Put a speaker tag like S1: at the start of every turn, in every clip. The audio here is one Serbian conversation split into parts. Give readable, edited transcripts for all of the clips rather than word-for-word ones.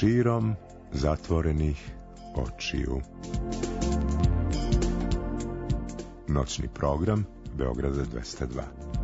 S1: širom zatvorenih očiju. Noćni program Beograda 202.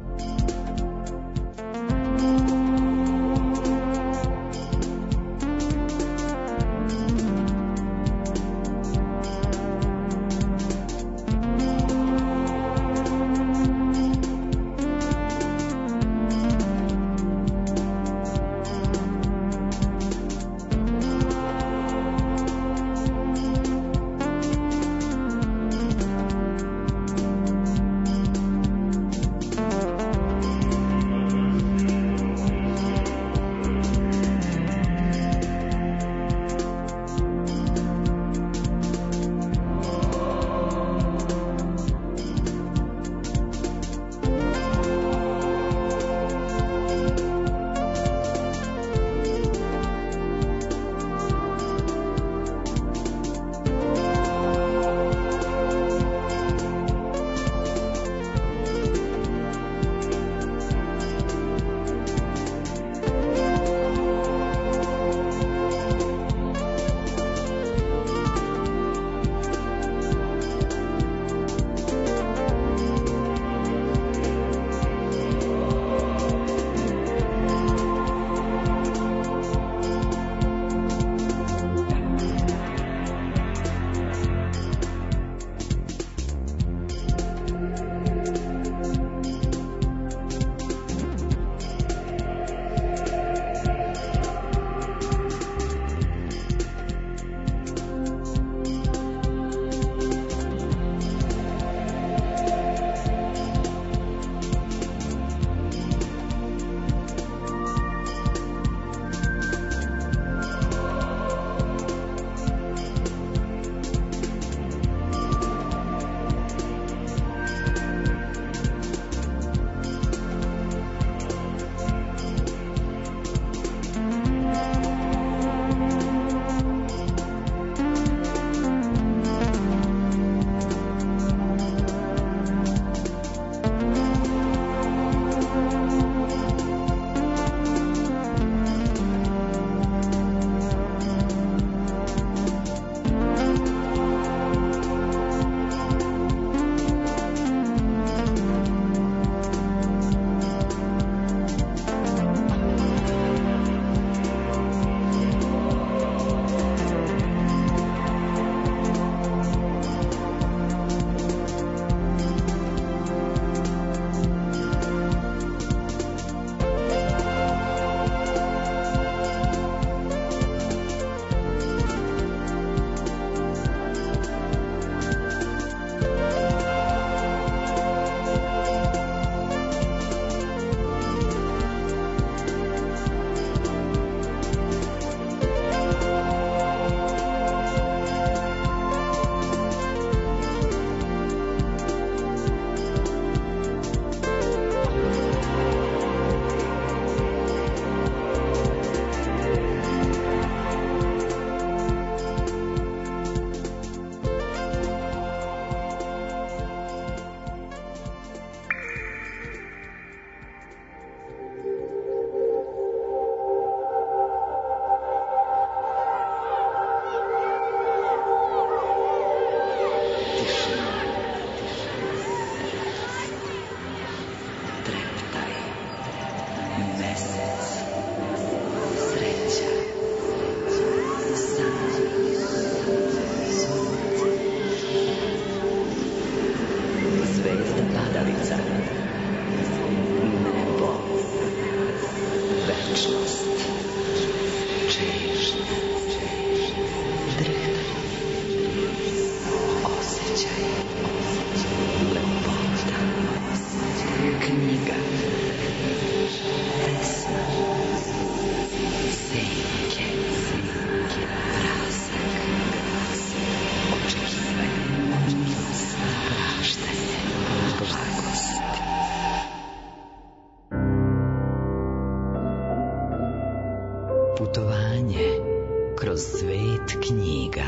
S2: Putovanje kroz svet knjiga.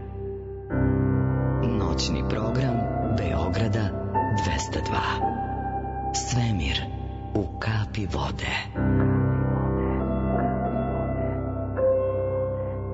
S2: Noćni program Beograda 202. Svemir u kapi vode.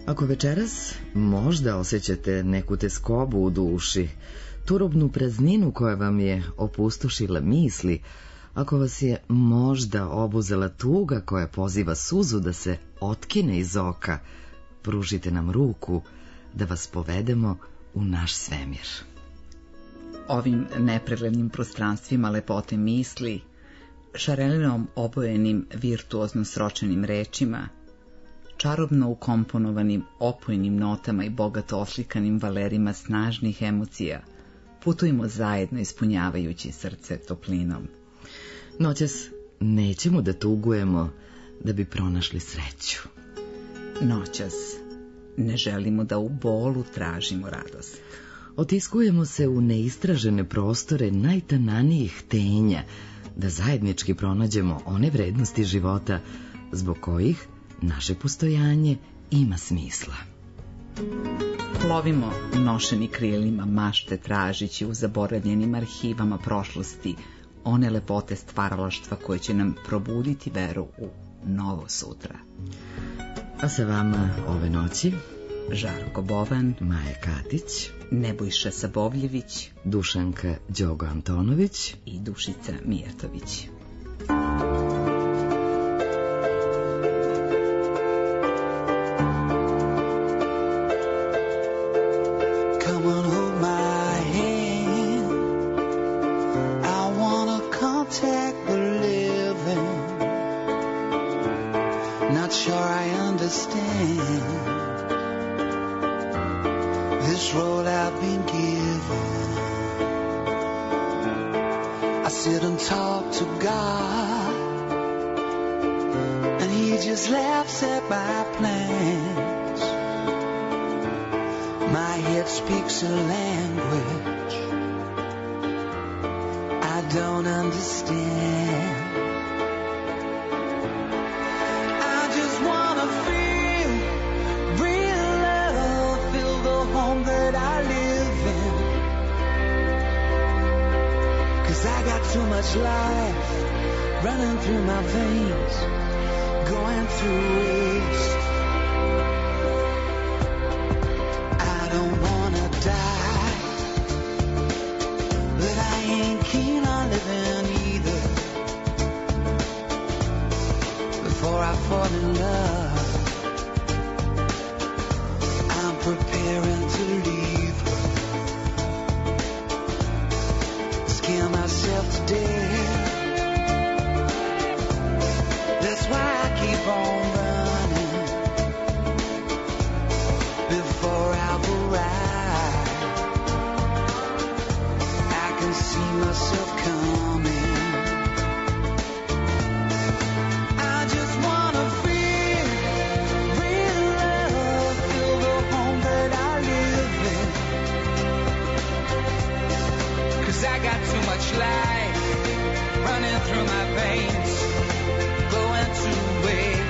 S3: Ako večeras možda osjećate neku teskobu u duši, turobnu prazninu koja vam je opustošila misli, ako vas je možda obuzela tuga koja poziva suzu da se otkine iz oka, pružite nam ruku da vas povedemo u naš svemir.
S4: Ovim nepreglednim prostranstvima lepote misli, šareninom obojenim virtuozno sročenim rečima, čarobno ukomponovanim opojnim notama i bogato oslikanim valerima snažnih emocija, putujemo zajedno ispunjavajući srce toplinom.
S3: Noćas nećemo da tugujemo da bi pronašli sreću.
S4: Noćas ne želimo da u bolu tražimo radost.
S3: Otiskujemo se u neistražene prostore najtananijih tenja, da zajednički pronađemo one vrednosti života zbog kojih naše postojanje ima smisla.
S4: Plovimo nošeni krilima mašte tražići u zaboravljenim arhivama prošlosti one lepote stvaralaštva koje će nam probuditi veru u novo sutra.
S3: A sa vama ove noći
S4: Žarko Bovan,
S3: Maja Katić,
S4: Nebojša Sabovljević,
S3: Dušanka Đogo Antonović
S4: i Dušica Mijatović.
S5: Speaks a language I don't understand. I just wanna feel real love, feel the home that I live in. 'Cause I got too much life running through my veins, going through waste. Keen on living either. Before I fall in love, I'm preparing to leave her. Scare myself to death. That's why I keep on running. Before I arrive, I can see myself coming. I just wanna feel real love, feel the home that I live in. 'Cause I got too much life running through my veins, going to waste.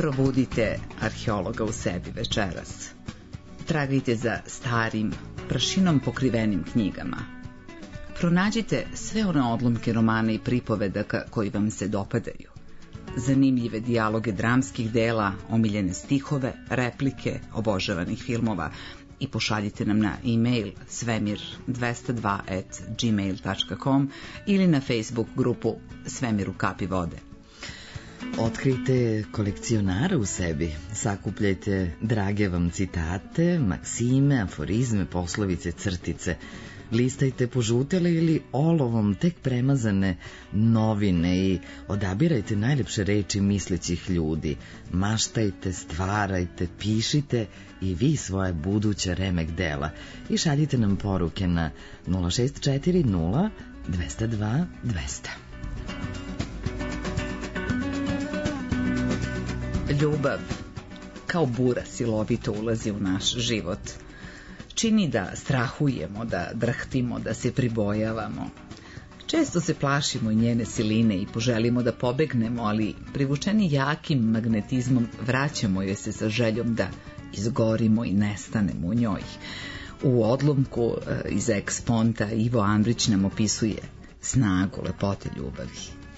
S4: Probudite arheologa u sebi večeras. Tragajte za starim, prašinom pokrivenim knjigama. Pronađite sve one odlomke romana i pripovedaka koji vam se dopadaju. Zanimljive dijaloge dramskih dela, omiljene stihove, replike, obožavanih filmova i pošaljite nam na e-mail svemir202@gmail.com ili na Facebook grupu Svemir u kapi vode.
S3: Otkrijte kolekcionara u sebi, sakupljajte drage vam citate, maksime, aforizme, poslovice, crtice. Listajte požutele ili olovom tek premazane novine i odabirajte najlepše reči mislećih ljudi. Maštajte, stvarajte, pišite i vi svoje buduće remek dela i šaljite nam poruke na 0640 202 200.
S4: Ljubav, kao bura, silovito ulazi u naš život. Čini da strahujemo, da drhtimo, da se pribojavamo. Često se plašimo njene siline i poželimo da pobegnemo, ali privučeni jakim magnetizmom vraćamo joj se sa željom da izgorimo i nestanemo u njoj. U odlomku iz Eksponta Ivo Andrić nam opisuje snagu lepote ljubavi.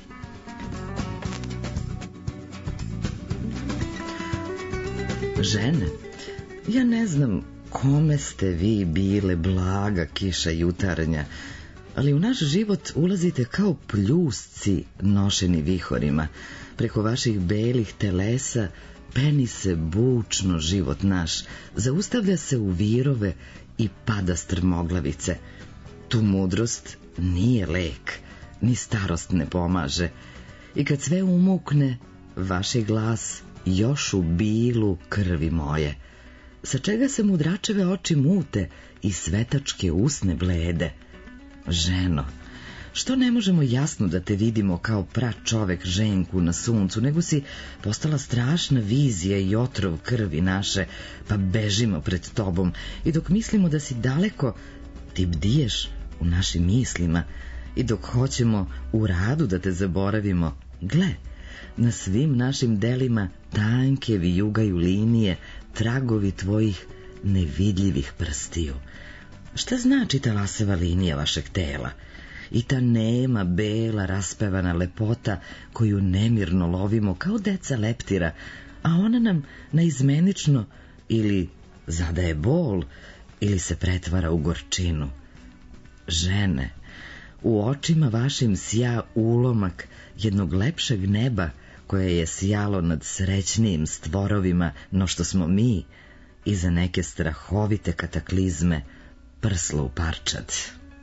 S3: Žene, ja ne znam kome ste vi bile blaga kiša jutarnja, ali u naš život ulazite kao pljusci nošeni vihorima. Preko vaših belih telesa peni se bučno život naš, zaustavlja se u virove i pada strmoglavice. Tu mudrost nije lek, ni starost ne pomaže. I kad sve umukne, vaš je glas još u bilu krvi moje. Sa čega se mudračeve oči mute i svetačke usne blede? Ženo, što ne možemo jasno da te vidimo kao pračovek ženku na suncu, nego si postala strašna vizija i otrov krvi naše, pa bežimo pred tobom i dok mislimo da si daleko, ti bdiješ u našim mislima i dok hoćemo u radu da te zaboravimo, gle, na svim našim delima tanke vijugaju linije, tragovi tvojih nevidljivih prstiju. Šta znači ta laseva linija vašeg tela? I ta nema, bela, raspevana lepota koju nemirno lovimo kao deca leptira, a ona nam naizmenično ili zadaje bol ili se pretvara u gorčinu. Žene, u očima vašim sja ulomak jednog lepšeg neba koje je sjalo nad srećnijim stvorovima no što smo mi i za neke strahovite kataklizme prslo u parčad.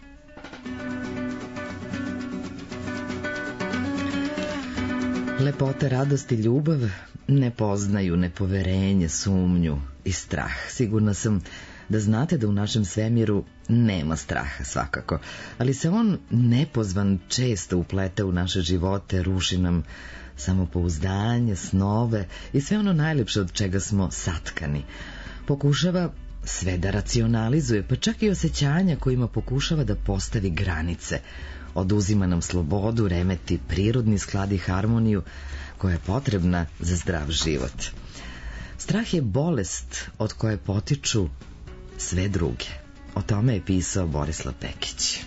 S3: Lepota, radost i ljubav ne poznaju nepoverenje, sumnju i strah. Sigurna sam da znate da u našem svemiru nema straha svakako, ali se on nepozvan često uplete u naše živote, ruši nam samopouzdanje, snove i sve ono najlepše od čega smo satkani. Pokušava sve da racionalizuje, pa čak i osjećanja kojima pokušava da postavi granice. Oduzima nam slobodu, remeti prirodni sklad i harmoniju koja je potrebna za zdrav život. Strah je bolest od koje potiču sve druge. O tome je pisao Borislav Pekić.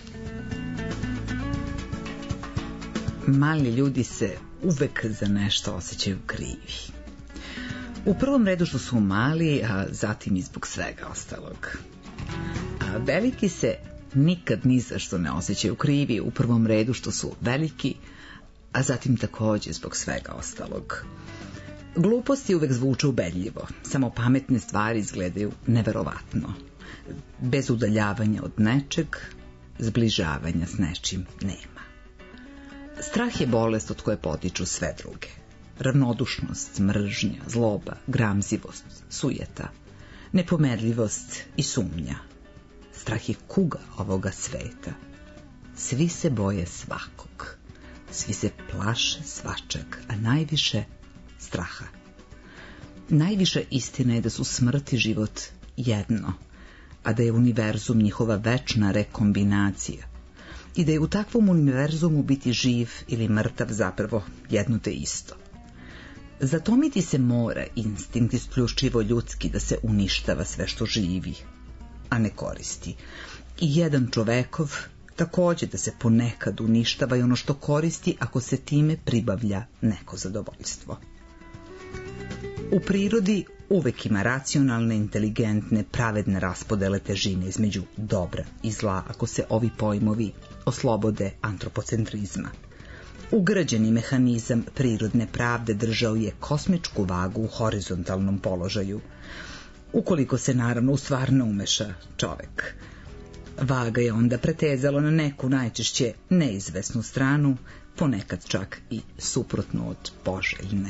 S4: Mali ljudi se uvek za nešto osjećaju krivi. U prvom redu što su mali, a zatim i zbog svega ostalog. A veliki se nikad ni za što ne osjećaju krivi, u prvom redu što su veliki, a zatim takođe zbog svega ostalog. Gluposti uvek zvuče ubedljivo, samo pametne stvari izgledaju neverovatno. Bez udaljavanja od nečeg, zbližavanja s nečim nema. Strah je bolest od koje potiču sve druge. Ravnodušnost, mržnja, zloba, gramzivost, sujeta, nepomerljivost i sumnja. Strah je kuga ovoga sveta. Svi se boje svakog. Svi se plaše svačeg, a najviše straha. Najviša istina je da su smrt i život jedno, a da je univerzum njihova večna rekombinacija i da je u takvom univerzumu biti živ ili mrtav zapravo jedno te isto. Zatomiti se mora instinkt isključivo ljudski da se uništava sve što živi, a ne koristi. I jedan čovekov takođe da se ponekad uništava i ono što koristi ako se time pribavlja neko zadovoljstvo. U prirodi uvek ima racionalne, inteligentne, pravedne raspodele težine između dobra i zla ako se ovi pojmovi oslobode antropocentrizma. Ugrađeni mehanizam prirodne pravde držao je kosmičku vagu u horizontalnom položaju, ukoliko se naravno u stvar ne umeša čovek. Vaga je onda pretezala na neku najčešće neizvesnu stranu, ponekad čak i suprotno od poželjne.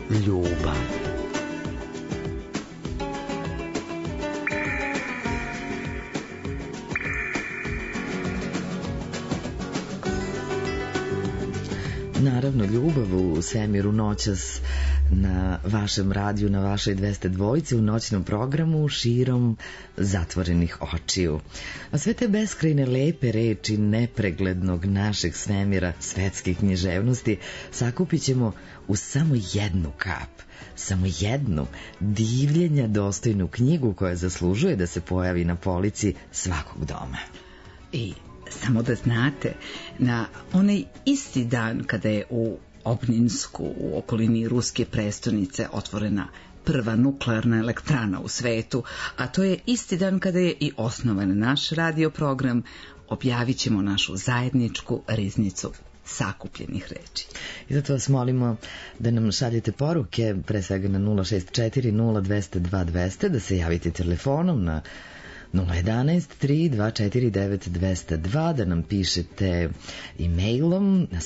S2: ljubav.
S3: Naravno, ljubav u svemiru noćas na vašem radiju, na vašoj 202 u noćnom programu širom zatvorenih očiju. A sve te beskrajne lepe reči nepreglednog našeg svemira, svetske književnosti, sakupit ćemo u samo jednu kap, samo jednu divljenja dostojnu knjigu koja zaslužuje da se pojavi na polici svakog doma.
S4: I samo da znate, na onaj isti dan kada je u Obninsku, u okolini ruske prestonice, otvorena prva nuklearna elektrana u svetu, a to je isti dan kada je i osnovan naš radioprogram, objavit ćemo našu zajedničku riznicu sakupljenih reči.
S3: I zato vas molimo da nam šaljete poruke, pre svega na 064 0202 200, da se javite telefonom na 011-324-9202, da nam pišete e-mailom na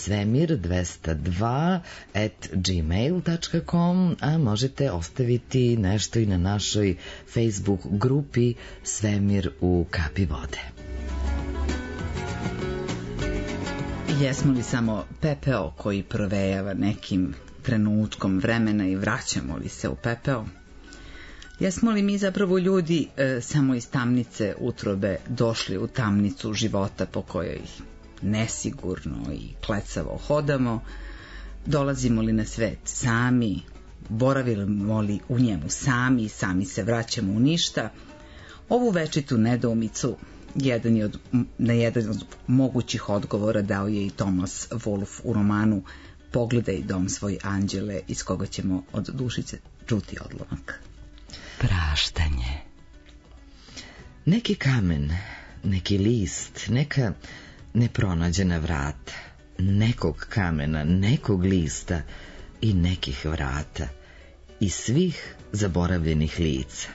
S3: svemir202@gmail.com, a možete ostaviti nešto i na našoj Facebook grupi Svemir u kapi vode.
S4: Jesmo li samo pepeo koji provejava nekim trenutkom vremena i vraćamo li se u pepeo? Jesmo li mi zapravo ljudi samo iz tamnice utrobe došli u tamnicu života po kojoj nesigurno i klecavo hodamo? Dolazimo li na svet sami? Boravimo li u njemu sami? Sami se vraćamo u ništa? Ovu večitu nedoumicu na jedan od mogućih odgovora dao je i Thomas Wolfe u romanu Pogledaj dom svoj, anđele, iz koga ćemo od dušice čuti odlomak.
S3: Praštanje. Neki kamen, neki list, neka nepronađena vrata, nekog kamena, nekog lista i nekih vrata i svih zaboravljenih lica.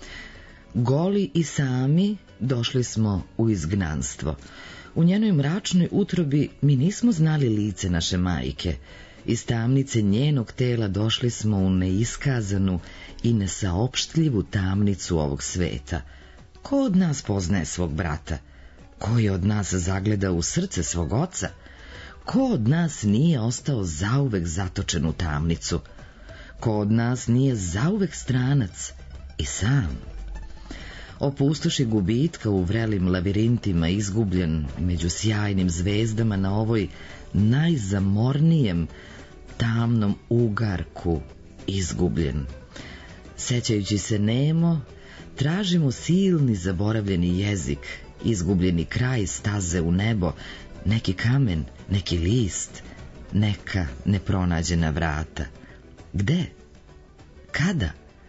S3: Goli i sami došli smo u izgnanstvo. U njenoj mračnoj utrobi mi nismo znali lice naše majke. Iz tamnice njenog tela došli smo u neiskazanu i nesaopštljivu tamnicu ovog sveta. Ko od nas poznaje svog brata? Ko je od nas zagledao u srce svog oca? Ko od nas nije ostao zauvek zatočen u tamnicu? Ko od nas nije zauvek stranac i sam? O pustoši gubitka u vrelim lavirintima, izgubljen među sjajnim zvezdama na ovoj najzamornijem tamnom ugarku, izgubljen. Sećajući se nemo, tražimo silni zaboravljeni jezik, izgubljeni kraj staze u nebo, neki kamen, neki list, neka nepronađena vrata. Gde? Kada?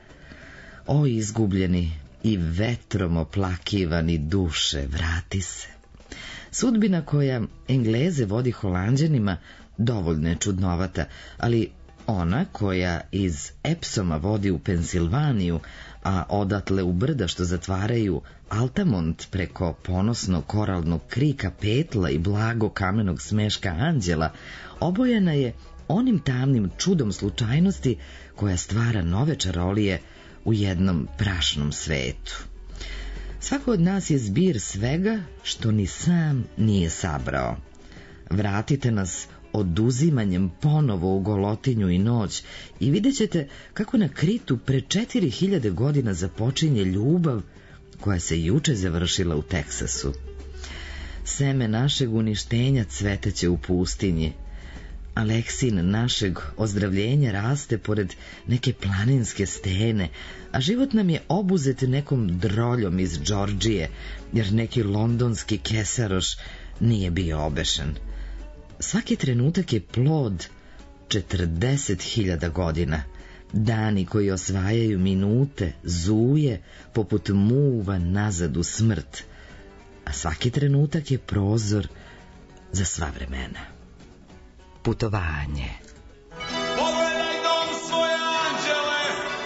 S3: O izgubljeni i vetrom oplakivani duše, vrati se. Sudbina koja Engleze vodi Holanđanima dovoljno je čudnovata, ali ona koja iz Epsoma vodi u Pensilvaniju, a odatle u brda što zatvaraju Altamont preko ponosnog koralnog krika petla i blago kamenog smeška anđela, obojena je onim tamnim čudom slučajnosti koja stvara nove čarolije u jednom prašnom svetu. Svako od nas je zbir svega što ni sam nije sabrao. Vratite nas oduzimanjem ponovo u golotinju i noć i vidjet ćete kako na Kritu pre 4000 godina započinje ljubav koja se juče završila u Teksasu. Seme našeg uništenja cvetaće u pustinji. Aleksin našeg ozdravljenja raste pored neke planinske stene, a život nam je obuzet nekom droljom iz Džordžije, jer neki londonski kesaroš nije bio obešen. Svaki trenutak je plod 40.000 godina. Dani koji osvajaju minute zuje poput muva nazad u smrt, a svaki trenutak je prozor za sva vremena. Putovanje.
S5: Pogledaj dom svoje anđele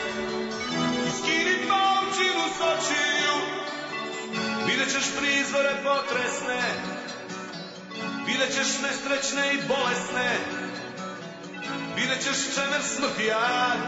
S5: i skini paučinu s očiju. Vidjet ćeš prizore potresne, vidjet ćeš nesrećne i bolesne,
S6: vidjet ćeš čemer smrti jad.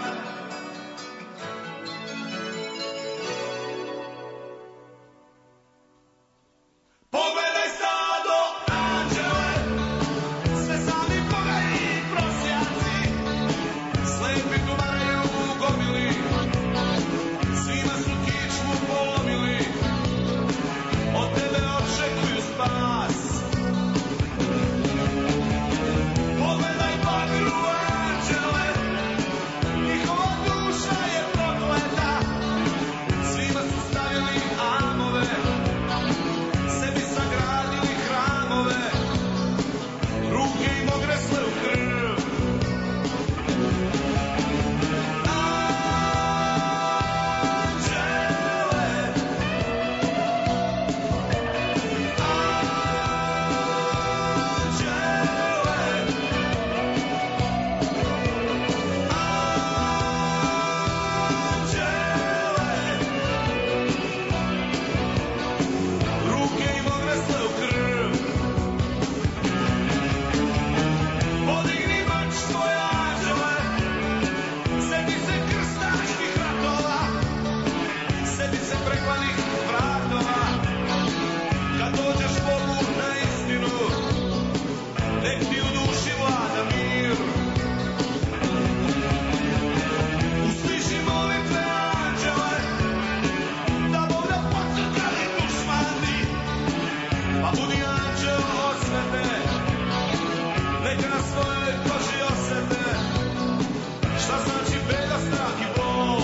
S6: Pogledaj stado anđele, sve sami bogaji prosjaci, slepi tumaraju u gomili, svima su kičmu polomili, od tebe očekuju spas. Pogledaj bagru anđele, njihova duša je prokleta, svima su stavili amove, sebi sagradili hramove, ruke im ogresle u krv. Ruke im ogresle u krv. Podigni mač svoje anđele, seti se krstaških ratova, seti se prekvanih vratova. Kad dođeš Bogu na istinu, nek ti u duši vlada mir. Usliši molitve anđele, da Bog da pocrkali dušmani, pa budi anđel osvete, neka na svojoj koži osete šta znači beda, strah i bol.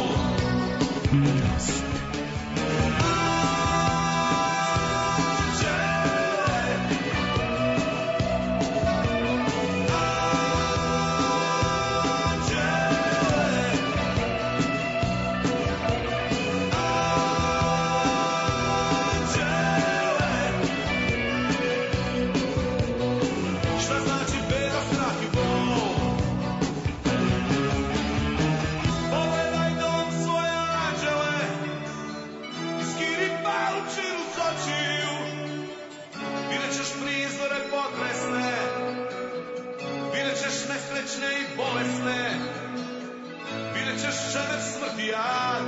S6: Šta znači beda, strah i bol? Pogledaj dom svoje anđele, skini paučinu s očiju, vidjet ćeš prizore potresne, vidjet ćeš nesrećne i bolesne, vidjet ćeš čemer smrti jad.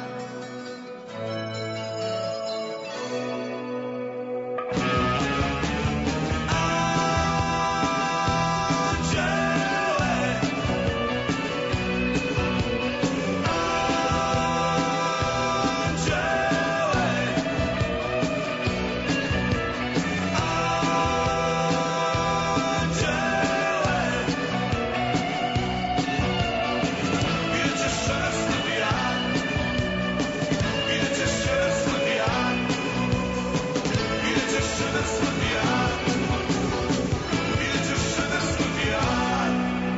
S6: Vidjet ćeš čemer smrti jad. Vidjet ćeš čemer smrti jad. Vidjet ćeš čemer smrti jad. Vidjet ćeš čemer smrti jad.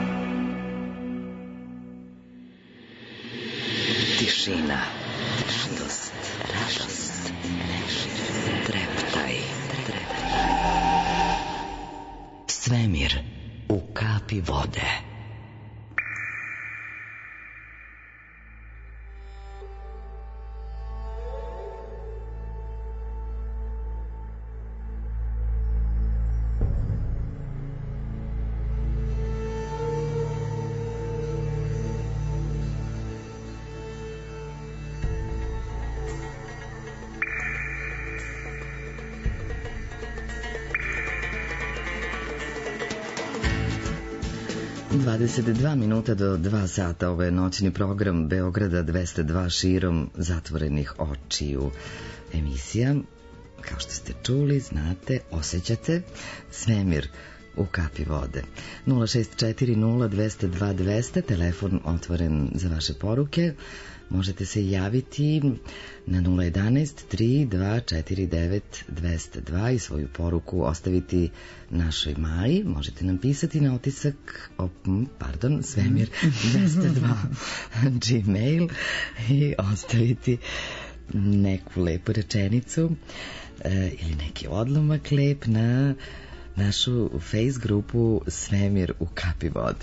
S2: Tišina, radost, treptaj. Svemir u kapi vode.
S3: Dvadeset 22 minuta do 2 sata, ovo je noćni program Beograda 202 širom zatvorenih očiju. Emisija, kao što ste čuli, znate, osjećate, Svemir u kapi vode. 064020200, telefon otvoren za vaše poruke. Možete se javiti na 011 3249 202 i svoju poruku ostaviti našoj Maji. Možete nam pisati na otisak svemir 202 gmail i ostaviti neku lepu rečenicu ili neki odlomak lep na našu face grupu Svemir u kapi vode.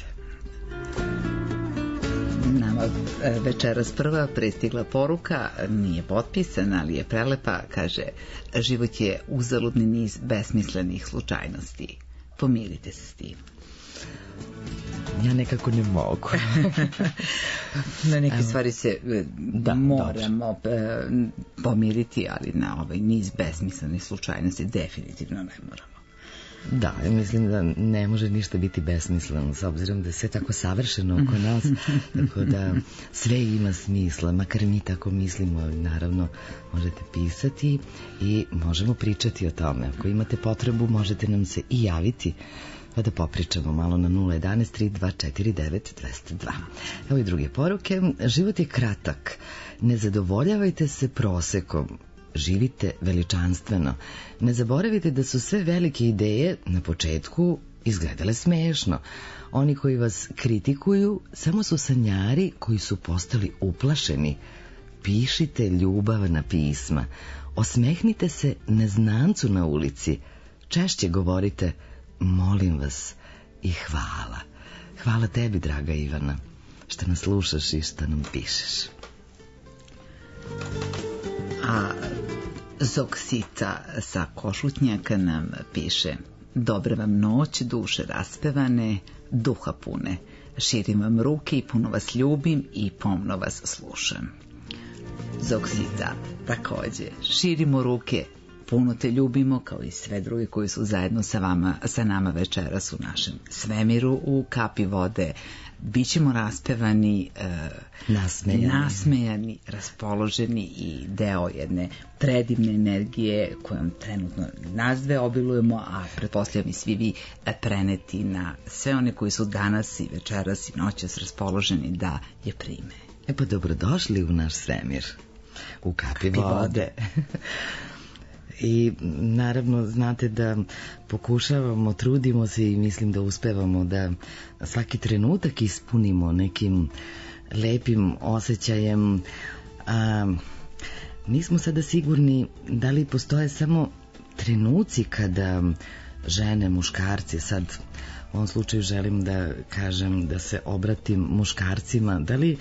S4: Nama večeras prva pristigla poruka, nije potpisana, ali je prelepa, kaže: život je uzaludni niz besmislenih slučajnosti. Pomirite se s tim.
S3: Ja nekako ne mogu.
S4: Na neke stvari se moramo pomiriti, ali na ovaj niz besmislenih slučajnosti definitivno ne moramo.
S3: Da, mislim da ne može ništa biti besmisleno, s obzirom da je sve tako savršeno oko nas, tako da sve ima smisla, makar mi tako mislimo. Naravno, možete pisati i možemo pričati o tome. Ako imate potrebu, možete nam se i javiti, pa da popričamo malo na 011 3249 202. Evo i druge poruke. Život je kratak. Ne zadovoljavajte se prosekom. Živite veličanstveno. Ne zaboravite da su sve velike ideje na početku izgledale smešno. Oni koji vas kritikuju samo su sanjari koji su postali uplašeni. Pišite ljubavna pisma. Osmehnite se neznancu na ulici. Češće govorite molim vas i hvala. Hvala tebi, draga Ivana, što nas slušaš i što nam pišeš.
S4: A Zoksita sa Košutnjaka nam piše: dobra vam noć, duše raspevane, duha pune. Širim vam ruke i puno vas ljubim i pomno vas slušam. Zoksita takođe: širimo ruke, puno te ljubimo, kao i sve druge koji su zajedno sa nama večeras u našem svemiru u kapi vode. Bićemo raspevani, nasmejani, raspoloženi i deo jedne predivne energije kojom trenutno nas dve obilujemo, a pretpostavljam i svi vi preneti na sve one koji su danas i večeras i noćas raspoloženi da je prime.
S3: Pa dobrodošli u naš svemir, u kapi vode. I naravno znate da pokušavamo, trudimo se i mislim da uspevamo da svaki trenutak ispunimo nekim lepim osjećajem. Nismo sada sigurni da li postoje samo trenuci kada žene, muškarci, sad u ovom slučaju želim da kažem, da se obratim muškarcima, da li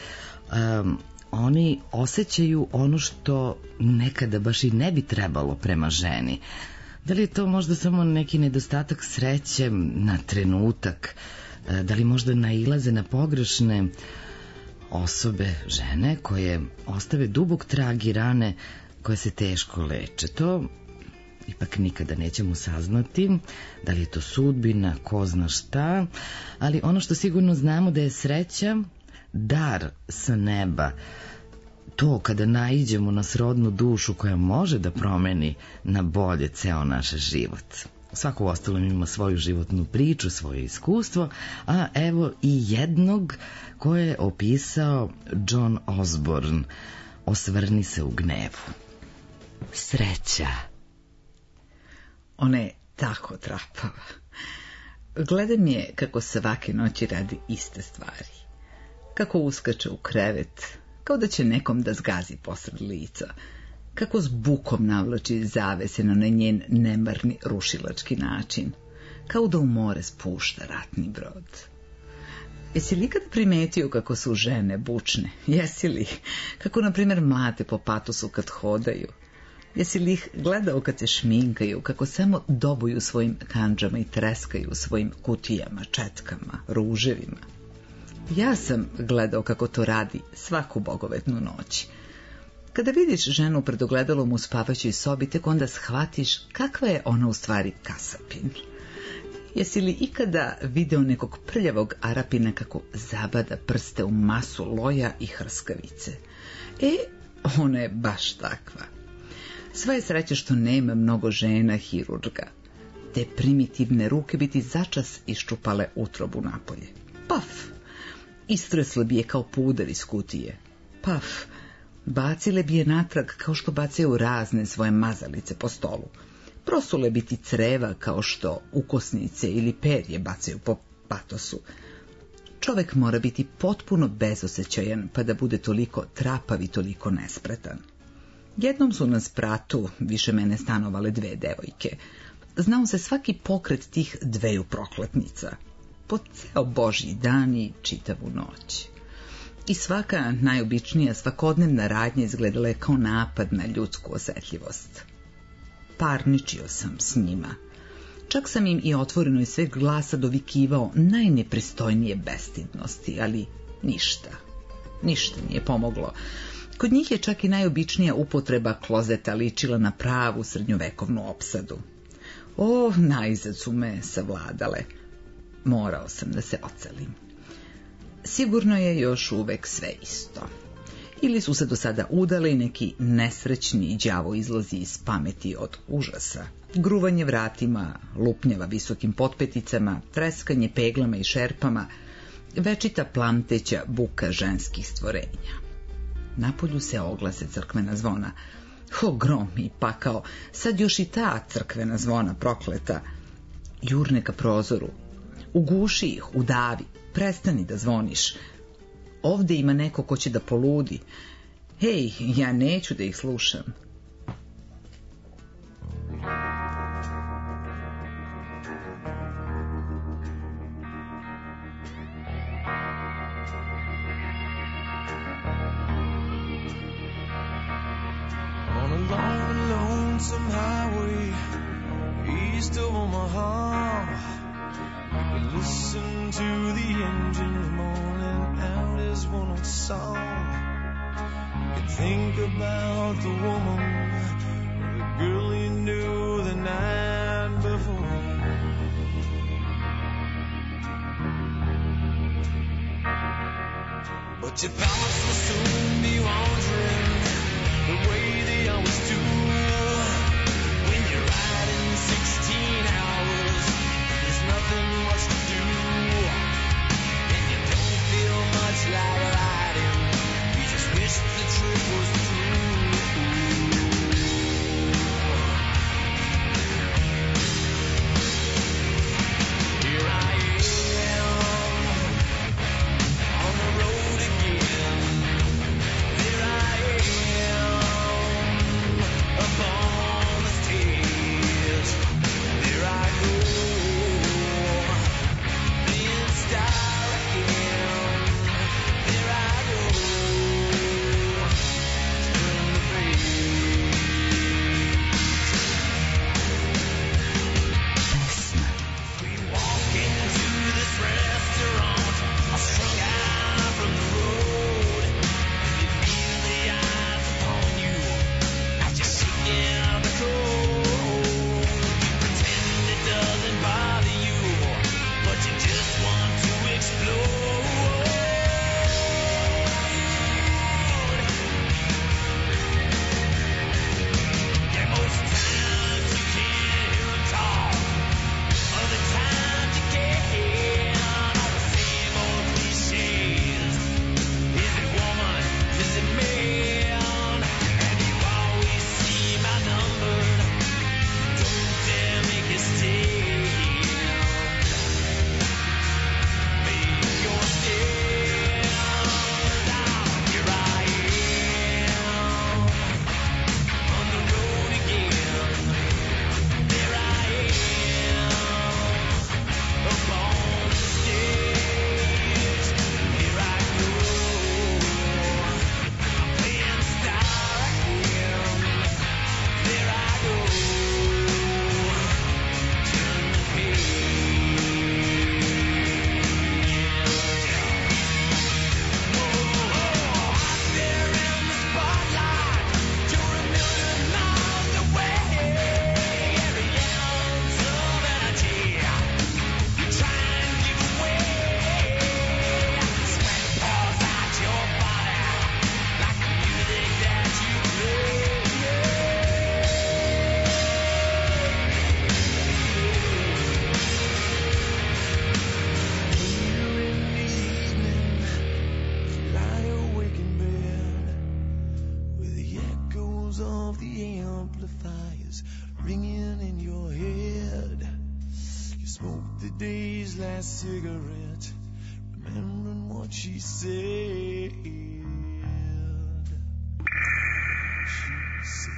S3: oni osjećaju ono što nekada baš i ne bi trebalo prema ženi. Da li je to možda samo neki nedostatak sreće na trenutak? Da li možda nailaze na pogrešne osobe, žene, koje ostave dubok trag i rane koje se teško leče? To ipak nikada nećemo saznati. Da li je to sudbina, ko zna šta, ali ono što sigurno znamo da je sreća dar sa neba. To kada naiđemo na srodnu dušu koja može da promeni na bolje ceo naš život. Svako ostalom ima svoju životnu priču, svoje iskustvo, a evo i jednog koje je opisao John Osborne. Osvrni se u gnevu. Sreća.
S4: Ona je tako trapava. Gledam je kako svake noći radi iste stvari. Kako uskače u krevet, kao da će nekom da zgazi posred lica. Kako s bukom navlači zaveseno na njen nemarni rušilački način. Kao da u more spušta ratni brod. Jesi li ikad primetio kako su žene bučne? Jesi li? Kako, na primjer, mlate po patosu kad hodaju? Jesi li ih gledao kad se šminkaju, kako samo dobuju svojim kandžama i treskaju svojim kutijama, četkama, ruževima? Ja sam gledao kako to radi svaku bogovetnu noć. Kada vidiš ženu pred ogledalom u spavaćoj sobi, tek onda shvatiš kakva je ona u stvari kasapin. Jesi li ikada video nekog prljavog Arapina kako zabada prste u masu loja i hrskavice? Ona je baš takva. Sva je sreća što nema mnogo žena hirurga. Te primitivne ruke biti začas iščupale utrobu napolje. Paf! Istresle bi je kao puder iz kutije. Paf! Bacile bi je natrag kao što bacaju razne svoje mazalice po stolu. Prosule bi ti creva kao što ukosnice ili perje bacaju po patosu. Čovek mora biti potpuno bezosećajan pa da bude toliko trapav i toliko nespretan. Jednom su na spratu više mene stanovale dve devojke. Znao se svaki pokret tih dveju prokletnica. Po ceo božji dan i čitavu noć. I svaka najobičnija svakodnevna radnja izgledala je kao napad na ljudsku osetljivost. Parničio sam s njima. Čak sam im i otvoreno iz sveg glasa dovikivao najnepristojnije bestidnosti, ali ništa nije pomoglo. Kod njih je čak i najobičnija upotreba klozeta ličila na pravu srednjovekovnu opsadu. Najzad su me savladale. Morao sam da se ocelim. Sigurno je još uvek sve isto. Ili su se do sada udali neki nesrećni đavo izlazi iz pameti od užasa. Gruvanje vratima, lupnjava visokim potpeticama, treskanje peglama i šerpama, večita plamteća buka ženskih stvorenja. Napolju se oglase crkvena zvona. Grom i pakao, sad još i ta crkvena zvona prokleta. Jurne ka prozoru. Uguši ih, udavi, prestani da zvoniš. Ovde ima neko ko će da poludi. Hej, ja neću da ih slušam.
S5: On a long and lonesome highway east of Omaha, we listen to the engines moaning out his one old song. You think about the woman, the girl you knew the night before. But your thoughts will soon be wandering the way they always do. When you're riding 16 hours, there's nothing much to do, and you don't feel much like riding. You just wish the trip was through. Here I am on the road again. There I am upon the stairs. There I go, being star again. There I go, turn the page. We walk into this restaurant, all strung out from the road. You feel the eyes upon you as you're shaking the cold. You pretend it doesn't bother you, but you just want to explode. Yeah, most times you can't hear 'em talk. Other times you can. All the same old cliches. Is it woman? Is it man? And you always seem outnumbered. Don't dare make a stand. Make your stand. Now here I am on the road again. There I am upon the stage. Here I go, I'm playing star again. There I go, turn the page. Out there in the spotlight, you're a million miles away. Every ounce of energy you try and give away. Sweat pours out your body like the music that you play. Later in the evening, lie awake in bed with the echoes of the amplifiers ringing in your head. You smoke the day's last cigarette, remembering what she said. She said.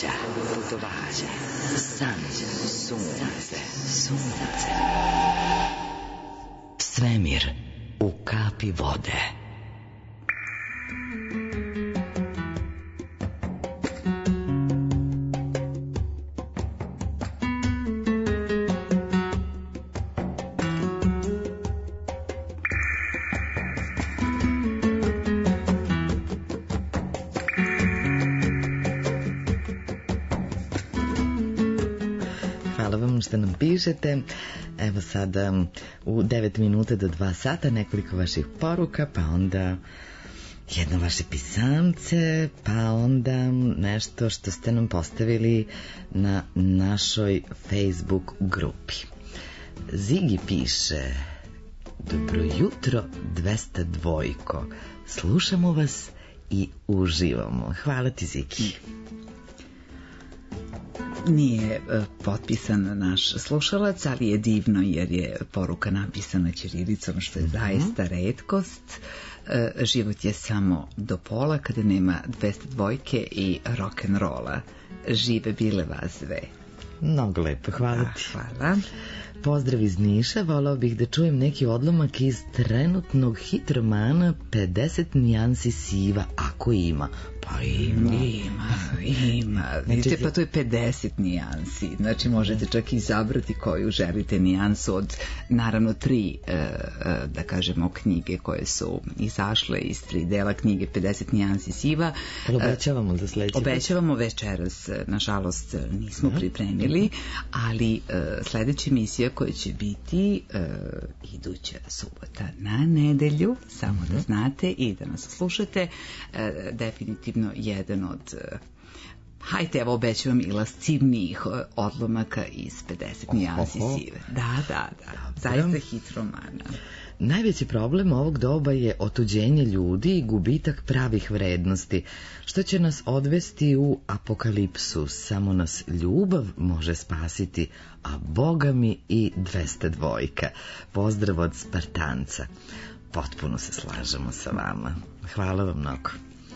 S2: San, sunce. Svemir u kapi vode.
S3: Što nam pišete. Evo sada u 9 minuta do 2 sata nekoliko vaših poruka, pa onda jedno vaše pisamce, pa onda nešto što ste nam postavili na našoj Facebook grupi. Zigi piše: dobro jutro 202. Slušamo vas i uživamo. Hvala ti, Zigi.
S4: Nije potpisan naš slušalac, ali je divno jer je poruka napisana ćirilicom, što je zaista retkost. Život je samo do pola kada nema 202 i rock'n'rolla. Žive bile vas dve.
S3: Mnogo lepo, hvala ti.
S4: Hvala.
S3: Pozdrav iz Niša, volao bih da čujem neki odlomak iz trenutnog hit romana 50 nijansi siva, ako ima. Pa ima.
S4: Vidite, pa to je 50 nijansi. Znači možete čak izabrati koju želite nijansu od, naravno, 3, da kažemo, knjige koje su izašle iz 3 dela knjige 50 nijansi siva.
S3: Obećavamo za sledeće.
S4: Obećavamo večeras, nažalost nismo pripremili, ali sledeća emisija koja će biti iduća subota na nedelju, samo da znate i da nas slušate, definitivno jedan od hajte, evo obećavam i lascivnijih odlomaka iz 50 nijansi sive. Da. Zaista hit romana.
S3: Najveći problem ovog doba je otuđenje ljudi i gubitak pravih vrednosti, što će nas odvesti u apokalipsu. Samo nas ljubav može spasiti, a Boga mi i 202. Pozdrav od Spartanca. Potpuno se slažemo sa vama. Hvala vam mnogo.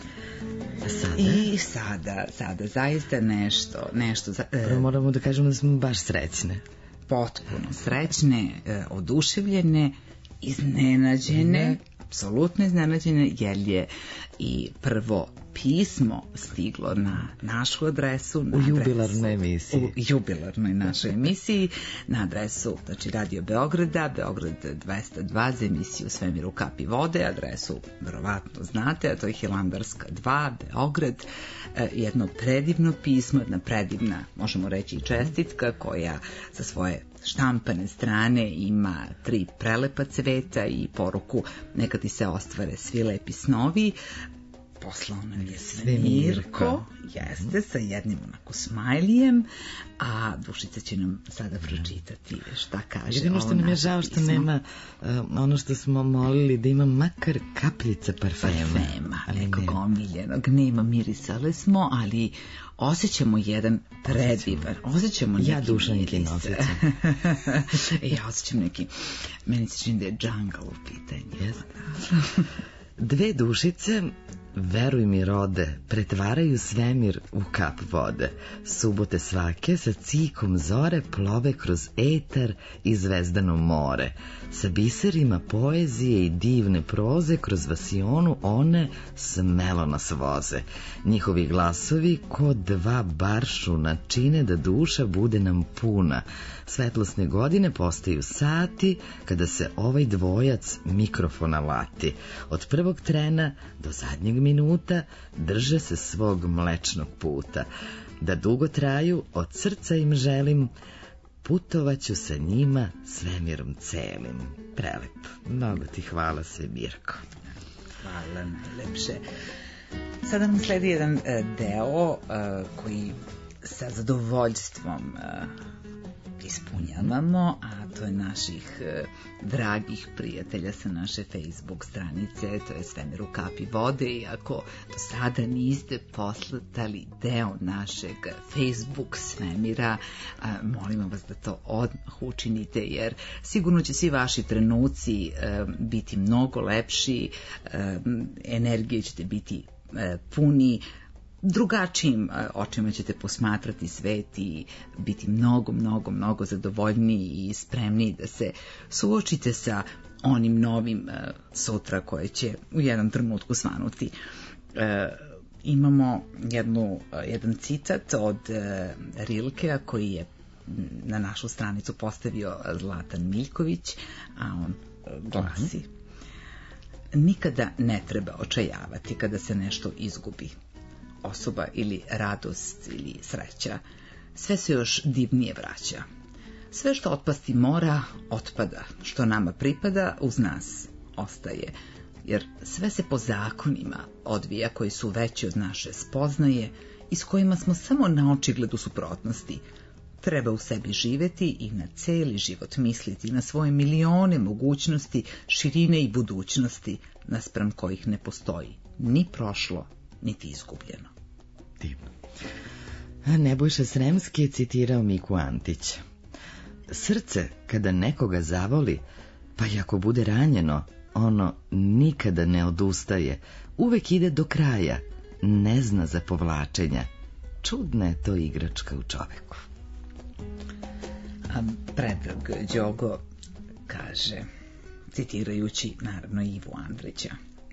S4: I sada zaista nešto
S3: moramo da kažemo da smo baš srećne.
S4: Potpuno srećne, oduševljene, iznenađene, apsolutno iznenađene, jer je i prvo pismo stiglo na našu adresu,
S3: u jubilarnoj emisiji.
S4: U jubilarnoj našoj emisiji, na adresu, znači, Radio Beograda, Beograd 202, za emisiju Svemir u kapi vode. Adresu verovatno znate, a to je Hilandarska 2, Beograd. Jedno predivno pismo, jedna predivna, možemo reći, i čestitka, koja sa svoje štampane strane ima 3 prelepa cveta i poruku: neka ti se ostvare svi lepi snovi. Poslao nam je Svemirko, jeste, sa jednim onako smajlijem, a Dušica će nam sada pročitati šta kaže.
S3: Jedino što nam je žao što nema ono što smo molili, da ima makar kapljica parfema.
S4: Nekog omiljenog. Nema mirisale smo, ali osjećamo jedan predivan. Osjećamo neki
S3: dušanki osjećam.
S4: Ja osjećam neki, meni se čini da je džangal u pitanju.
S3: Dve dušice, veruj mi rode, pretvaraju svemir u kap vode. Subote svake sa cikom zore plove kroz etar i zvezdano more. Sa biserima poezije i divne proze kroz vasionu one smelo nas voze. Njihovi glasovi ko 2 baršuna čine da duša bude nam puna. Svetlosne godine postaju sati kada se ovaj dvojac mikrofona lati. Od prvog trena do zadnjeg minuta drže se svog mlečnog puta. Da dugo traju, od srca im želim, putovaću sa njima svemirom celim. Prelep. Mnogo ti hvala, Svemirko.
S4: Hvala najlepše. Sada nam sledi jedan deo koji sa zadovoljstvom ispunjavamo, a to je naših dragih prijatelja sa naše Facebook stranice, to je Svemir u kapi vode. I ako do sada niste poslatali deo našeg Facebook svemira, molimo vas da to odmah učinite, jer sigurno će svi vaši trenuci biti mnogo lepši, energije ćete biti puni, drugačijim očima ćete posmatrati svet i biti mnogo zadovoljniji i spremniji da se suočite sa onim novim sutra koje će u jednom trenutku svanuti. Imamo jedan citat od Rilkea koji je na našu stranicu postavio Zlatan Miljković, a on glasi: nikada ne treba očajavati kada se nešto izgubi. Osoba ili radost ili sreća, sve se još divnije vraća. Sve što otpasti mora, otpada. Što nama pripada, uz nas ostaje. Jer sve se po zakonima odvija koji su veći od naše spoznaje i s kojima smo samo na očigled u suprotnosti. Treba u sebi živeti i na celi život misliti, na svoje milione mogućnosti, širine i budućnosti, naspram kojih ne postoji ni prošlo, niti izgubljeno.
S3: Divno. A Nebojša Sremski je citirao Miku Antić. Srce, kada nekoga zavoli, pa i ako bude ranjeno, ono nikada ne odustaje, uvek ide do kraja, ne zna za povlačenja. Čudna je to igračka u čoveku.
S4: A Predrag Đogo kaže, citirajući naravno Ivu Andrića: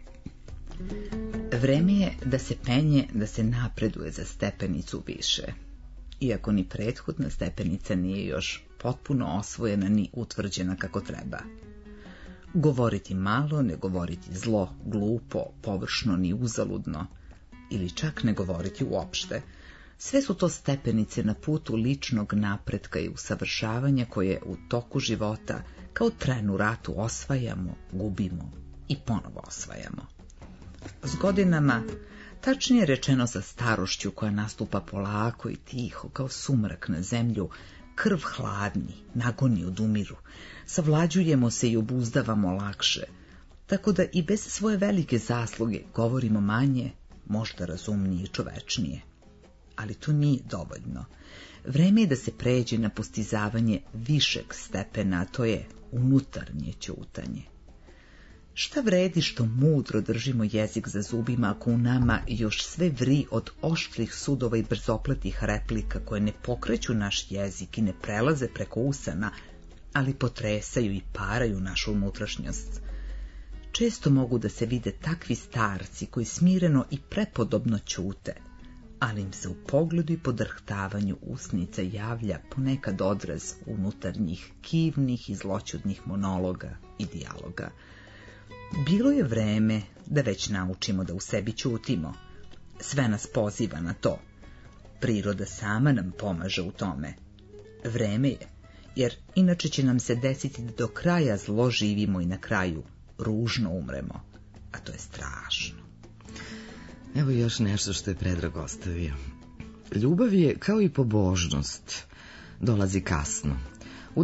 S4: vreme je da se penje, da se napreduje za stepenicu više, iako ni prethodna stepenica nije još potpuno osvojena ni utvrđena kako treba. Govoriti malo, ne govoriti zlo, glupo, površno ni uzaludno, ili čak ne govoriti uopšte. Sve su to stepenice na putu ličnog napretka i usavršavanja koje u toku života kao tren u ratu osvajamo, gubimo i ponovo osvajamo. S godinama, tačnije rečeno sa starošću koja nastupa polako i tiho kao sumrak na zemlju, krv hladni, nagoni odumiru, savlađujemo se i obuzdavamo lakše, tako da i bez svoje velike zasluge govorimo manje, možda razumnije i čovečnije. Ali to nije dovoljno. Vreme je da se pređe na postizavanje višeg stepena, a to je unutarnje ćutanje. Šta vredi što mudro držimo jezik za zubima ako u nama još sve vri od oštrih sudova i brzopletih replika koje ne pokreću naš jezik i ne prelaze preko usana, ali potresaju i paraju našu unutrašnjost. Često mogu da se vide takvi starci koji smireno i prepodobno ćute, ali im se u pogledu i podrhtavanju usnica javlja ponekad odraz unutarnjih, kivnih i zloćudnih monologa i dijaloga. Bilo je vreme da već naučimo da u sebi ćutimo. Sve nas poziva na to. Priroda sama nam pomaže u tome. Vreme je, jer inače će nam se desiti da do kraja zlo živimo i na kraju ružno umremo. A to je strašno.
S3: Evo još nešto što je Predrag ostavio. Ljubav je kao i pobožnost. Dolazi kasno. U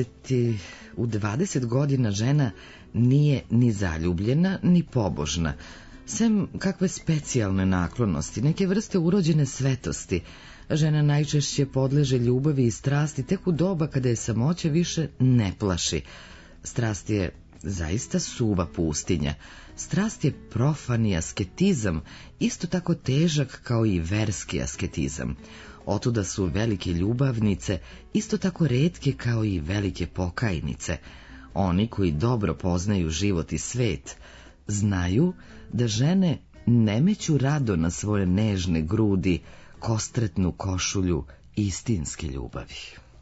S3: 20 godina žena nije ni zaljubljena, ni pobožna. Sem kakve specijalne naklonosti, neke vrste urođene svetosti. Žena najčešće podleže ljubavi i strasti tek u doba kada je samoća više ne plaši. Strast je zaista suva pustinja. Strast je profani asketizam, isto tako težak kao i verski asketizam. Otuda su velike ljubavnice, isto tako retke kao i velike pokajnice. Oni koji dobro poznaju život i svet, znaju da žene ne meću rado na svoje nežne grudi kostretnu košulju istinske ljubavi.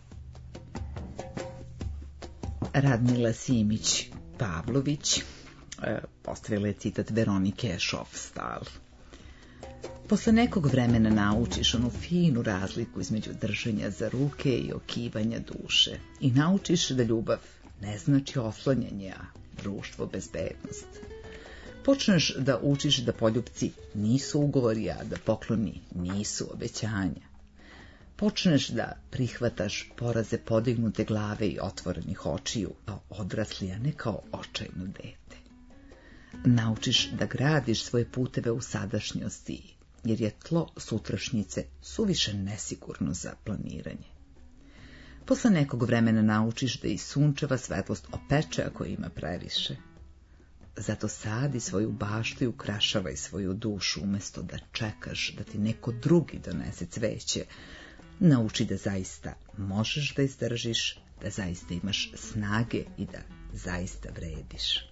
S4: Radmila Simić Pavlović postavila je citat Veronike Šofstal. Posle nekog vremena naučiš onu finu razliku između držanja za ruke i okivanja duše. I naučiš da ljubav ne znači oslanjanje, a društvo bezbednost. Počneš da učiš da poljupci nisu ugovori, a da pokloni nisu obećanja. Počneš da prihvataš poraze podignute glave i otvorenih očiju kao odrasli, a ne kao očajno dete. Naučiš da gradiš svoje puteve u sadašnjosti, jer je tlo sutrašnjice suviše nesigurno za planiranje. Posle nekog vremena naučiš da i sunčeva svetlost opeče ako ima previše. Zato sadi svoju baštu i ukrašavaj svoju dušu, umjesto da čekaš da ti neko drugi donese cveće. Nauči da zaista možeš da izdržiš, da zaista imaš snage i da zaista vrediš.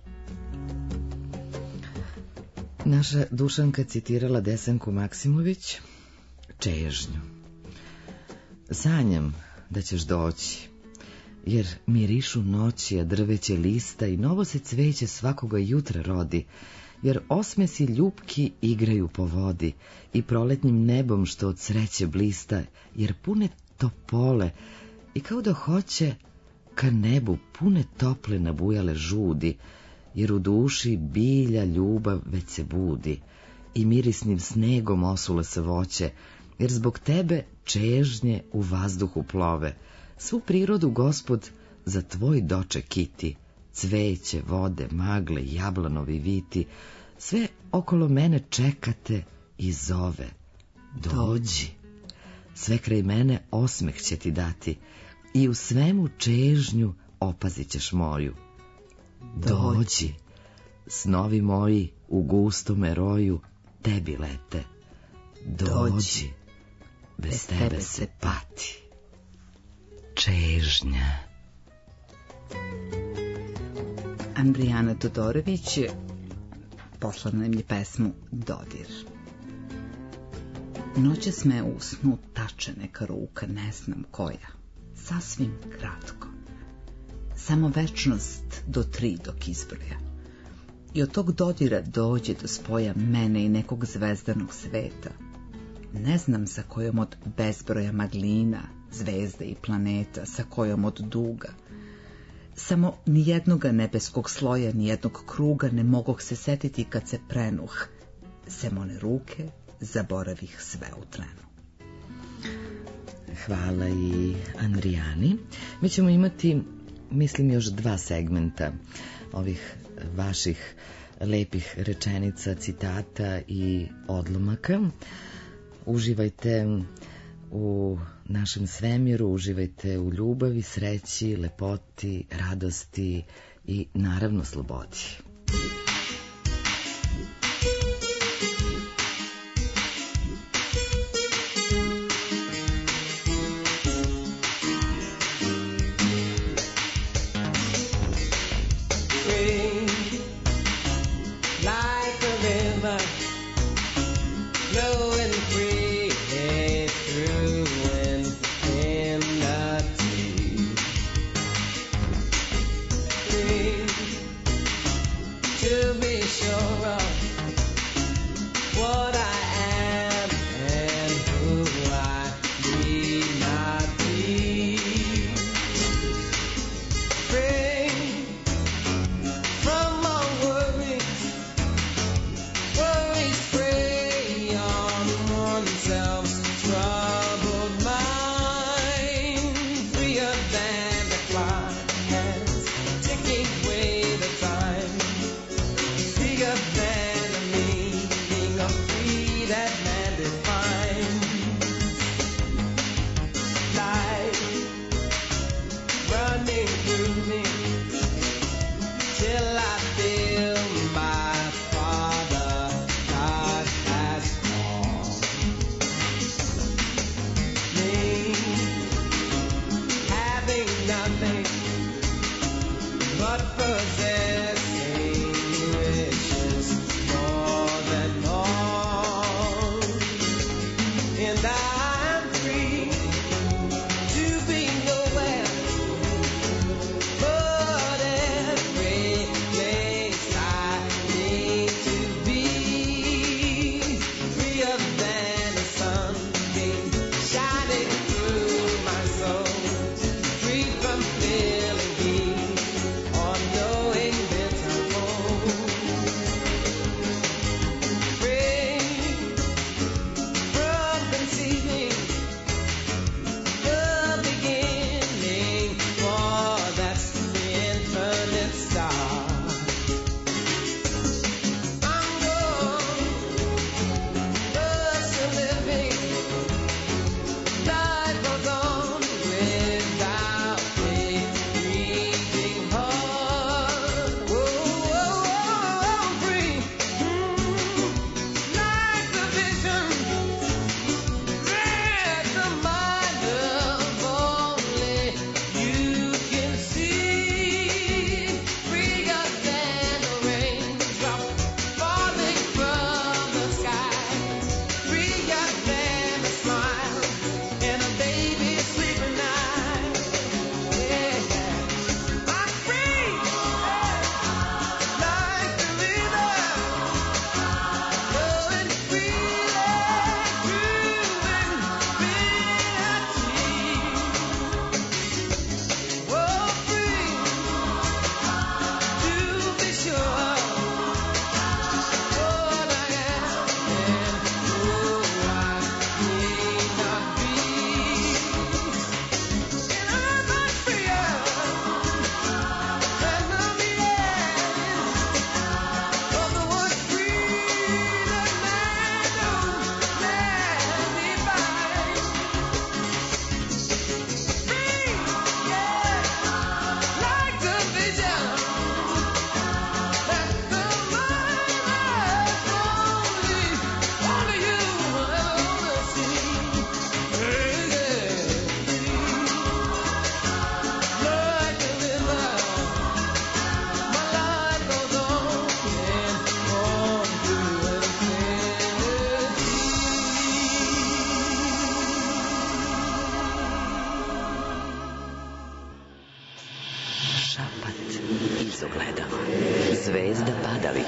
S3: Naša Dušanka citirala Desanku Maksimović, čežnju. Sanjam da ćeš doći, jer mirišu noći, a drveće lista i novo se cveće svakoga jutra rodi, jer osmesi ljupki igraju po vodi i proletnjim nebom što od sreće blista, jer pune topole i kao da hoće ka nebu pune tople nabujale žudi, jer u duši bilja ljubav već se budi i mirisnim snegom osula se voće, jer zbog tebe čežnje u vazduhu plove. Svu prirodu, Gospod, za tvoj doček kiti, cveće, vode, magle, jablanovi viti, sve okolo mene čekate i zove. Dođi, sve kraj mene osmeh će ti dati i u svemu čežnju opazit ćeš moju. Dođi, snovi moji u gustome roju tebi lete. Dođi, bez tebe se pati. Čežnja.
S4: Andrijana Todorović poslala nam je pesmu Dodir. Noćas me u snu tače neka ruka, ne znam koja, sasvim kratko. Samo večnost do 3 dok izbroja. I od tog dodira dođe do spoja mene i nekog zvezdanog sveta. Ne znam sa kojom od bezbroja maglina, zvezda i planeta, sa kojom od duga. Samo nijednoga nebeskog sloja, nijednog kruga ne mogoh se setiti kad se prenuh. Sem one ruke, zaboravih sve u trenu.
S3: Hvala i Andrijani. Mi ćemo imati, mislim, još 2 segmenta ovih vaših lepih rečenica, citata i odlomaka. Uživajte u našem svemiru, uživajte u ljubavi, sreći, lepoti, radosti i naravno slobodi.
S5: Bigger than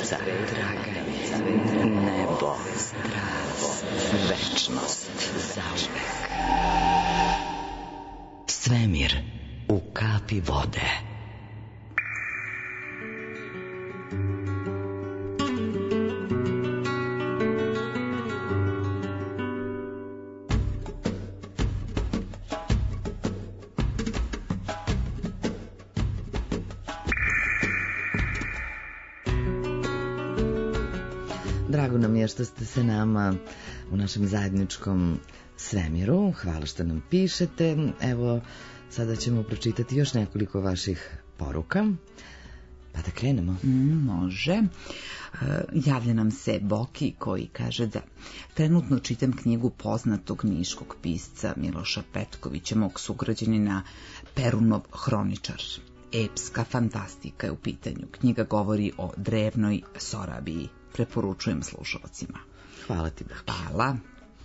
S2: Draganica, nebo, strast, večnost, zauvek. Svemir u kapi vode.
S3: Drago nam je što ste se nama u našem zajedničkom svemiru. Hvala što nam pišete. Evo, sada ćemo pročitati još nekoliko vaših poruka. Pa da krenemo.
S4: Može. Javlja nam se Boki koji kaže da trenutno čitam knjigu poznatog niškog pisca Miloša Petkovića, mog sugrađanina Perunov hroničar. Epska fantastika je u pitanju. Knjiga govori o drevnoj Sorabiji. Preporučujem slušalcima.
S3: Hvala ti, Boki.
S4: Hvala.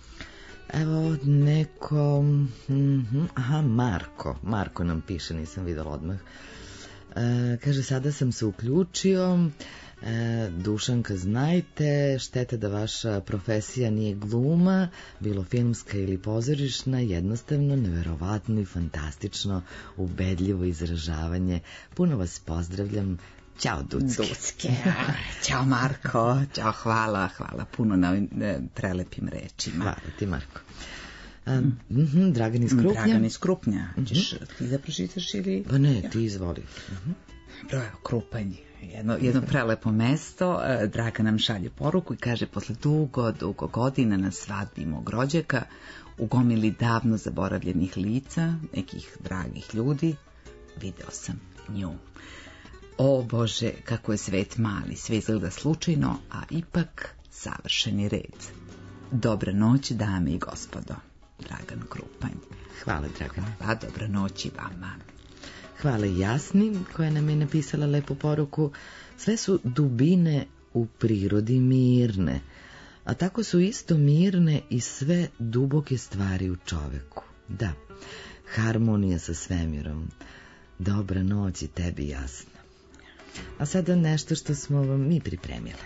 S3: Evo neko... Aha, Marko nam piše, nisam videla odmah. Kaže, sada sam se uključio. Dušanka, znajte, šteta da vaša profesija nije gluma, bilo filmska ili pozorišna, jednostavno, neverovatno i fantastično, ubedljivo izražavanje. Puno vas pozdravljam. Ćao, Ducke.
S4: Ćao, Marko. Ćao, hvala puno na ovim prelepim rečima.
S3: Hvala ti, Marko. Dragan iz Krupnja.
S4: Ćeš ti da pročitaš ili...
S3: Pa ne, ti izvoli.
S4: Krupanj. Jedno prelepo mesto. Draga nam šalje poruku i kaže, posle dugo godina na svadbi mog rođaka, u gomili davno zaboravljenih lica, nekih dragih ljudi, video sam nju. O Bože, kako je svet mali, sve izgleda slučajno, a ipak savršeni red. Dobra noć, dame i gospodo. Dragan Krupanj.
S3: Hvala, Dragane.
S4: Pa, dobra noć i vama.
S3: Hvala Jasni, koja nam je napisala lepu poruku. Sve su dubine u prirodi mirne, a tako su isto mirne i sve duboke stvari u čoveku. Da, harmonija sa svemirom. Dobra noć i tebi, Jasna. A sada nešto što smo vam mi pripremile.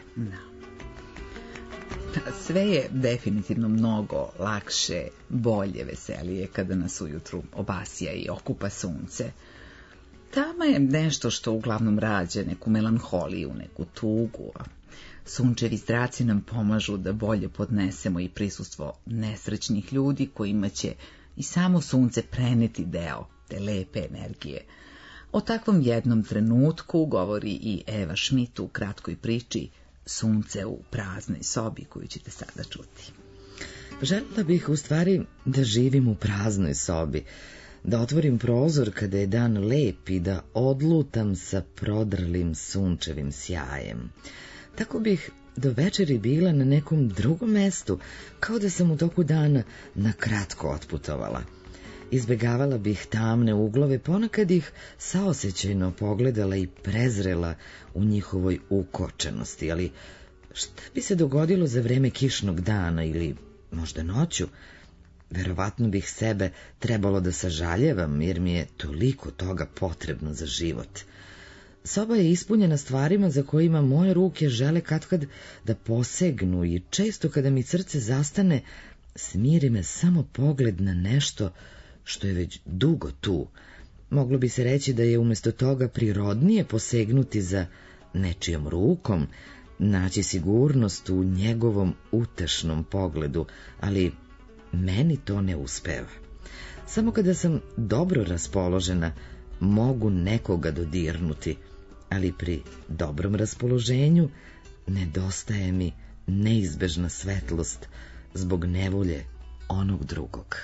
S4: Sve je definitivno mnogo lakše, bolje, veselije kada nas ujutru obasja i okupa sunce. Tama je nešto što uglavnom rađa neku melanholiju, neku tugu. Sunčevi zraci nam pomažu da bolje podnesemo i prisustvo nesrećnih ljudi kojima će i samo sunce preneti deo te lepe energije. O takvom jednom trenutku govori i Eva Schmidt u kratkoj priči Sunce u praznoj sobi, koju ćete sada čuti.
S3: Željela bih u stvari da živim u praznoj sobi, da otvorim prozor kada je dan lep i da odlutam sa prodrlim sunčevim sjajem. Tako bih do večeri bila na nekom drugom mestu, kao da sam u toku dana na kratko otputovala. Izbegavala bih tamne uglove, ponekad ih saosećajno pogledala i prezrela u njihovoj ukočenosti, ali šta bi se dogodilo za vreme kišnog dana ili možda noću? Verovatno bih sebe trebalo da sažaljevam, jer mi je toliko toga potrebno za život. Soba je ispunjena stvarima za kojima moje ruke žele katkad da posegnu i često kada mi srce zastane, smiri me samo pogled na nešto što je već dugo tu. Moglo bi se reći da je umjesto toga prirodnije posegnuti za nečijom rukom, naći sigurnost u njegovom utešnom pogledu, ali meni to ne uspeva. Samo kada sam dobro raspoložena, mogu nekoga dodirnuti, ali pri dobrom raspoloženju nedostaje mi neizbežna svetlost zbog nevolje onog drugog.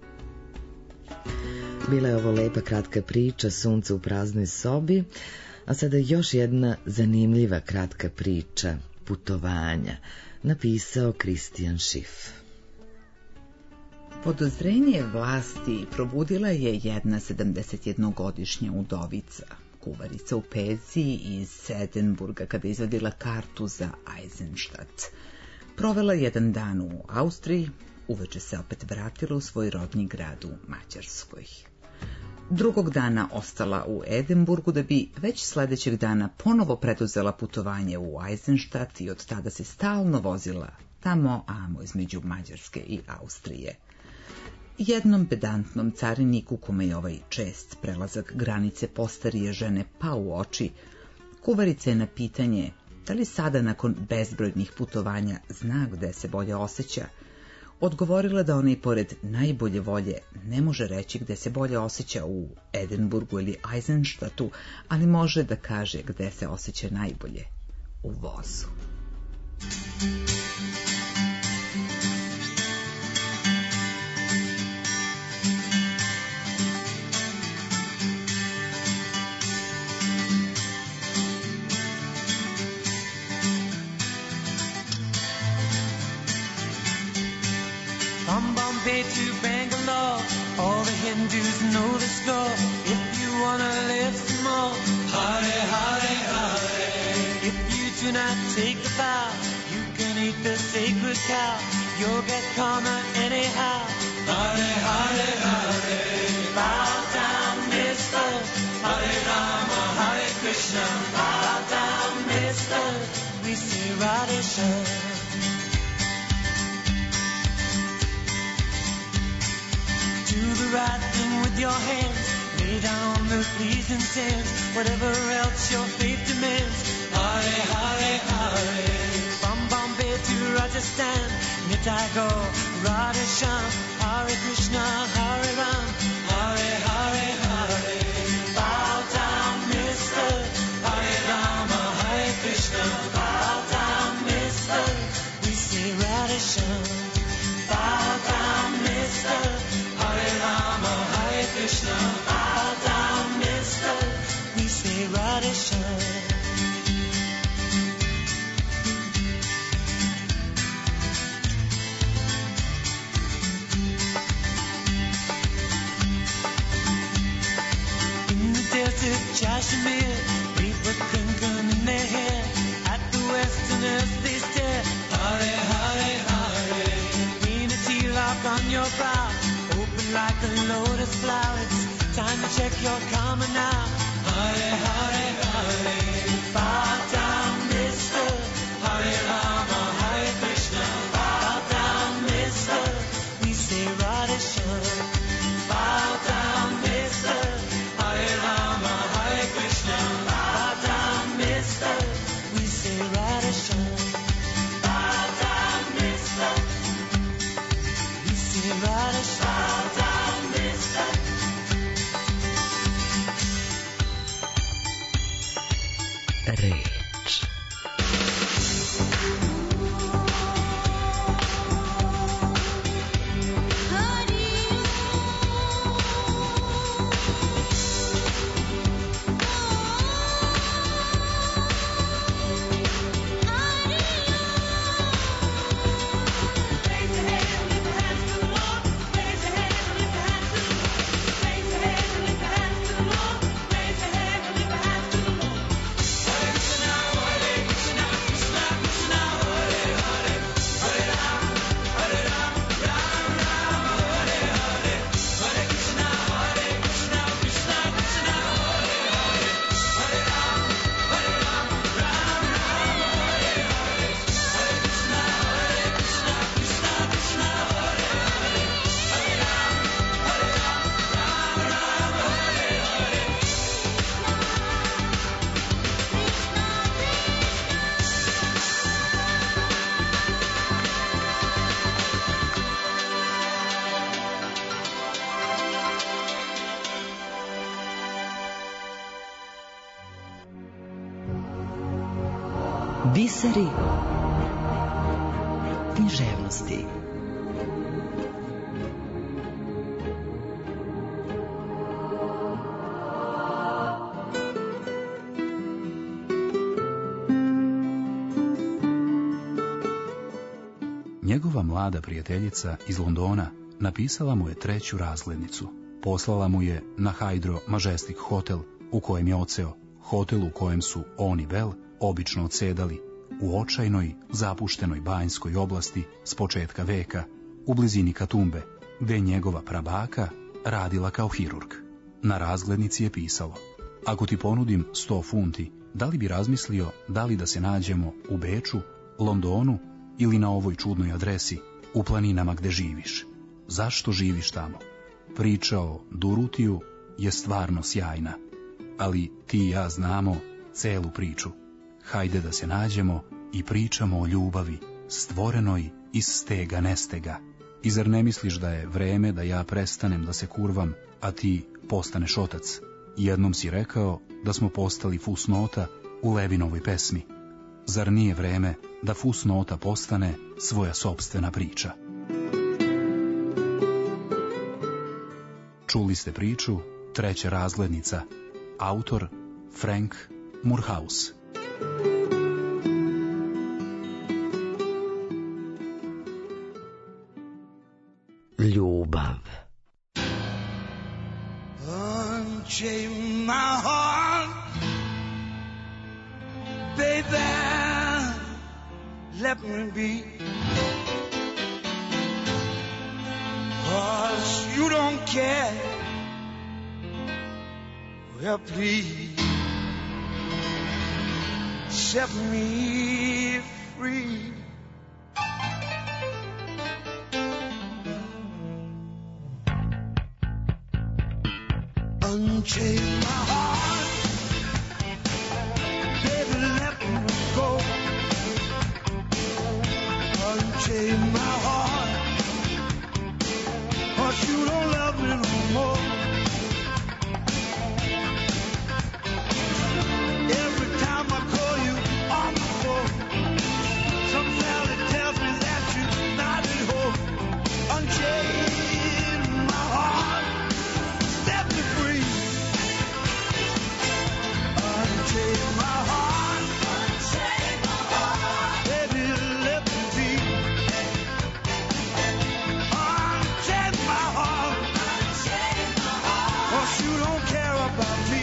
S3: Bila je ovo lepa kratka priča Sunce u praznoj sobi, a sada još jedna zanimljiva kratka priča Putovanja, napisao Kristijan Šif.
S4: Podozrenje vlasti probudila je jedna 71-godišnja udovica, kuvarica u penziji iz Edinburga, kada je izvadila kartu za Eisenstadt. Provela jedan dan u Austriji, uveče se opet vratila u svoj rodni grad u Mađarskoj. Drugog dana ostala u Edinburgu da bi već sledećeg dana ponovo preduzela putovanje u Eisenstadt i od tada se stalno vozila tamo, amo između Mađarske i Austrije. Jednom pedantnom cariniku, kome je ovaj čest prelazak granice postarije žene pao u oči, kuvarica je na pitanje da li sada nakon bezbrojnih putovanja zna gde se bolje osjeća, odgovorila da ona i pored najbolje volje ne može reći gde se bolje osjeća u Edinburgu ili Eisenstadtu, ali može da kaže gde se osjeća najbolje, u vozu.
S5: From Bombay to Bangalore, all the Hindus know the score. If you wanna live some more, Hare Hare Hare. If you do not take the vow, you can eat the sacred cow. You'll get karma anyhow. Hare Hare Hare. Bow down, mister. Hare Rama, Hare Krishna. Bow down, mister. We say Radhe Shyam. Do the right thing with your hands. Lay down the pleasing sins. Whatever else your faith demands. Hare Hare Hare. From Bombay to Rajasthan, Nitai go Radhe Shyam. Hare Krishna, Hare Ram. Hare Hare Hare. Bow down, mister. Hare Rama, Hare Krishna. Bow down, mister. We say Radhe Shyam. Bow down, mister. Hare Rama, Hare Krishna, bow down, mister. We say Radhe Shyam. In the desert Kashmir, people crinkled in their hair. At the Westerners they stare. Hare Hare Hare. Lean a tilak on your brow. Like a lotus flower, it's time to check your karma now. Hare Hare Hare. Bow down, mister. Hare Rama, Hare Krishna. Bow down, mister. We say Radhe Shyam. Bow down, mister. Hare Rama, Hare Krishna. Bow down, mister. We say Radhe Shyam. Bow down, mister. We say Radhe Shyam.
S2: Reč. Biseri književnosti.
S7: Njegova mlada prijateljica iz Londona napisala mu je 3. razglednicu. Poslala mu je na Hydro Majestic Hotel, u kojem je odseo, hotel u kojem su on i Bell obično odsedali, u očajnoj, zapuštenoj Banjskoj oblasti s početka veka, u blizini Katumbe, gde je njegova prabaka radila kao hirurg. Na razglednici je pisalo: ako ti ponudim 100 funti, da li bi razmislio da li da se nađemo u Beču, Londonu ili na ovoj čudnoj adresi u planinama gde živiš? Zašto živiš tamo? Priča o Durutiju je stvarno sjajna, ali ti i ja znamo celu priču. Hajde da se nađemo i pričamo o ljubavi, stvorenoj iz stega nestega. I zar ne misliš da je vreme da ja prestanem da se kurvam, a ti postaneš otac? Jednom si rekao da smo postali fusnota u Levinovoj pesmi. Zar nije vreme da fusnota postane svoja sopstvena priča? Čuli ste priču Treća razglednica, autor Frank Moorhouse.
S3: Ljubav.
S6: Unchain my heart, baby, let me be. 'Cause you don't care, well please set me free. Unchain my heart, baby, let me go. Unchain my heart, 'cause you don't love me no more. Every time I call you on the phone, some valley tells me that you're not at home. Unchain my heart, set me free. Unchain my heart, baby, let me be. Unchain my heart, 'cause you don't care about me.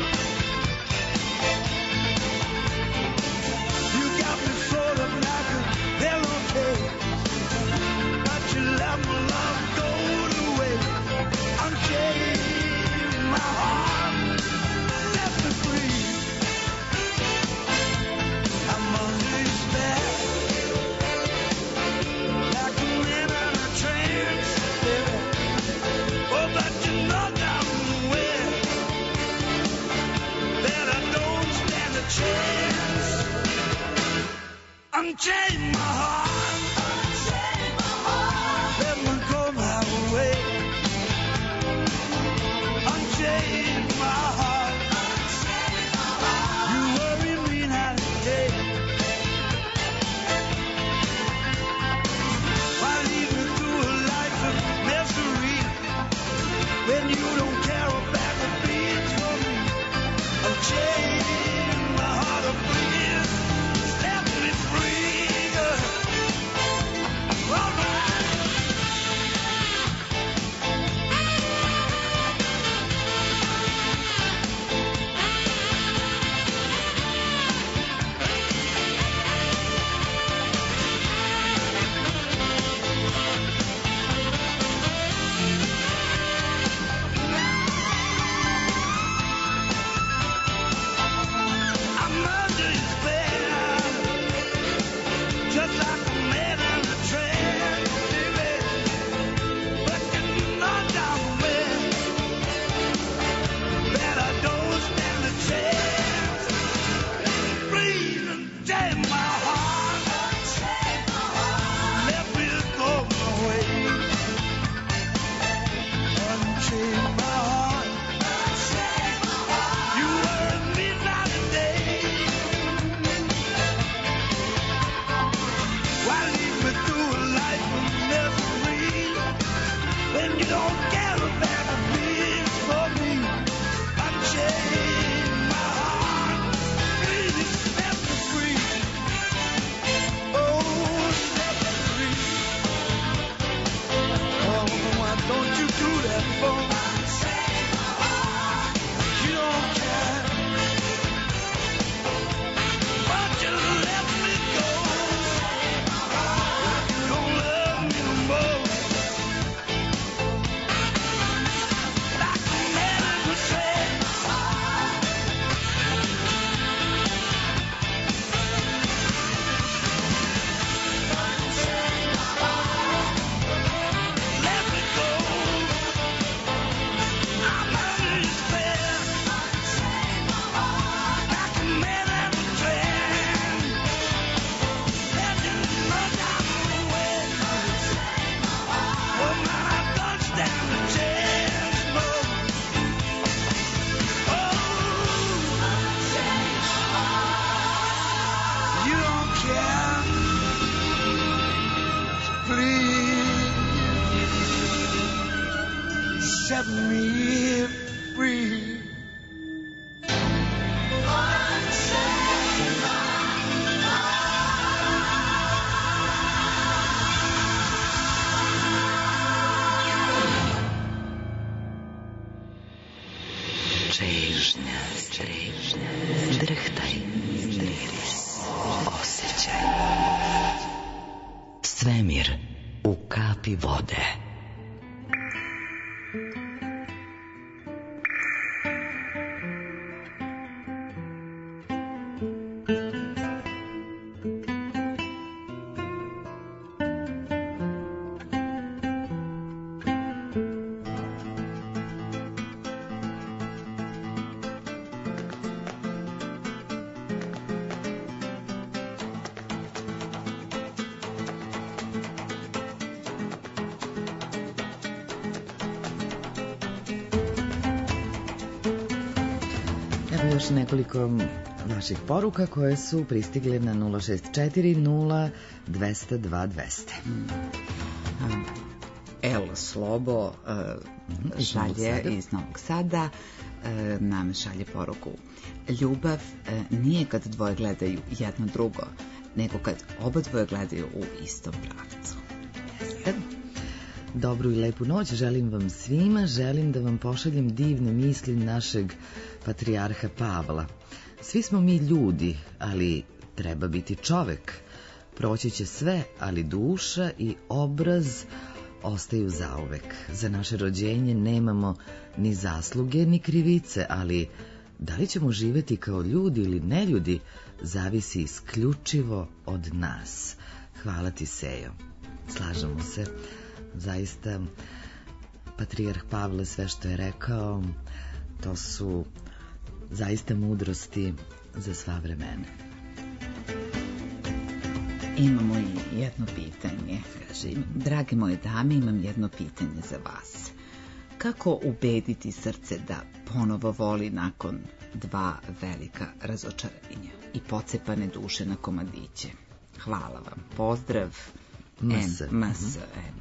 S6: You got me sort of like a pillowcase, but you let my love go to waste. Unchain my heart, set me free. I'm under your spell, like a man in a trance, baby. Oh, but you know damn well that I don't stand a chance. Unchain my heart, let me go my way. Unchain my heart, you worry me night and day. Why lead me through a life of misery when you don't care a bag of beans for me? Unchain my heart, please set me free. All right. I'm under your spell, just like a man in a trance, baby. But you know damn well that I don't stand a chance. Please unchain my heart, let me go my way. Unchain my heart, you worry me night and day. Why lead me through a life of misery when you don't care a bag of beans for me? Unchain my heart, please set me free. Oh, set me free. Oh, why don't you do that for me? You don't care, but you let me go. You don't love me no more.
S5: set me free.
S2: Čežnja, drhtaj, miris, osjećaj. Svemir u kapi vode.
S3: Još nekoliko vaših poruka koje su pristigle na 064 0202 200.
S4: El Slobo šalje iz Novog Sada, nam šalje poruku. Ljubav nije kad dvoje gledaju jedno drugo, nego kad oba dvoje gledaju u istom pravcu.
S3: Jeste. Dobru i lepu noć želim vam svima, želim da vam pošaljem divne misli našeg patrijarha Pavla. Svi smo mi ljudi, ali treba biti čovek. Proći će sve, ali duša i obraz ostaju zauvek. Za naše rođenje nemamo ni zasluge, ni krivice, ali da li ćemo živeti kao ljudi ili ne ljudi, zavisi isključivo od nas. Hvala ti, Sejo. Slažemo se. Zaista, patrijarh Pavle sve što je rekao, to su zaista mudrosti za sva vremena.
S4: Imamo i jedno pitanje. Kaže, drage moje dame, imam jedno pitanje za vas. Kako ubediti srce da ponovo voli nakon dva velika razočarenja i pocepane duše na komadiće? Hvala vam. Pozdrav. MS.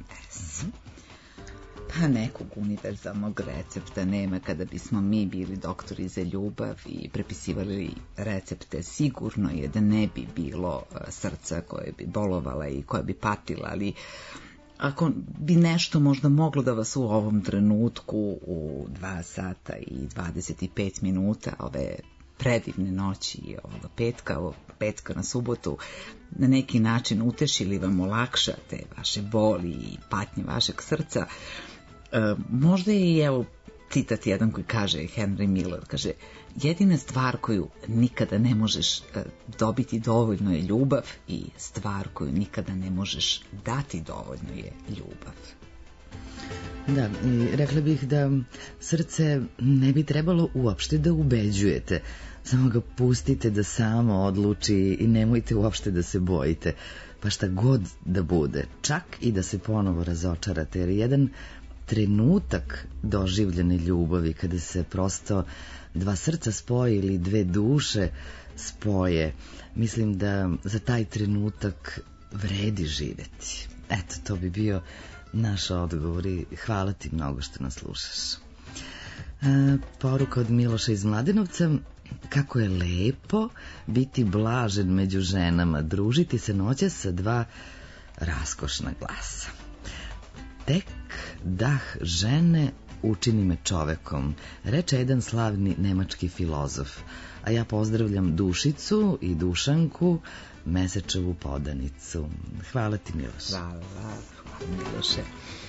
S4: Pa nekog univerzalnog recepta nema. Kada bismo mi bili doktori za ljubav i prepisivali recepte, sigurno je da ne bi bilo srca koje bi bolovala i koje bi patila, ali ako bi nešto možda moglo da vas u ovom trenutku u 2 sata i 25 minuta ove predivne noći ovoga petka na subotu na neki način utešili vam, olakšate vaše boli i patnje vašeg srca, možda i evo citat jedan koji kaže, Henry Miller kaže, jedina stvar koju nikada ne možeš dobiti dovoljno je ljubav i stvar koju nikada ne možeš dati dovoljno je ljubav.
S3: Da, i rekla bih da srce ne bi trebalo uopšte da ubeđujete, samo ga pustite da samo odluči i nemojte uopšte da se bojite, pa šta god da bude, čak i da se ponovo razočarate, jer jedan trenutak doživljene ljubavi, kada se prosto dva srca spoje ili dve duše spoje, mislim da za taj trenutak vredi živeti. Eto, to bi bio naš odgovor i hvala ti mnogo što nas slušaš. Poruka od Miloša iz Mladenovca. Kako je lepo biti blažen među ženama, družiti se noćas sa dva raskošna glasa. Tek dah žene učini me čovekom, reče jedan slavni nemački filozof, a ja pozdravljam Dušicu i Dušanku, Mesečevu podanicu. Hvala ti, Miloše.
S4: Hvala Miloše.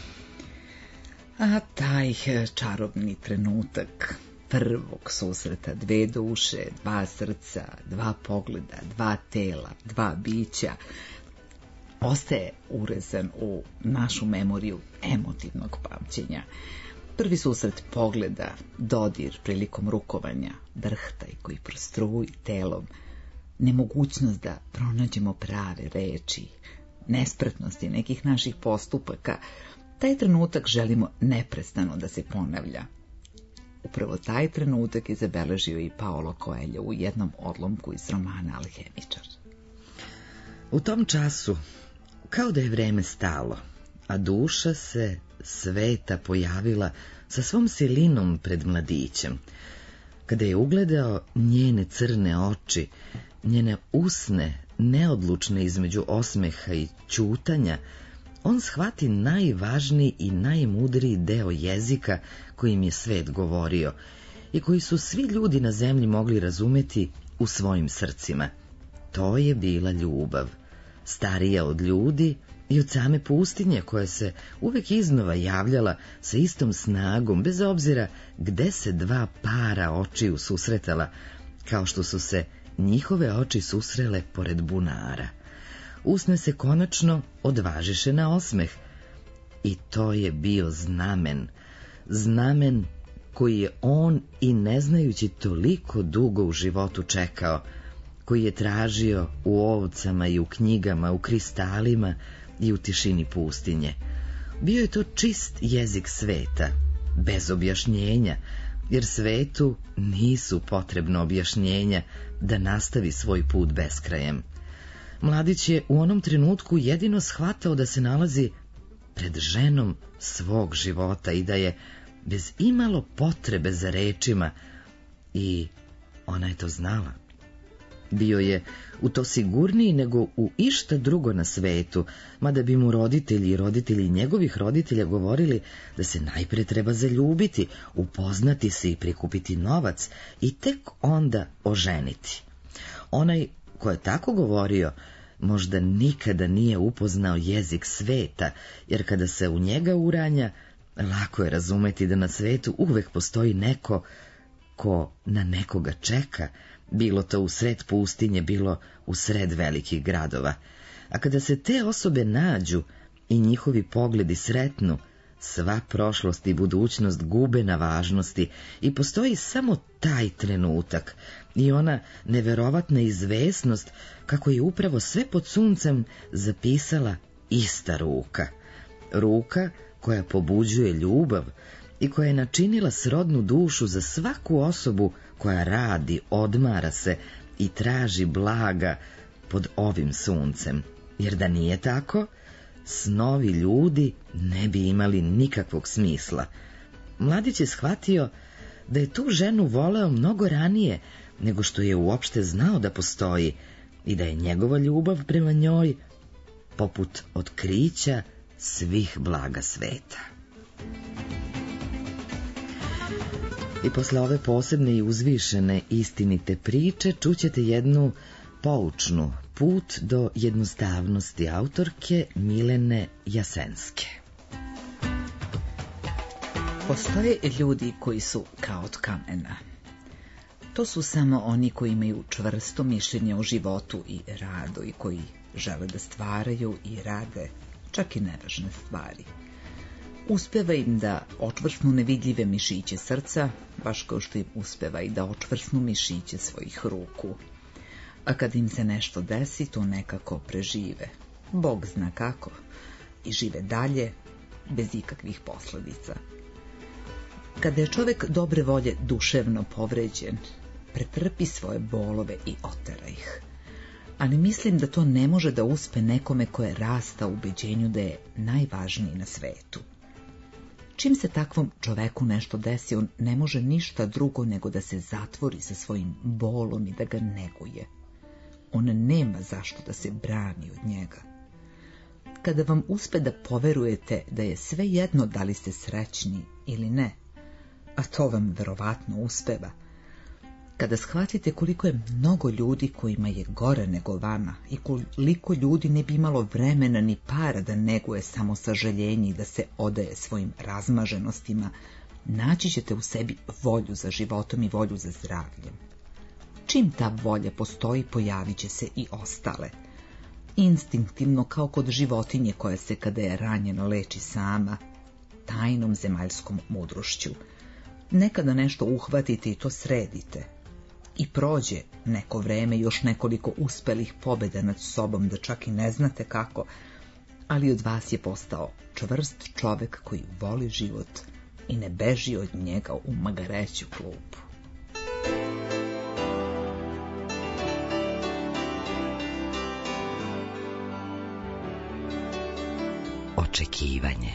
S4: A taj čarobni trenutak prvog susreta dve duše, dva srca, dva pogleda, dva tela, dva bića, ostaje urezan u našu memoriju emotivnog pamćenja. Prvi susret pogleda, dodir prilikom rukovanja, drhtaj koji prostruji telom, nemogućnost da pronađemo prave reči, nespretnosti nekih naših postupaka, taj trenutak želimo neprestano da se ponavlja. Upravo taj trenutak je zabeležio i Paolo Coelho u jednom odlomku iz romana Alhemičar.
S3: U tom času, kao da je vreme stalo, a duša se sveta pojavila sa svom silinom pred mladićem. Kada je ugledao njene crne oči, njene usne, neodlučne između osmeha i ćutanja, on shvati najvažniji i najmudriji deo jezika kojim je svet govorio i koji su svi ljudi na zemlji mogli razumeti u svojim srcima. To je bila ljubav, starija od ljudi i od same pustinje, koja se uvek iznova javljala sa istom snagom, bez obzira gde se dva para očiju susretala, kao što su se njihove oči susrele pored bunara. Usne se konačno odvažiše na osmeh i to je bio znamen koji je on i ne znajući toliko dugo u životu čekao, koji je tražio u ovcama i u knjigama, u kristalima i u tišini pustinje. Bio je to čist jezik sveta, bez objašnjenja, jer svetu nisu potrebno objašnjenja da nastavi svoj put beskrajem. Mladić je u onom trenutku jedino shvatao da se nalazi pred ženom svog života i da je bez imalo potrebe za rečima, i ona je to znala. Bio je u to sigurniji nego u išta drugo na svetu, mada bi mu roditelji i roditelji njegovih roditelja govorili da se najpre treba zaljubiti, upoznati se i prikupiti novac i tek onda oženiti. Onaj ko je tako govorio možda nikada nije upoznao jezik sveta, jer kada se u njega uranja, lako je razumeti da na svetu uvek postoji neko ko na nekoga čeka, bilo to u sred pustinje, bilo u sred velikih gradova. A kada se te osobe nađu i njihovi pogledi sretnu, sva prošlost i budućnost gube na važnosti i postoji samo taj trenutak i ona neverovatna izvesnost kako je upravo sve pod suncem zapisala ista ruka. Ruka koja pobuđuje ljubav i koja je načinila srodnu dušu za svaku osobu koja radi, odmara se i traži blaga pod ovim suncem. Jer da nije tako, snovi ljudi ne bi imali nikakvog smisla. Mladić je shvatio da je tu ženu voleo mnogo ranije nego što je uopšte znao da postoji i da je njegova ljubav prema njoj poput otkrića svih blaga sveta. I posle ove posebne i uzvišene istinite priče čućete jednu poučnu put do jednostavnosti autorke Milene Jasenske.
S4: Postoje ljudi koji su kao od kamena. To su samo oni koji imaju čvrsto mišljenje o životu i radu i koji žele da stvaraju i rade čak i nevažne stvari. Uspeva im da očvrsnu nevidljive mišiće srca, baš kao što im uspeva i da očvrsnu mišiće svojih ruku. A kad im se nešto desi, to nekako prežive. Bog zna kako. I žive dalje, bez ikakvih posledica. Kada je čovek dobre volje duševno povređen, pretrpi svoje bolove i otera ih. Ali mislim da to ne može da uspe nekome ko je rasta u ubeđenju da je najvažniji na svetu. Čim se takvom čoveku nešto desi, on ne može ništa drugo nego da se zatvori sa svojim bolom i da ga neguje. On nema zašto da se brani od njega. Kada vam uspe da poverujete da je sve jedno da li ste srećni ili ne, a to vam verovatno uspeva, kada shvatite koliko je mnogo ljudi kojima je gore nego vama i koliko ljudi ne bi imalo vremena ni para da neguje samo sažaljenje i da se odaje svojim razmaženostima, naći ćete u sebi volju za životom i volju za zdravljem. Čim ta volja postoji, pojavit će se i ostale. Instinktivno, kao kod životinje koja se kada je ranjena leči sama, tajnom zemaljskom mudrošću. Nekada nešto uhvatite i to sredite. I prođe neko vreme, još nekoliko uspelih pobjeda nad sobom, da čak i ne znate kako, ali od vas je postao čvrst čovek koji voli život i ne beži od njega u magareću klupu.
S2: očekivanje.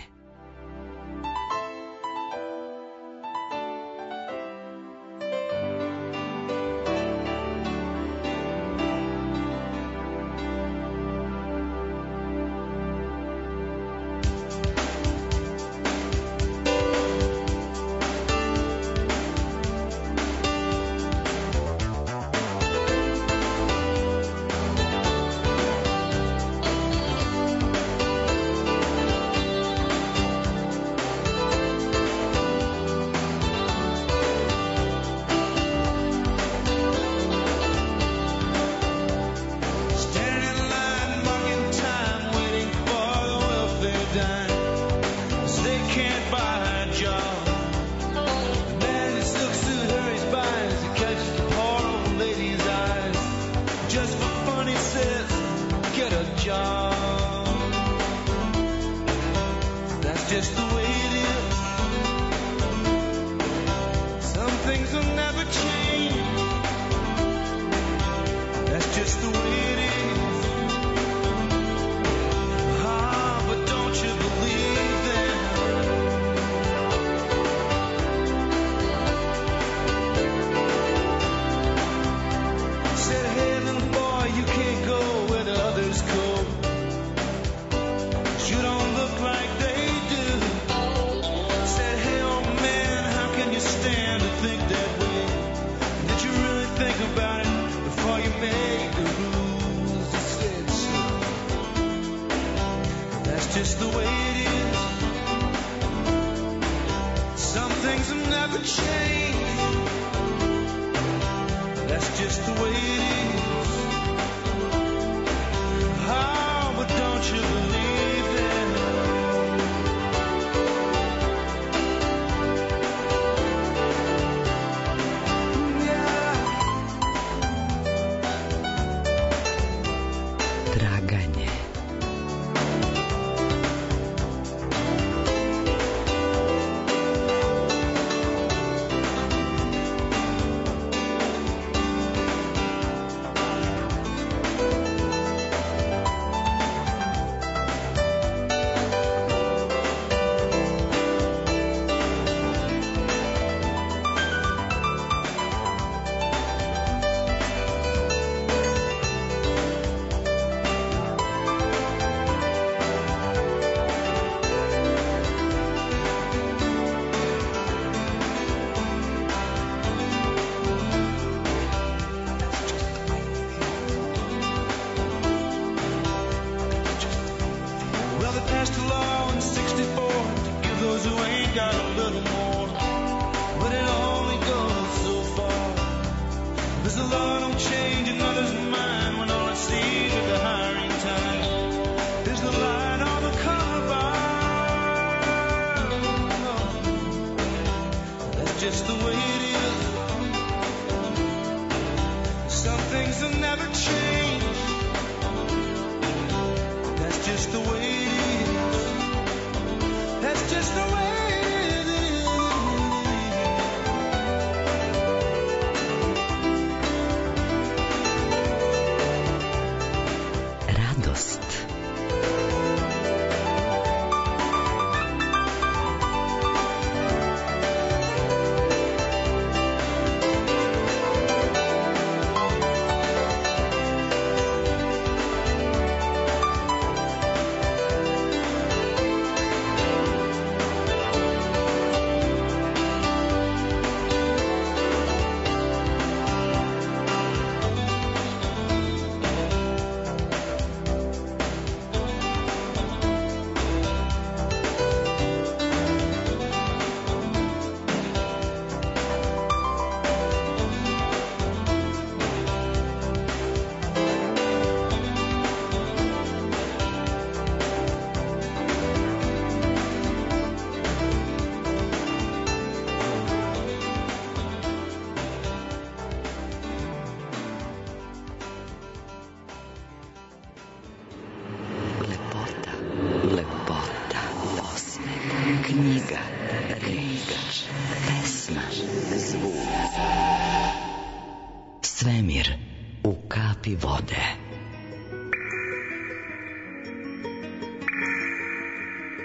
S2: Svemir u kapi vode.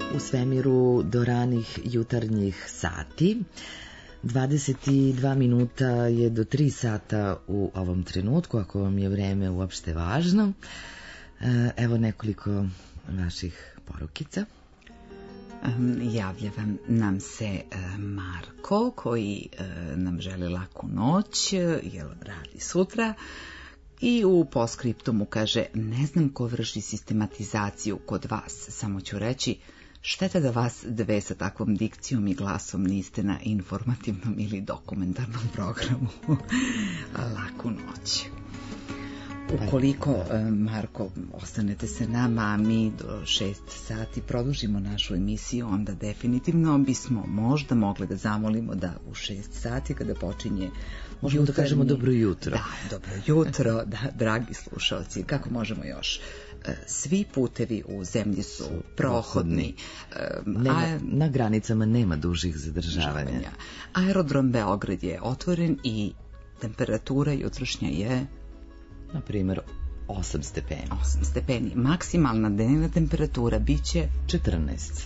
S3: U svemiru do ranih jutarnjih sati. 22 minuta je do 3 sata u ovom trenutku, ako vam je vreme uopšte važno. Evo nekoliko vaših porukica.
S4: Javlja nam se Marko koji nam želi laku noć, jer radi sutra. I u poskriptu mu kaže: ne znam ko vrši sistematizaciju kod vas, samo ću reći, šteta da vas dve sa takvom dikcijom i glasom niste na informativnom ili dokumentarnom programu. Laku noć. Ukoliko, Marko, ostanete se nama, a mi do 6 sati produžimo našu emisiju, onda definitivno bismo možda mogli da zamolimo da u 6 sati, kada počinje
S3: možemo da kažemo dobro jutro.
S4: Da, dobro jutro, da, dragi slušalci, kako možemo još? Svi putevi u zemlji su prohodni.
S3: Na granicama nema dužih zadržavanja.
S4: Aerodrom Beograd je otvoren i temperatura jutrošnja je,
S3: na primjer, 8 stepeni.
S4: 8 stepeni. Maksimalna dnevna temperatura biće
S3: 14.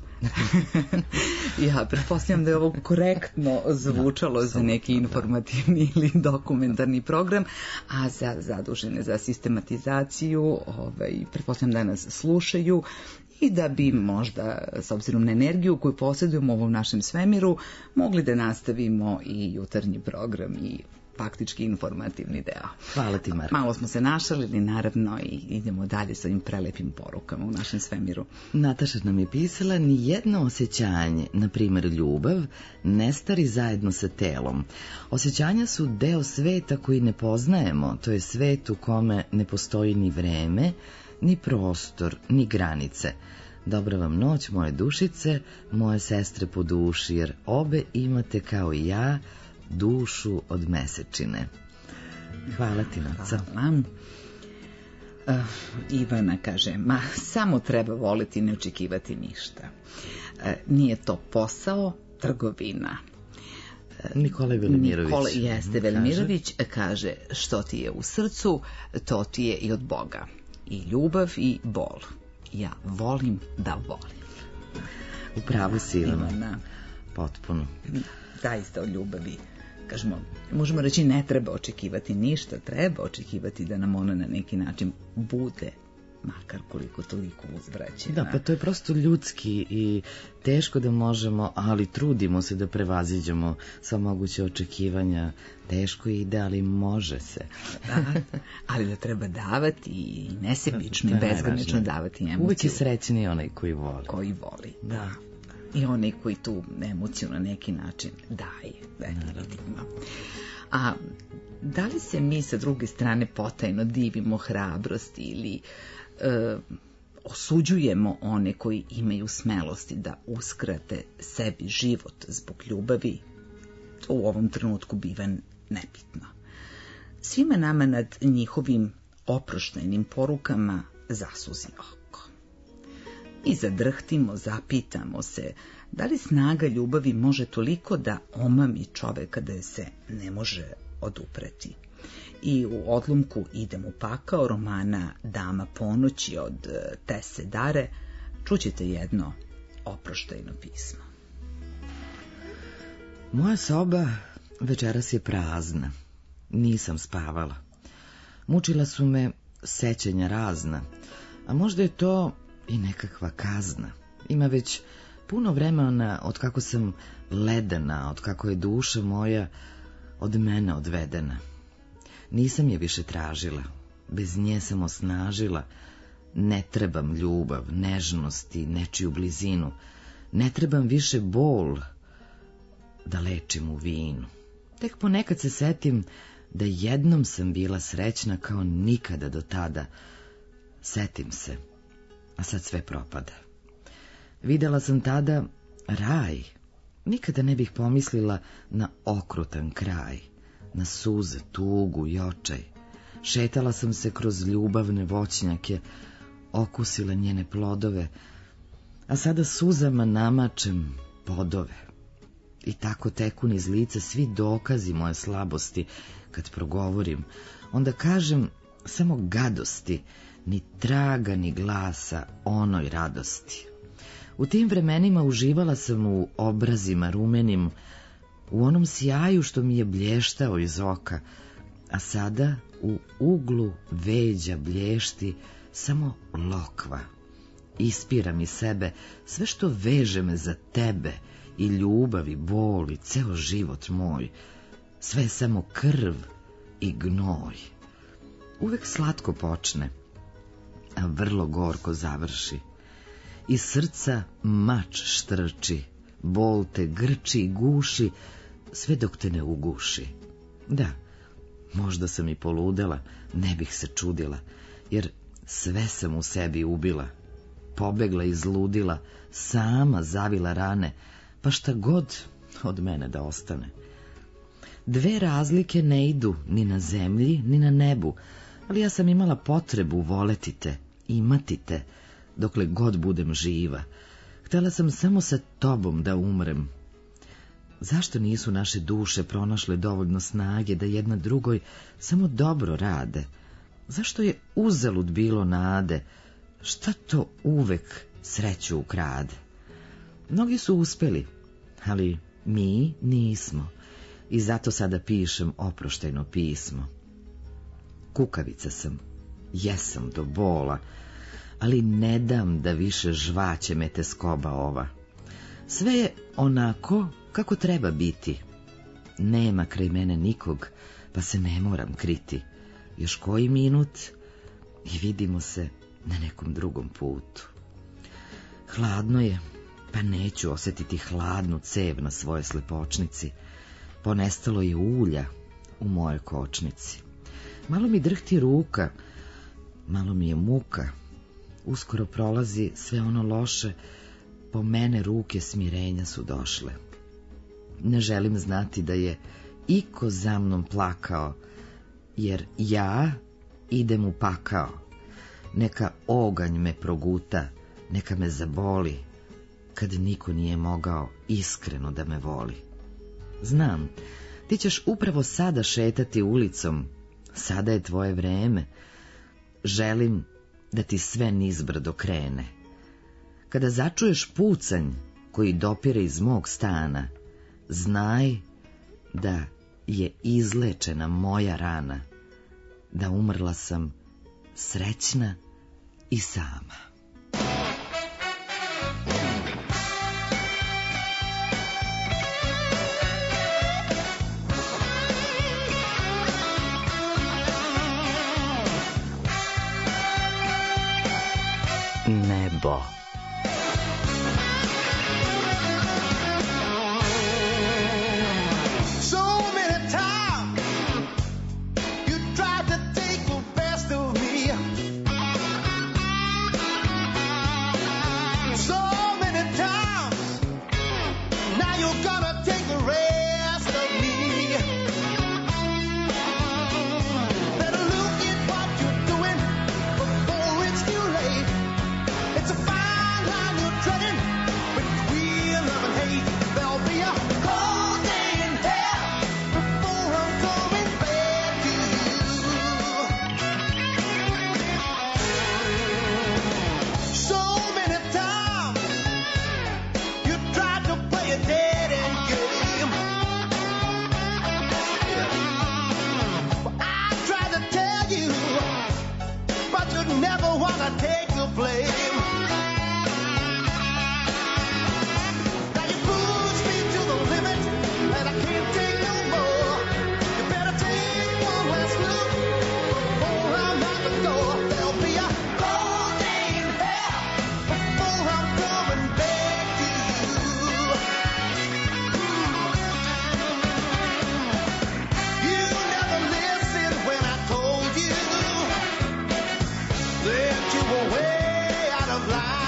S4: Ja pretpostavljam da je ovo korektno zvučalo za neki informativni ili dokumentarni program, a za zadužene za sistematizaciju, pretpostavljam da nas slušaju i da bi možda, s obzirom na energiju koju posjedujemo u ovom našem svemiru, mogli da nastavimo i jutarnji program i faktički informativni deo.
S3: Hvala ti, Marko.
S4: Malo smo se našalili, naravno, i idemo dalje s ovim prelepim porukama u našem svemiru.
S3: Nataša nam je pisala: nijedno osjećanje, na primjer ljubav, ne stari zajedno sa telom. Osjećanja su deo sveta koji ne poznajemo, to je svet u kome ne postoji ni vreme, ni prostor, ni granice. Dobra vam noć, moje dušice, moje sestre po duši, jer obe imate kao i ja dušu od mesečine. Hvala ti, Naca.
S4: Hvala. Ivana kaže: ma samo treba voliti i ne očekivati ništa. Nije to posao, trgovina.
S3: Nikola Velimirović.
S4: Velimirović kaže: što ti je u srcu, to ti je i od Boga. I ljubav i bol. Ja volim da volim.
S3: U pravu si, Ivana. Potpuno.
S4: Zaista od ljubavi. Kažemo, možemo reći, ne treba očekivati ništa, treba očekivati da nam ona na neki način bude, makar koliko toliko uzvraćena.
S3: Da, pa to je prosto ljudski i teško da možemo, ali trudimo se da prevaziđemo sva moguće očekivanja. Teško ide, ali može se.
S4: Da, ali da treba davati i nesebično i bezgranično davati emociju.
S3: Uvijek je srećniji onaj koji voli.
S4: Koji voli, da. I onaj koji tu emociju na neki način daje, definitivno. A da li se mi sa druge strane potajno divimo hrabrosti ili osuđujemo one koji imaju smelosti da uskrate sebi život zbog ljubavi? To u ovom trenutku biva nebitno. Svima nama nad njihovim oproštajnim porukama zasuzi oko. I zadrhtimo, zapitamo se da li snaga ljubavi može toliko da omami čoveka da se ne može odupreti. I u odlomku Idem u pakao romana Dama ponoći od Tese Dare čućete jedno oproštajno pismo.
S3: Moja soba večeras je prazna. Nisam spavala. Mučila su me sećanja razna, a možda je to i nekakva kazna. Ima već puno vremena od kako sam ledena, od kako je duša moja od mene odvedena. Nisam je više tražila, bez nje sam osnažila. Ne trebam ljubav, nežnost i nečiju blizinu. Ne trebam više bol da lečim u vinu. Tek ponekad se setim da jednom sam bila srećna kao nikada do tada. Setim se, a sad sve propada. Videla sam tada raj. Nikada ne bih pomislila na okrutan kraj, na suze, tugu i očaj. Šetala sam se kroz ljubavne voćnjake, okusila njene plodove, a sada suzama namačem podove. I tako teku niz lica svi dokazi moje slabosti. Kad progovorim, onda kažem samo gadosti, ni traga ni glasa onoj radosti. U tim vremenima uživala sam u obrazima rumenim, u onom sjaju što mi je blještao iz oka, a sada u uglu veđa blješti samo lokva. Ispira mi sebe sve što veže me za tebe, i ljubav i bol i ceo život moj. Sve je samo krv i gnoj. Uvek slatko počne, a vrlo gorko završi. Iz srca mač štrči, bol te grči i guši, sve dok te ne uguši. Da, možda sam i poludela, ne bih se čudila, jer sve sam u sebi ubila. Pobegla i zludila, sama zavila rane, pa šta god od mene da ostane. Dve razlike ne idu ni na zemlji, ni na nebu, ali ja sam imala potrebu voleti te, imati te, dokle god budem živa. Htela sam samo sa tobom da umrem. Zašto nisu naše duše pronašle dovoljno snage da jedna drugoj samo dobro rade? Zašto je uzalud bilo nade? Šta to uvek sreću ukrade? Mnogi su uspeli, ali mi nismo, i zato sada pišem oproštajno pismo. Kukavica sam, jesam do bola, ali ne dam da više žvaće me teskoba ova. Sve je onako kako treba biti. Nema kraj mene nikog, pa se ne moram kriti. Još koji minut i vidimo se na nekom drugom putu. Hladno je, pa neću osjetiti hladnu cev na svojoj slepočnici. Ponestalo je ulja u moje kočnici. Malo mi drhti ruka, malo mi je muka. Uskoro prolazi sve ono loše, po mene ruke smirenja su došle. Ne želim znati da je iko za mnom plakao, jer ja idem u pakao. Neka oganj me proguta, neka me zaboli, kad niko nije mogao iskreno da me voli. Znam, ti ćeš upravo sada šetati ulicom, sada je tvoje vreme. Želim da ti sve nizbrdo krene. Kada začuješ pucanj koji dopire iz mog stana, znaj da je izlečena moja rana, da umrla sam srećna i sama.
S2: Nebo.
S6: That you were way out of line.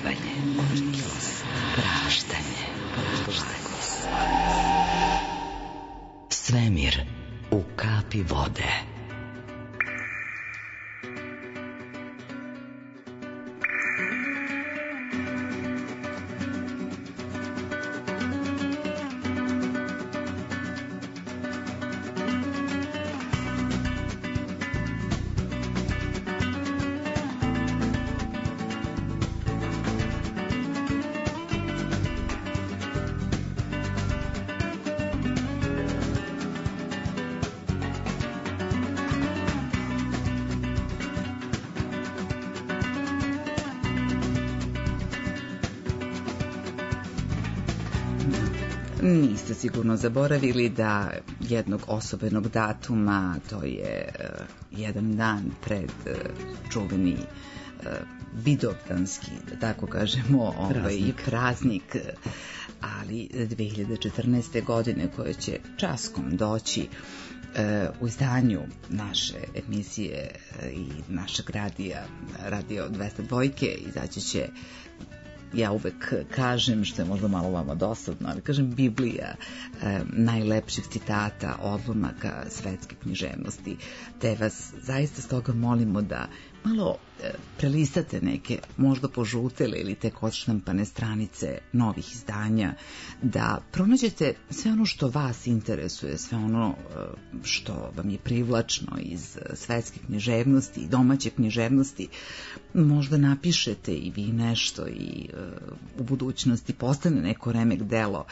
S2: otkrivanje, praštanje, svemir u kapi vode.
S4: Niste sigurno zaboravili da jednog osobenog datuma, to je jedan dan pred čuveni vidovdanski, da tako kažemo, praznik, ali 2014. godine koje će časkom doći u izdanju naše emisije i našeg radija, Radio 202, izaći će, ja uvek kažem, što je možda malo vama dosadno, ali kažem Biblija najlepših citata, odlomaka svetske književnosti, te vas zaista stoga molimo da malo prelistate neke možda požutele ili tek odštampane stranice novih izdanja, da pronađete sve ono što vas interesuje, sve ono što vam je privlačno iz svetske književnosti i domaće književnosti. Možda napišete i vi nešto i u budućnosti postane neko remek delo,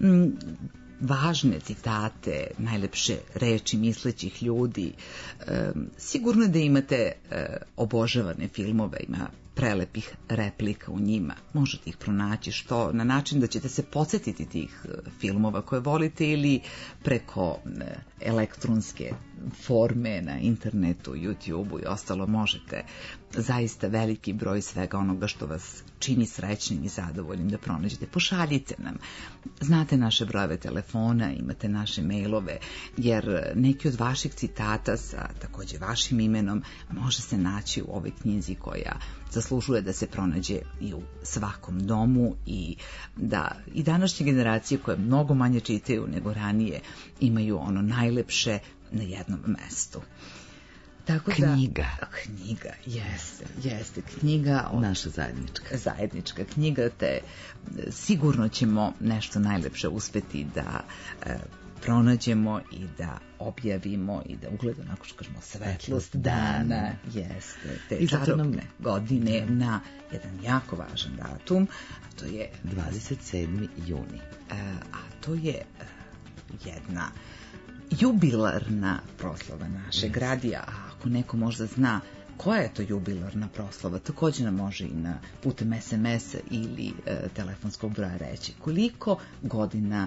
S4: važne citate, najlepše reči mislećih ljudi. Sigurno je da imate obožavane filmove, ima prelepih replika u njima. Možete ih pronaći što na način da ćete se podsjetiti tih filmova koje volite ili preko elektronske forme na internetu, YouTubeu i ostalo možete zaista veliki broj svega onoga što vas čini srećnim i zadovoljnim da pronađete. Pošaljite nam. Znate naše brojeve telefona, imate naše mailove, jer neki od vaših citata sa takođe vašim imenom može se naći u ovoj knjizi koja zaslužuje da se pronađe i u svakom domu i da i današnje generacije koje mnogo manje čitaju nego ranije imaju ono najlepše na jednom mestu. Tako da, knjiga, jeste knjiga,
S3: naša
S4: zajednička knjiga, te sigurno ćemo nešto najlepše uspeti da pronađemo i da objavimo i da ugleda, onako što kažemo, svetlost dana, jeste, te čarobne godine na jedan jako važan datum, a to je
S3: 27. juni.
S4: A to je jedna jubilarna proslava našeg radija, a ako neko možda zna koja je to jubilarna proslava, takođe nam može i na putem SMS-a ili telefonskog broja reći koliko godina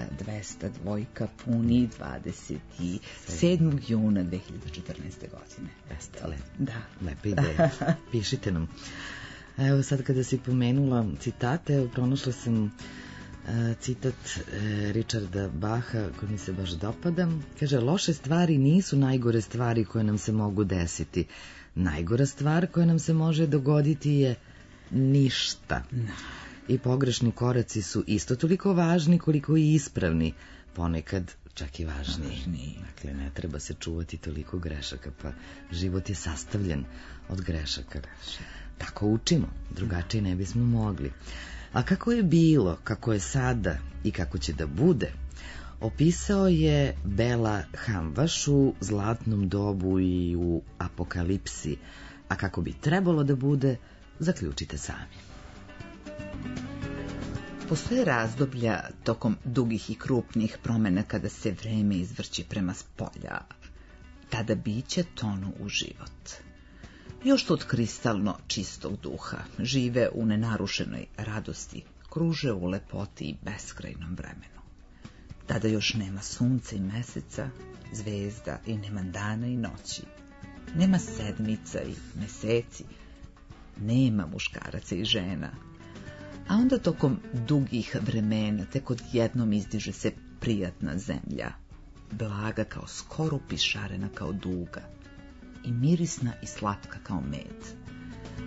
S4: 202 puni 27. juna 2014. godine.
S3: Lepa ideja. Pišite nam. Evo sad kada si pomenula citate, pronašla sam citat Richarda Baha koji mi se baš dopada. Kaže, loše stvari nisu najgore stvari koje nam se mogu desiti. Najgora stvar koja nam se može dogoditi je ništa. I pogrešni koraci su isto toliko važni koliko i ispravni, ponekad čak i važniji. Dakle, ne treba se čuvati toliko grešaka, pa život je sastavljen od grešaka. Tako učimo, drugačije ne bismo mogli. A kako je bilo, kako je sada i kako će da bude, opisao je Bela Hamvaš u Zlatnom dobu i u Apokalipsi, a kako bi trebalo da bude, zaključite sami.
S4: Postoje razdoblja tokom dugih i krupnih promena kada se vreme izvrće prema spolja, tada biće tonu u život. Još od kristalno čistog duha, žive u nenarušenoj radosti, kruže u lepoti i beskrajnom vremenu. Tada još nema sunca i meseca, zvezda i nema dana i noći. Nema sedmica i meseci, nema muškaraca i žena. A onda tokom dugih vremena tek odjednom izdiže se prijatna zemlja, blaga kao skorup i šarena kao duga, i mirisna i slatka kao med.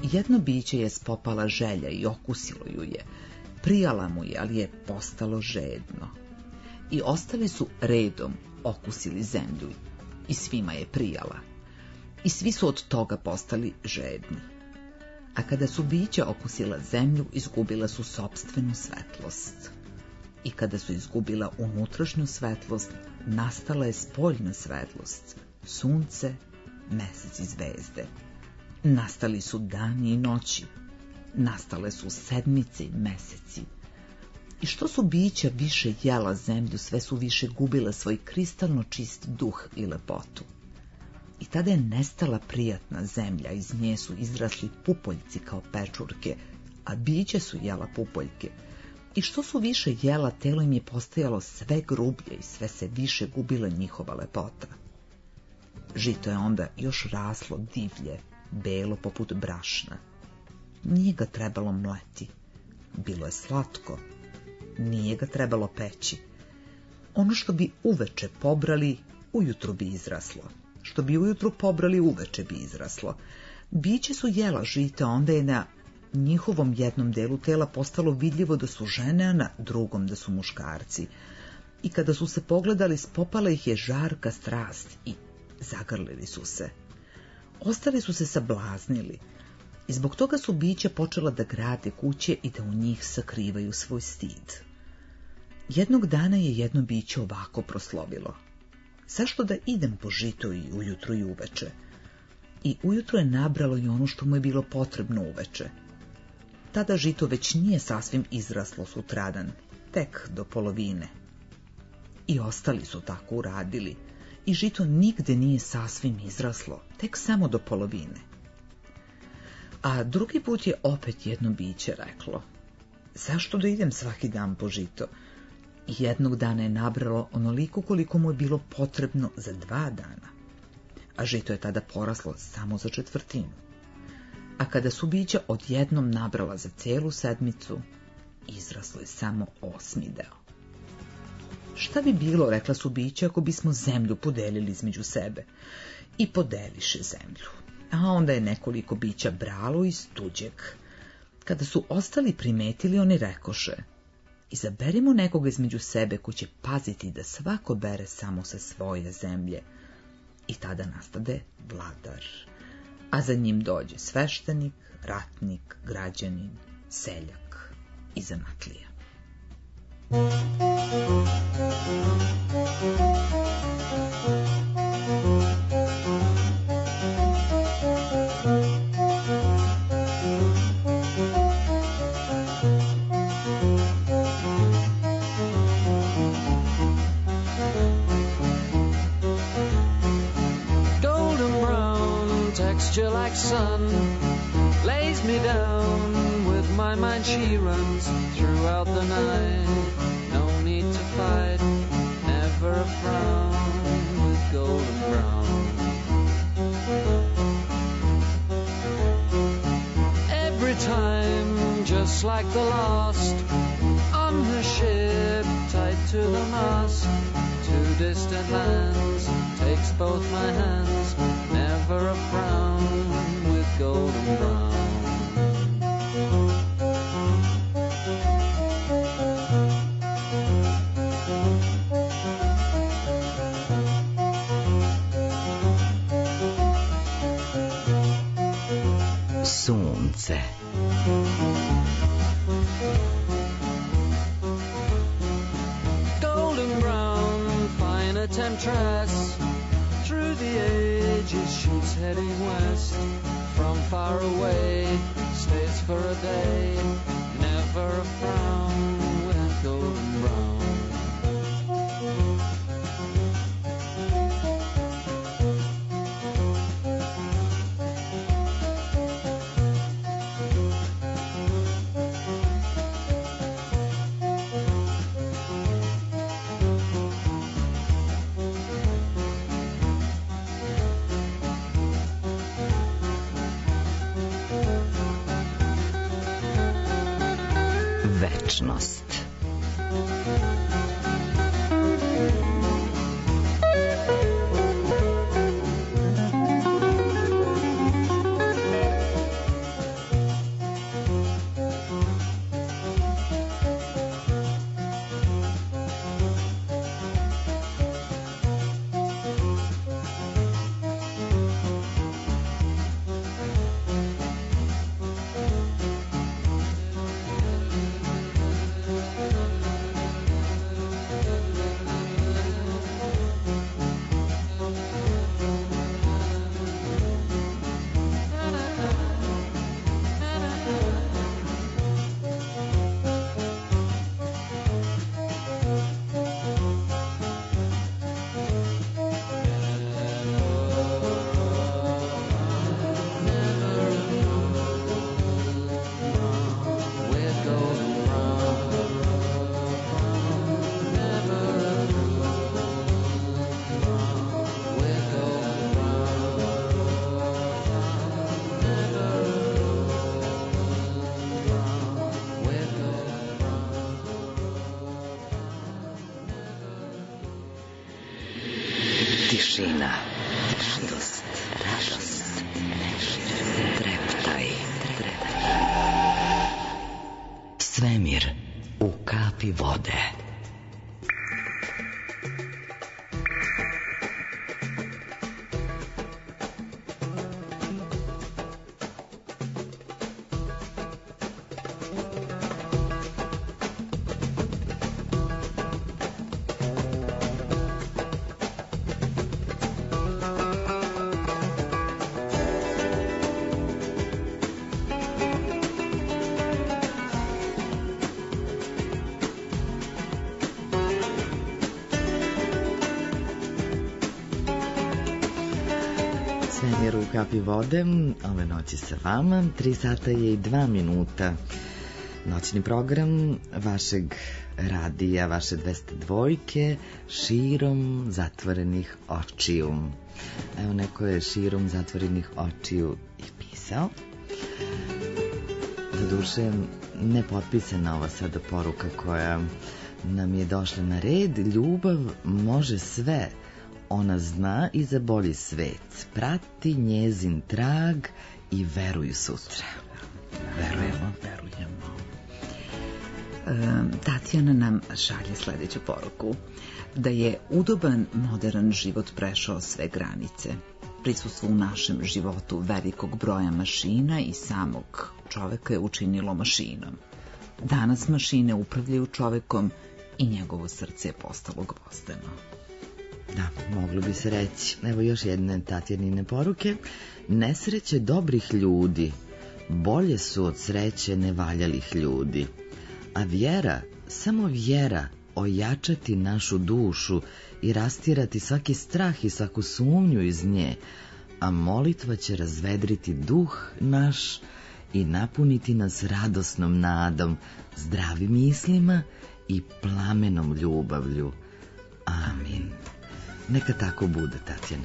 S4: Jedno biće je spopala želja i okusilo ju je. Prijala mu je, ali je postalo žedno. I ostali su redom okusili zemlju i svima je prijala. I svi su od toga postali žedni. A kada su bića okusila zemlju, izgubila su sopstvenu svetlost. I kada su izgubila unutrašnju svetlost, nastala je spoljna svetlost, sunce, mesec i zvezde. Nastali su dani i noći, nastale su sedmice i meseci. I što su bića više jela zemlju, sve su više gubila svoj kristalno čist duh i lepotu. I tada je nestala prijatna zemlja, iz nje su izrasli pupoljci kao pečurke, a bića su jela pupoljke. I što su više jela, telo im je postajalo sve grublje i sve se više gubila njihova lepota. Žito je onda još raslo divlje, belo poput brašna. Nije ga trebalo mleti. Bilo je slatko. Nije ga trebalo peći. Ono što bi uveče pobrali, ujutru bi izraslo. Što bi ujutru pobrali, uveče bi izraslo. Biće su jela žita, onda je na njihovom jednom delu tela postalo vidljivo da su žene, a na drugom da su muškarci. I kada su se pogledali, spopala ih je žarka strast i zagrlili su se. Ostali su se sablaznili i zbog toga su bića počela da grade kuće i da u njih sakrivaju svoj stid. Jednog dana je jedno biće ovako proslovilo: zašto da idem po žito i ujutru i uveče? I ujutro je nabralo i ono što mu je bilo potrebno uveče. Tada žito već nije sasvim izraslo sutradan, tek do polovine. I ostali su tako uradili, i žito nigde nije sasvim izraslo, tek samo do polovine. A drugi put je opet jedno biće reklo: zašto da idem svaki dan po žito? I jednog dana je nabralo onoliko koliko mu je bilo potrebno za 2 dana. A žito je tada poraslo samo za 1/4. A kada su bića odjednom nabrala za celu sedmicu, izraslo je samo 8. deo. Šta bi bilo, rekla su bića, ako bismo zemlju podelili između sebe? I podeliše zemlju. A onda je nekoliko bića bralo iz tuđeg. Kada su ostali primetili, oni rekoše: izaberimo nekoga između sebe ko će paziti da svako bere samo sa svoje zemlje. I tada nastade vladar. A za njim dođe sveštenik, ratnik, građanin, seljak i zanatlija.
S8: Like sun lays me down with my mind, she runs throughout the night. No need to fight, never a frown with golden brown. Every time, just like the last, on her ship tied to the mast, to distant lands, takes both my hands, never a frown with golden brown.
S2: Sunce.
S8: Golden brown, fine a temptress, through the ages she's heading west. From far away, stays for a day, never a frown with golden brown.
S2: Večnost. Tišina. Radost. Treptaj. Svemir u kapi vode.
S3: Svemir u kapi vode, ove noći sa vama, 3 sata je i 2 minuta. Noćni program vašeg radija, vaše 202 širom zatvorenih očiju. Evo, neko je širom zatvorenih očiju i pisao. Doduše, nepotpisana ova sada poruka koja nam je došla na red. Ljubav može sve. Ona zna i za bolji svet. Prati njezin trag i veruj sutra.
S4: Verujemo. Tatjana nam šalje sledeću poruku. Da je udoban modern život prešao sve granice. Prisustvo u našem životu velikog broja mašina i samog čoveka je učinilo mašinom. Danas mašine upravljaju čovekom i njegovo srce je postalo gvozdeno.
S3: Da, moglo bi se reći. Evo još jedne Tatjanine poruke. Nesreće dobrih ljudi bolje su od sreće nevaljalih ljudi. A vjera, samo vjera, ojačati našu dušu i rastirati svaki strah i svaku sumnju iz nje, a molitva će razvedriti duh naš i napuniti nas radosnom nadom, zdravim mislima i plamenom ljubavlju. Amin. Neka tako bude, Tatjana.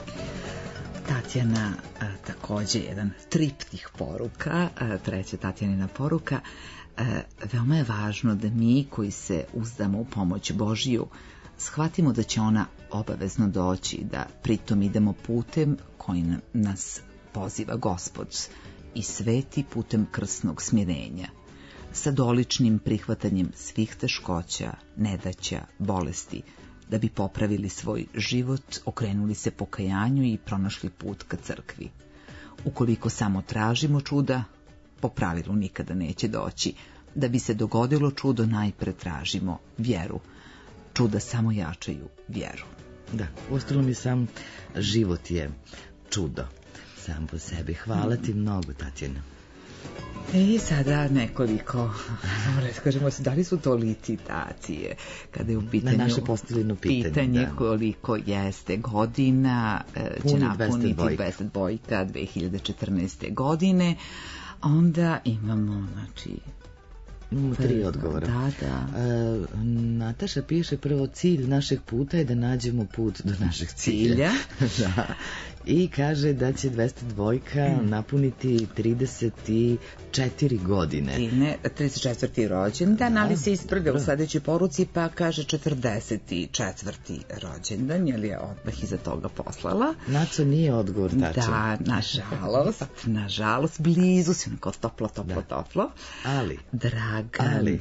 S4: Tatjana, takođe jedan triptih poruka, treća Tatjanina poruka. Veoma je važno da mi koji se uzdamo u pomoć Božiju shvatimo da će ona obavezno doći, da pritom idemo putem koji nas poziva Gospod i sveti putem krsnog smirenja, sa doličnim prihvatanjem svih teškoća, nedaća, bolesti, da bi popravili svoj život, okrenuli se pokajanju i pronašli put ka crkvi. Ukoliko samo tražimo čuda, po pravilu nikada neće doći. Da bi se dogodilo čudo, najpre tražimo vjeru. Čuda samo jačaju vjeru.
S3: Da, uostalom i sam život je čudo sam po sebi. Hvala ti mnogo, Tatjana.
S4: I sada nekoliko, kažemo se, da li su to licitacije, kada je u pitanju
S3: na naše postavljeno pitanje da.
S4: Koliko jeste godina, će napuniti 202 2014. godine, onda imamo,
S3: imamo 3 odgovora.
S4: Da.
S3: Nataša piše, prvo cilj našeg puta je da nađemo put do našeg cilja. Da. I kaže da će 202 napuniti 34 godine.
S4: 34. rođendan, ali se ispravlja u sledećoj poruci, pa kaže 44. rođendan, jer je odmah iza toga poslala.
S3: Naco nije odgovor tačan.
S4: Da, nažalost, blizu si onako toplo. Dragan,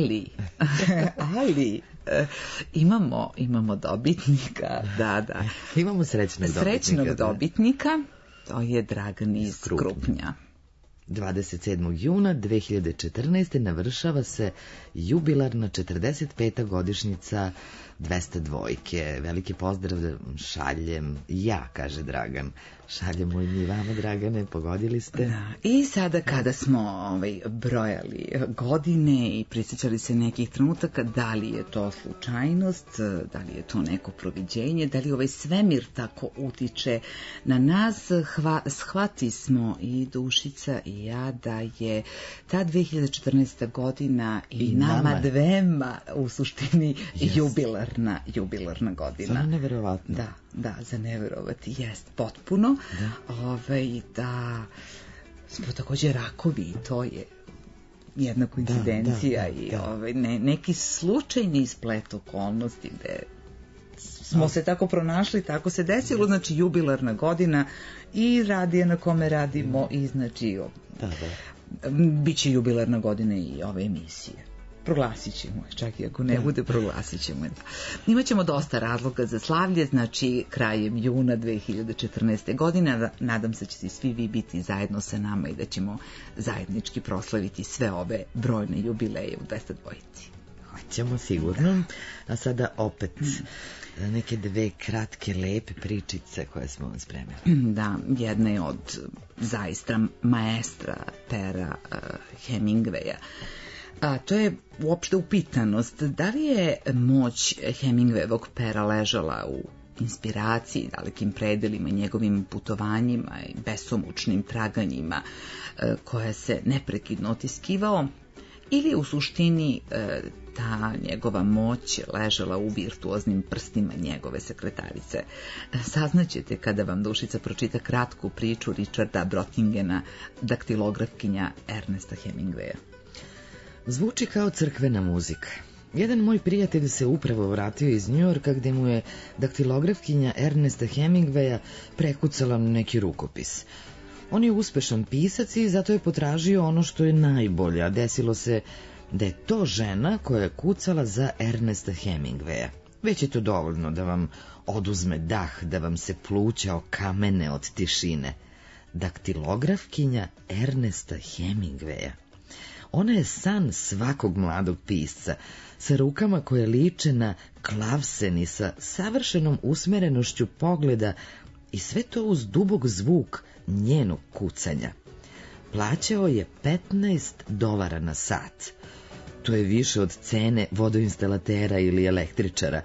S4: ali imamo dobitnika, da.
S3: Imamo srećnog
S4: dobitnika, to je Dragan iz Krupnja.
S3: 27. juna 2014. navršava se jubilarna 45. godišnjica 202. Veliki pozdrav šaljem ja, kaže Dragan. Šaljemo i mi vama, Dragane, pogodili ste.
S4: Da. I sada kada smo brojali godine i prisjećali se nekih trenutaka, da li je to slučajnost, da li je to neko proviđenje, da li ovaj svemir tako utiče na nas, shvati smo i Dušica i ja da je ta 2014. godina i nama dvema u suštini jubilarna godina.
S3: Samo neverovatno.
S4: Da, za neverovati jest potpuno. Da smo također rakovi i to je jedna koincidencija i neki slučajni splet okolnosti gde smo se tako pronašli, tako se desilo, znači jubilarna godina i radije na kome radimo i znači biće jubilarna godina i ove emisije. Proglasit ćemo, čak i ako ne bude, proglasit ćemo. Imaćemo dosta razloga za slavlje, znači krajem juna 2014. godine. Nadam se da ćete svi vi biti zajedno sa nama i da ćemo zajednički proslaviti sve ove brojne jubileje u 202.
S3: Hoćemo sigurno. A sada opet neke dve kratke, lepe pričice koje smo vam spremili.
S4: Da, jedna je od zaista maestra pera Hemingwaya. A to je uopšte upitanost, da li je moć Hemingwayevog pera ležala u inspiraciji, dalekim predelima, njegovim putovanjima i besomučnim traganjima koje se neprekidno otiskivao, ili u suštini ta njegova moć ležala u virtuoznim prstima njegove sekretarice. Saznaćete kada vam Dušica pročita kratku priču Richarda Brottingena, daktilografkinja Ernesta Hemingwaya.
S3: Zvuči kao crkvena muzika. Jedan moj prijatelj se upravo vratio iz Njujorka gde mu je daktilografkinja Ernesta Hemingwaya prekucala neki rukopis. On je uspešan pisac i zato je potražio ono što je najbolje, a desilo se da je to žena koja je kucala za Ernesta Hemingwaya. Već je to dovoljno da vam oduzme dah, da vam se pluća okamene od tišine. Daktilografkinja Ernesta Hemingwaya. Ona je san svakog mladog pisca, sa rukama koje liče na klavsen i sa savršenom usmerenošću pogleda i sve to uz dubok zvuk njenog kucanja. Plaćao je $15 na sat. To je više od cene vodoinstalatera ili električara.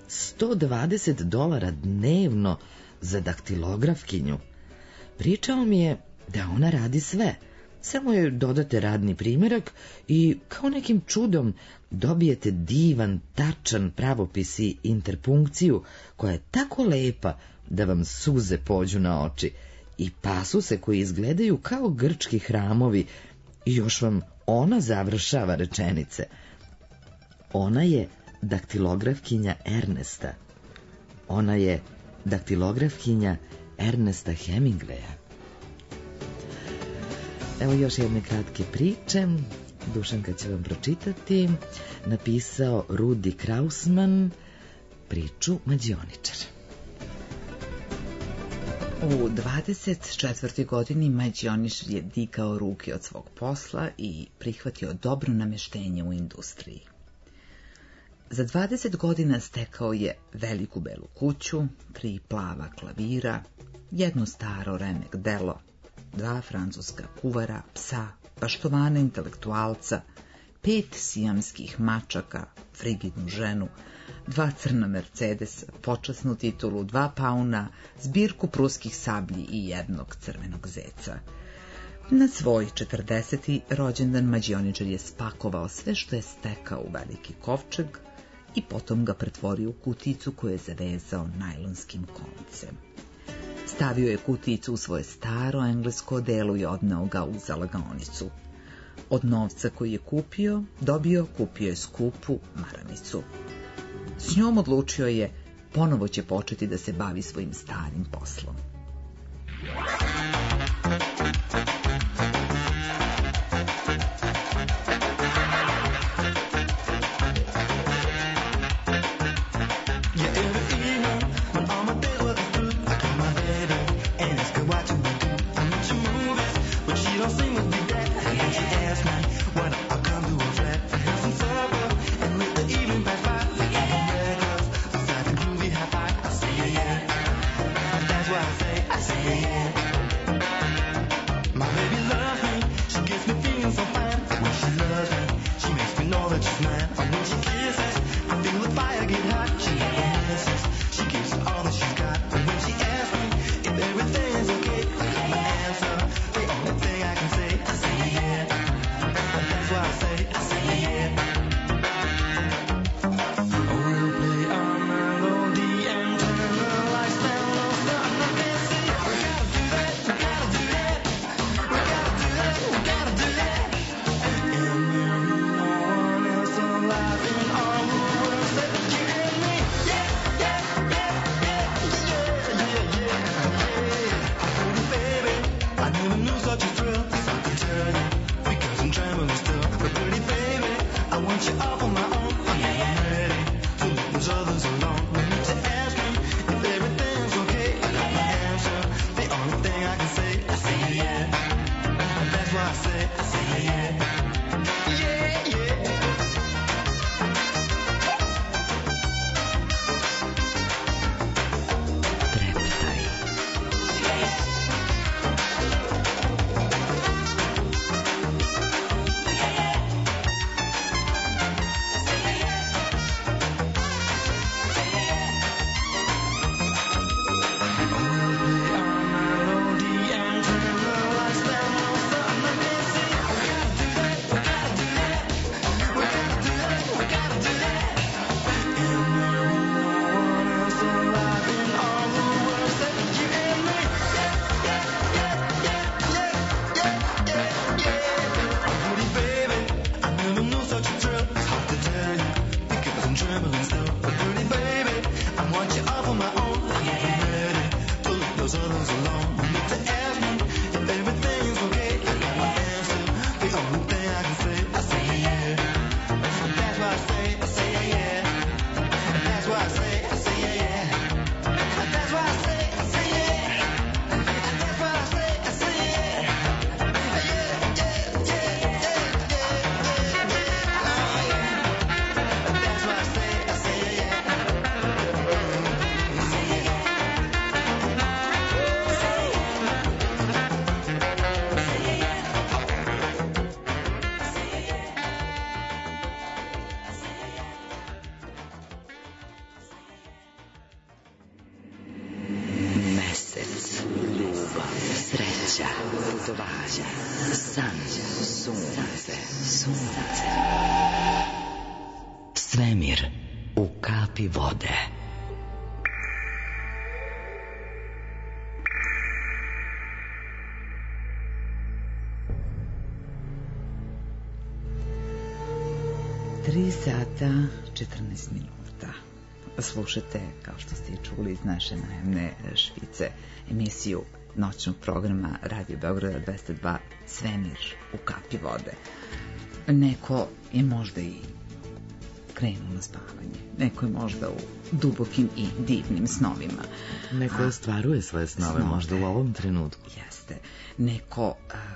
S3: $120 dnevno za daktilografkinju. Pričao mi je da ona radi sve. Samo joj dodate radni primjerak i kao nekim čudom dobijete divan, tačan pravopis i interpunkciju koja je tako lepa da vam suze pođu na oči i pasuse koji izgledaju kao grčki hramovi i još vam ona završava rečenice. Ona je daktilografkinja Ernesta. Ona je daktilografkinja Ernesta Hemingwaya. Evo još jedne kratke priče. Dušanka će vam pročitati. Napisao Rudi Krausman priču Mađioničar.
S4: U 24. godini Mađioničar je digao ruke od svog posla i prihvatio dobro nameštenje u industriji. Za 20 godina stekao je veliku belu kuću, 3 plava klavira, jedno staro remek delo, 2 francuska kuvara, psa, baštovana intelektualca, 5 sijamskih mačaka, frigidnu ženu, 2 crna Mercedesa, počasnu titulu, 2 pauna, zbirku pruskih sablji i jednog crvenog zeca. Na svoj 40. rođendan Mađioničar je spakovao sve što je stekao u veliki kovčeg i potom ga pretvorio u kuticu koju je zavezao najlonskim koncem. Stavio je kuticu u svoje staro englesko odelo i odneo ga u zalagaonicu. Od novca koji je kupio je skupu maramicu. S njom odlučio je, ponovo će početi da se bavi svojim starim poslom.
S5: you off on my own. I'm never ready to leave those others alone. No need to ask me if everything's okay. I got my answer. The only thing I can say, I say yeah. That's why I say yeah. Yeah, yeah.
S2: Treptaj. Mesec, ljubav, sreća, putovanja, san, sunce, sunce. Svemir u kapi vode.
S4: Tri sata, 14 minuta. Slušate, kao što ste i čuli iz naše najemne špice, emisiju noćnog programa Radio Beograda 202 Svemir u kapi vode. Neko je možda i krenuo na spavanje, neko je možda u dubokim i divnim snovima.
S3: Neko ostvaruje svoje snove, možda u ovom trenutku.
S4: Jeste. Neko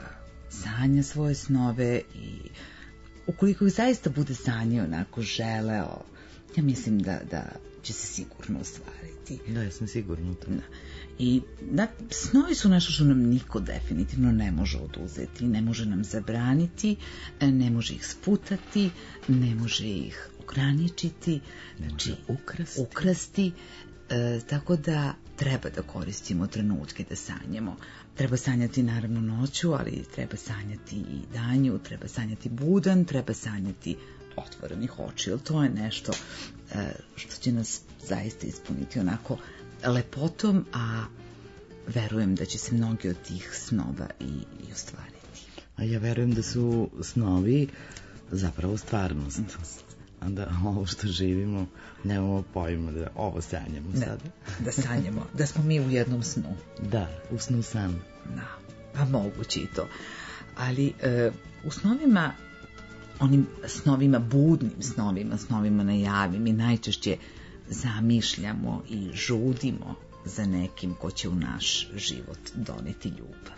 S4: sanja svoje snove i ukoliko ih zaista bude sanjao, onako želeo, ja mislim da će se sigurno ostvariti.
S3: Da, ja sam sigurno to.
S4: Da. I snovi su nešto što nam niko definitivno ne može oduzeti, ne može nam zabraniti, ne može ih sputati, ne može ih ograničiti, znači ukrasti. Tako da treba da koristimo trenutke da sanjamo. Treba sanjati naravno noću, ali treba sanjati i danju, treba sanjati budan, treba sanjati otvorenih očiju. To je nešto što će nas zaista ispuniti onako lepotom, a verujem da će se mnogi od tih snova i ostvariti.
S3: A ja verujem da su snovi zapravo stvarnost. A da ovo što živimo nemamo pojma da ovo sanjamo sada.
S4: Da sanjamo, da smo mi u jednom snu.
S3: Da, u snu san.
S4: Da, pa moguće i to. Ali u snovima, onim snovima, budnim snovima, snovima na javi, mi najčešće zamišljamo i žudimo za nekim ko će u naš život doneti ljubav.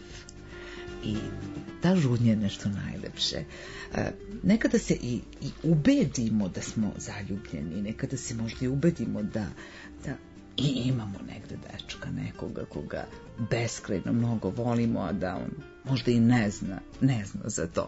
S4: I ta žudnja je nešto najlepše. Nekada se i ubedimo da smo zaljubljeni, nekada se možda i ubedimo da i imamo negde dečka, nekoga koga beskrajno mnogo volimo, a da on možda i ne zna za to.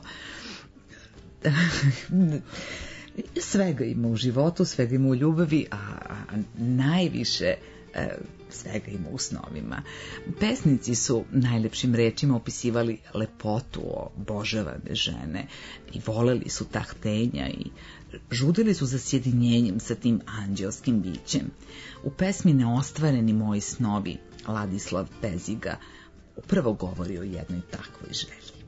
S4: Svega ima u životu, svega ima u ljubavi, a najviše svega ima u snovima. Pesnici su najlepšim rečima opisivali lepotu obožavane žene i voleli su ta htenja i žudili su za sjedinjenjem sa tim anđelskim bićem. U pesmi Neostvareni moji snovi Ladislav Peziga upravo govori o jednoj takvoj želji.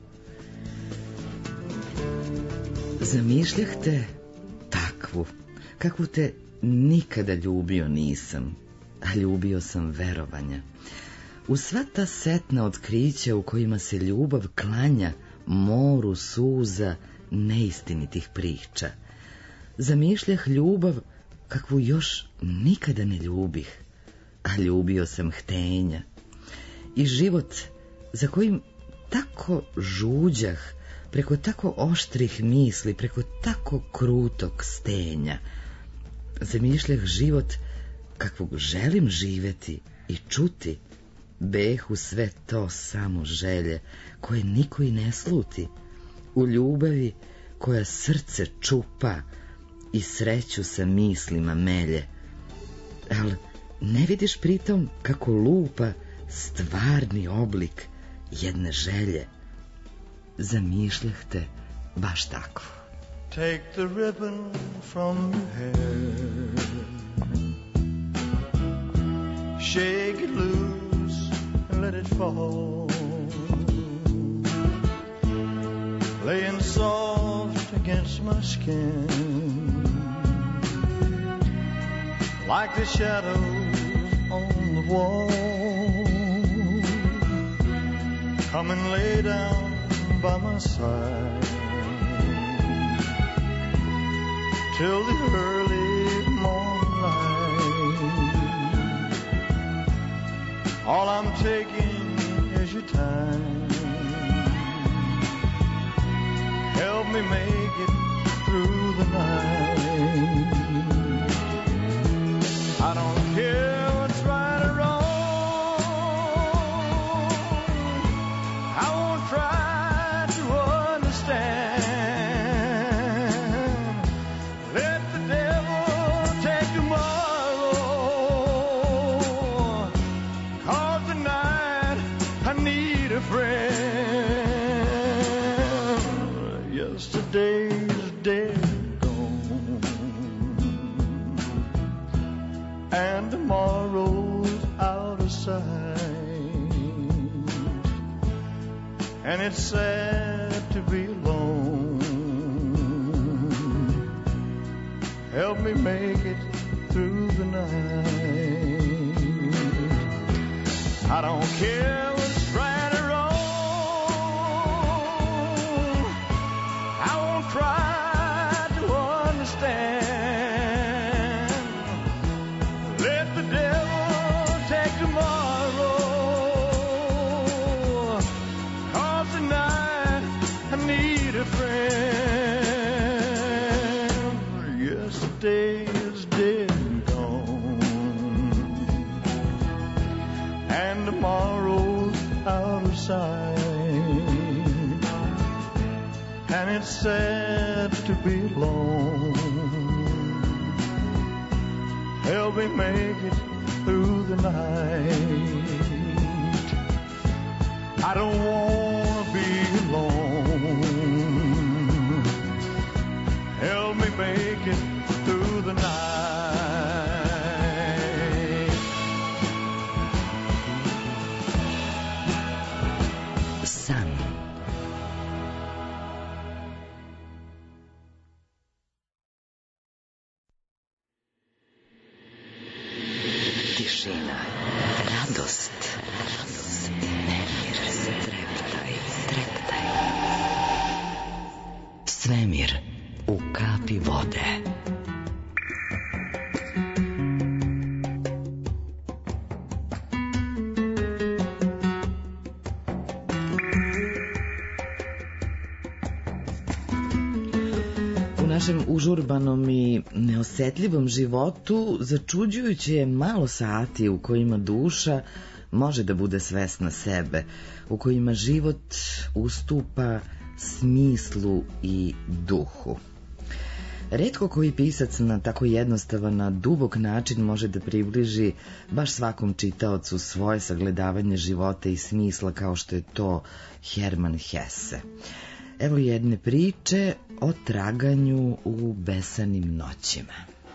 S3: Zamišljahte takvu, kakvu te nikada ljubio nisam, a ljubio sam verovanja. U sva ta setna otkrića u kojima se ljubav klanja moru suza neistinitih priča. Zamišljah ljubav kakvu još nikada ne ljubih, a ljubio sam htenja. I život za kojim tako žuđah, preko tako oštrih misli, preko tako krutog stenja. Zamišljah život kakvog želim živeti i čuti, behu sve to samo želje koje niko i ne sluti, u ljubavi koja srce čupa i sreću sa mislima melje. Al ne vidiš pritom kako lupa stvarni oblik jedne želje. Zamišljah te baš takvo.
S6: Take the ribbon from your hair, shake it loose and let it fall, laying soft against my skin, like the shadows on the wall. Come and lay down by my side till the early morning light. All I'm taking is your time. Help me make it through the night. I don't care what's right or wrong. I won't try to understand. Let the devil take tomorrow, 'cause tonight I need a friend. Yesterday's dead and gone, and tomorrow's out of sight. And it's sad to be alone. Help me make it through the night. I don't care what's right or wrong. I won't try to understand. Let the devil take tomorrow, 'cause tonight I need a friend. Yesterday is dead and gone, and tomorrow's out of sight. And it's sad to be alone. Help me make it through the night. I don't want to be alone. Help me make it through the night.
S2: San. Tišina, radost, nemir, treptaj, treptaj. Svemir u kapi vode.
S3: U našem užurbanom i neosetljivom životu začuđujuće je malo sati u kojima duša može da bude svesna sebe, u kojima život ustupa smislu i duhu. Retko koji pisac na tako jednostavan, na dubok način može da približi baš svakom čitaocu svoje sagledavanje života i smisla kao što je to Herman Hesse. Evo jedne priče o traganju u besanim noćima.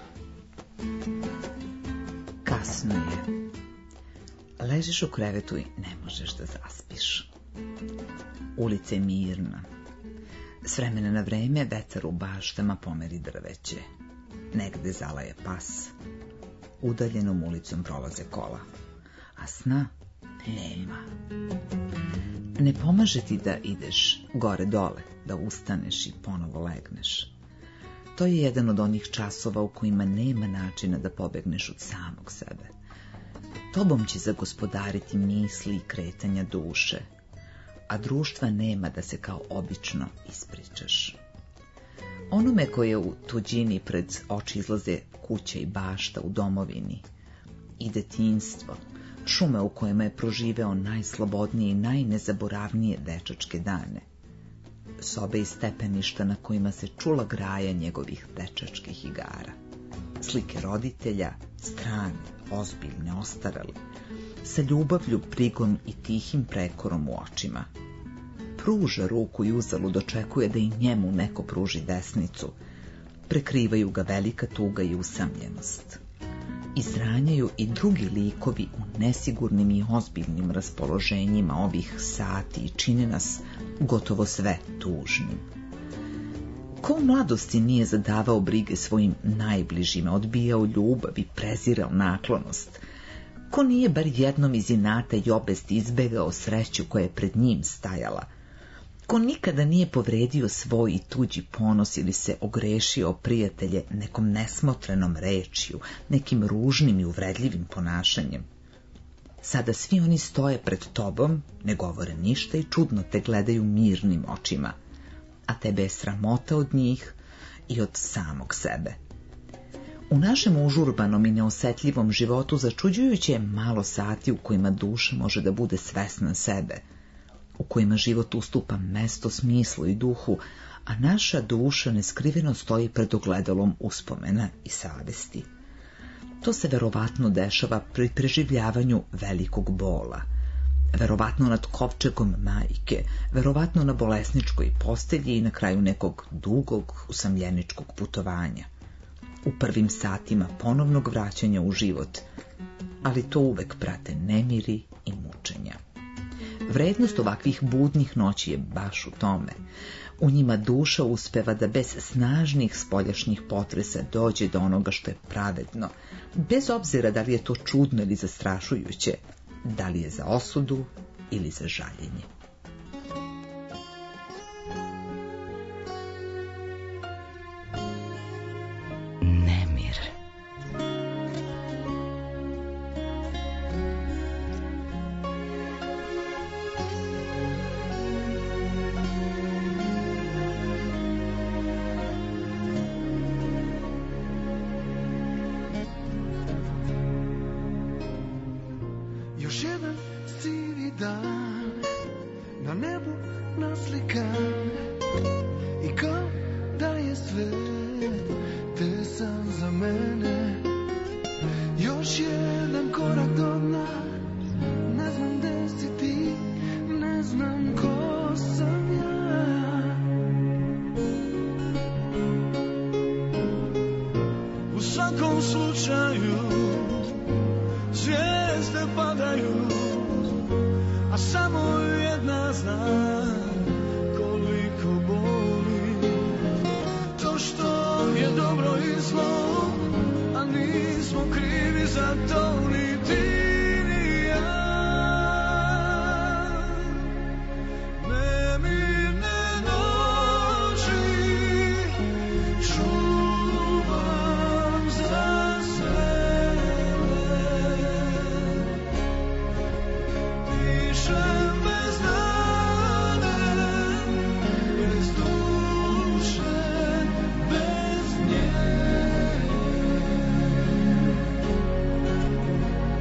S4: Kasno je. Ležiš u krevetu i ne možeš da zaspiš. Ulica je mirna. S vremena na vreme vetar u baštama pomeri drveće. Negde zalaje pas. Udaljenom ulicom prolaze kola. A sna nema. Ne pomaže ti da ideš gore dole, da ustaneš i ponovo legneš. To je jedan od onih časova u kojima nema načina da pobegneš od samog sebe. Tobom će zagospodariti misli i kretanja duše, a društva nema da se kao obično ispričaš. Onome koje u tuđini pred oči izlaze kuće i bašta u domovini, i detinjstvo, šume u kojima je proživeo najslobodnije i najnezaboravnije dečačke dane, sobe i stepeništa na kojima se čula graja njegovih dečačkih igara, slike roditelja, strane, ozbiljne, ostarale, sa ljubavlju, brigom i tihim prekorom u očima. Pruža ruku i uzalud očekuje da i njemu neko pruži desnicu. Prekrivaju ga velika tuga i usamljenost. Izranjaju i drugi likovi u nesigurnim i ozbiljnim raspoloženjima ovih sati i čine nas gotovo sve tužnim. Ko u mladosti nije zadavao brige svojim najbližima, odbijao ljubav i prezirao naklonost? Ko nije bar jednom iz inata i obesti izbegao sreću koja je pred njim stajala? Ko nikada nije povredio svoj i tuđi ponos ili se ogrešio o prijatelje nekom nesmotrenom rečju, nekim ružnim i uvredljivim ponašanjem? Sada svi oni stoje pred tobom, ne govore ništa i čudno te gledaju mirnim očima, a tebe je sramota od njih i od samog sebe. U našem užurbanom i neosetljivom životu začuđujuće je malo sati u kojima duša može da bude svesna sebe, u kojima život ustupa mesto smislu i duhu, a naša duša neskriveno stoji pred ogledalom uspomena i savesti. To se verovatno dešava pri preživljavanju velikog bola, verovatno nad kovčegom majke, verovatno na bolesničkoj postelji i na kraju nekog dugog usamljeničkog putovanja, u prvim satima ponovnog vraćanja u život, ali to uvek prate nemiri i mučenja. Vrednost ovakvih budnih noći je baš u tome. U njima duša uspeva da bez snažnih spoljašnjih potresa dođe do onoga što je pravedno, bez obzira da li je to čudno ili zastrašujuće, da li je za osudu ili za žaljenje.
S2: Nemir.
S5: Još jedan sivi dan na nebu naslikan i kao da je sve tesan za mene. Još jedan korak do dna, ne znam gde si ti, ne znam ko sam ja. U svakom slučaju zvijezde padaju, a samo jedna zna koliko boli to što je dobro i zlo, a nismo krivi za to ni ti ni ja. Nemirne noći čuvam za sebe, dišem bez nade, bez duše, bez nje.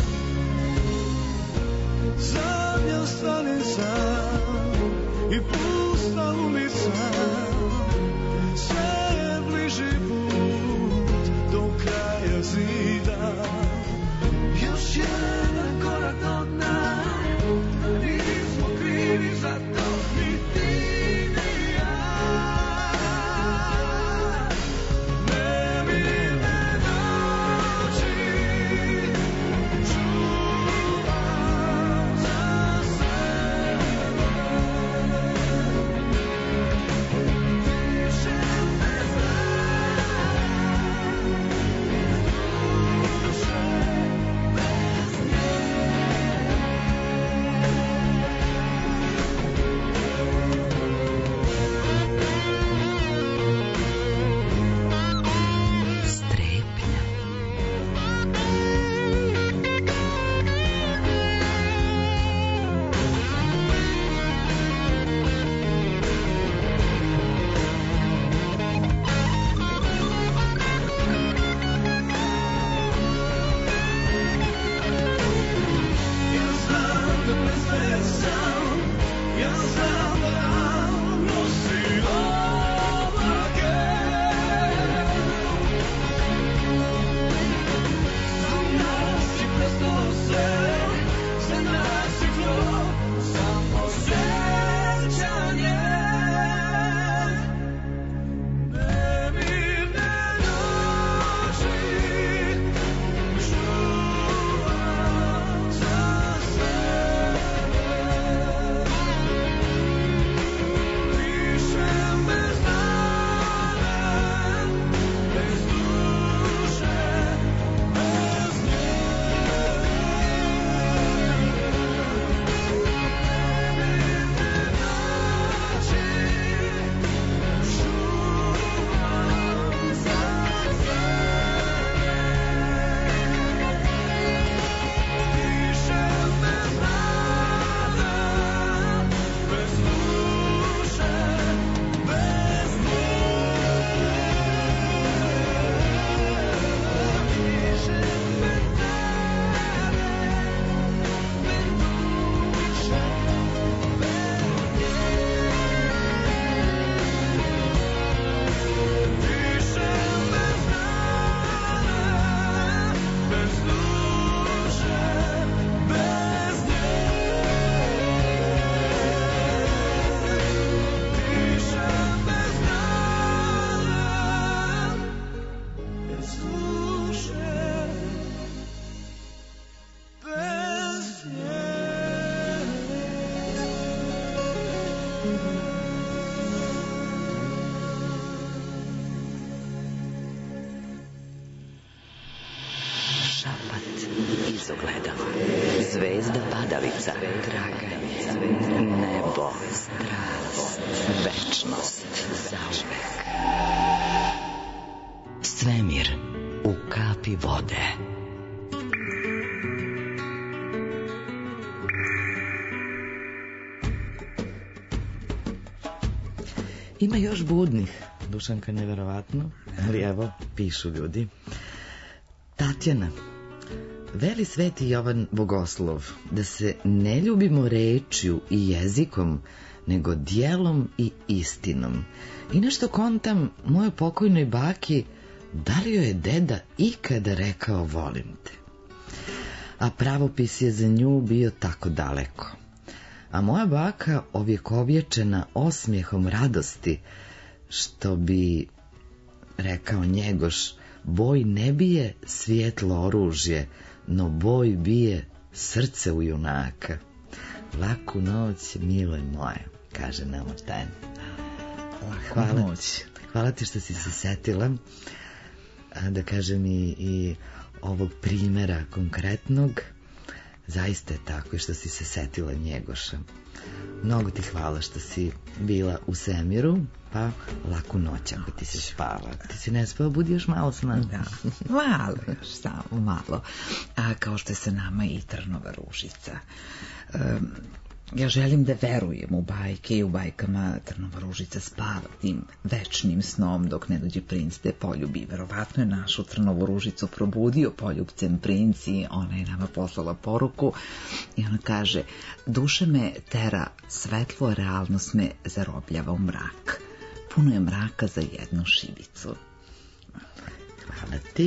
S2: ogledalo. Zvezda padalica, traganje, nebo, strast, večnost, zauvek. Svemir u kapi vode.
S3: Ima još budnih, Dušanka, neverovatno, ali evo, pišu ljudi. Tatjana, veli Sveti Jovan Bogoslov da se ne ljubimo rečju i jezikom, nego djelom i istinom. I nešto kontam mojoj pokojnoj baki, da li joj je deda ikada rekao volim te? A pravopis je za nju bio tako daleko. A moja baka ovjekovječena osmijehom radosti, što bi rekao Njegoš, boj ne bije svjetlo oružje, no boj bije srce u junaka. Laku noć, miloj moje, kaže nama Tajna. Hvala ti što si se setila, da kažem i ovog primjera konkretnog. Zaista je tako, i što si se setila Njegoša. Mnogo ti hvala što si bila u svemiru, pa laku noć ako ti se spava. Ti si ne spava, budi još malo s nama.
S4: Da, malo još, samo malo. A kao što je sa nama i Trnova ružica. Ja želim da verujem u bajke i u bajkama Trnova ružica spava tim večnim snom dok ne dođe princ da je poljubi. Verovatno je našu Trnovu ružicu probudio poljubcem princ i ona je nama poslala poruku i ona kaže: duša me tera svetlo, a realnost me zarobljava u mrak. Puno je mraka za jednu šibicu.
S3: Hvala ti.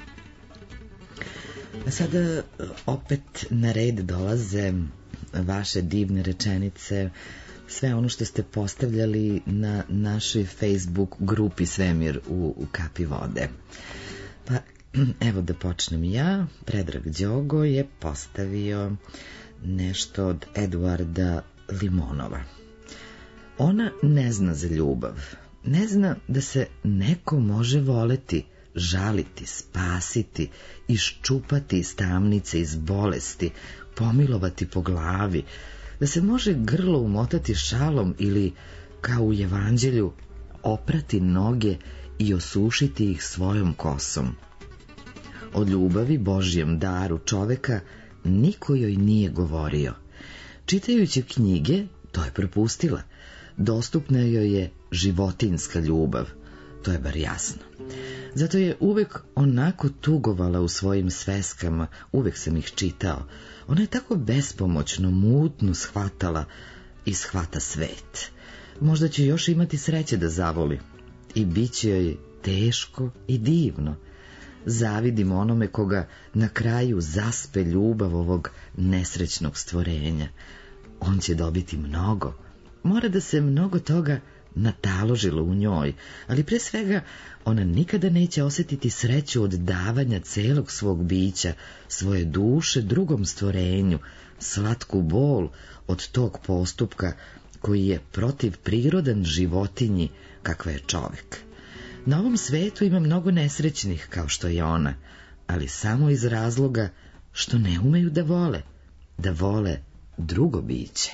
S3: A sada opet na red dolaze vaše divne rečenice, sve ono što ste postavljali na našoj Facebook grupi Svemir u kapi vode. Pa evo da počnem ja. Predrag Đogo je postavio nešto od Eduarda Limonova. Ona ne zna za ljubav, ne zna da se neko može voleti, žaliti, spasiti, iščupati iz tamnice, iz bolesti, pomilovati po glavi, da se može grlo umotati šalom ili, kao u Evanđelju, oprati noge i osušiti ih svojom kosom. O ljubavi, Božjem daru čoveka, niko joj nije govorio. Čitajući knjige, to je propustila. Dostupna joj je životinjska ljubav, to je bar jasno. Zato je uvek onako tugovala u svojim sveskama, uvek sam ih čitao. Ona je tako bespomoćno, mutno shvatala i shvata svet. Možda će još imati sreće da zavoli. I bit će joj teško i divno. Zavidim onome koga na kraju zaspe ljubav ovog nesrećnog stvorenja. On će dobiti mnogo. Mora da se mnogo toga nataložilo u njoj, ali pre svega ona nikada neće osjetiti sreću od davanja celog svog bića, svoje duše drugom stvorenju, slatku bol od tog postupka koji je protiv prirodan životinji kakva je čovek. Na ovom svetu ima mnogo nesrećnih kao što je ona, ali samo iz razloga što ne umeju da vole drugo biće.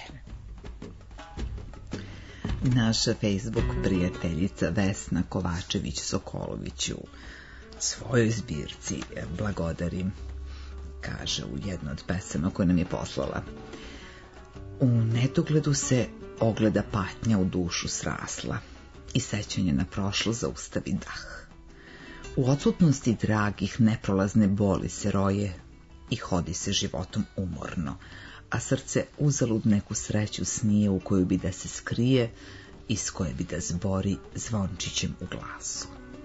S4: Naša Facebook prijateljica Vesna Kovačević-Sokolović u svojoj zbirci Blagodarim kaže u jednoj od pesama koje nam je poslala: u netogledu se ogleda patnja u dušu srasla i sećanje na prošlo zaustavi dah. U odsutnosti dragih neprolazne boli se roje i hodi se životom umorno, a srce uzalud neku sreću snije u koju bi da se skrije i s koje bi da zbori zvončićem u glasu.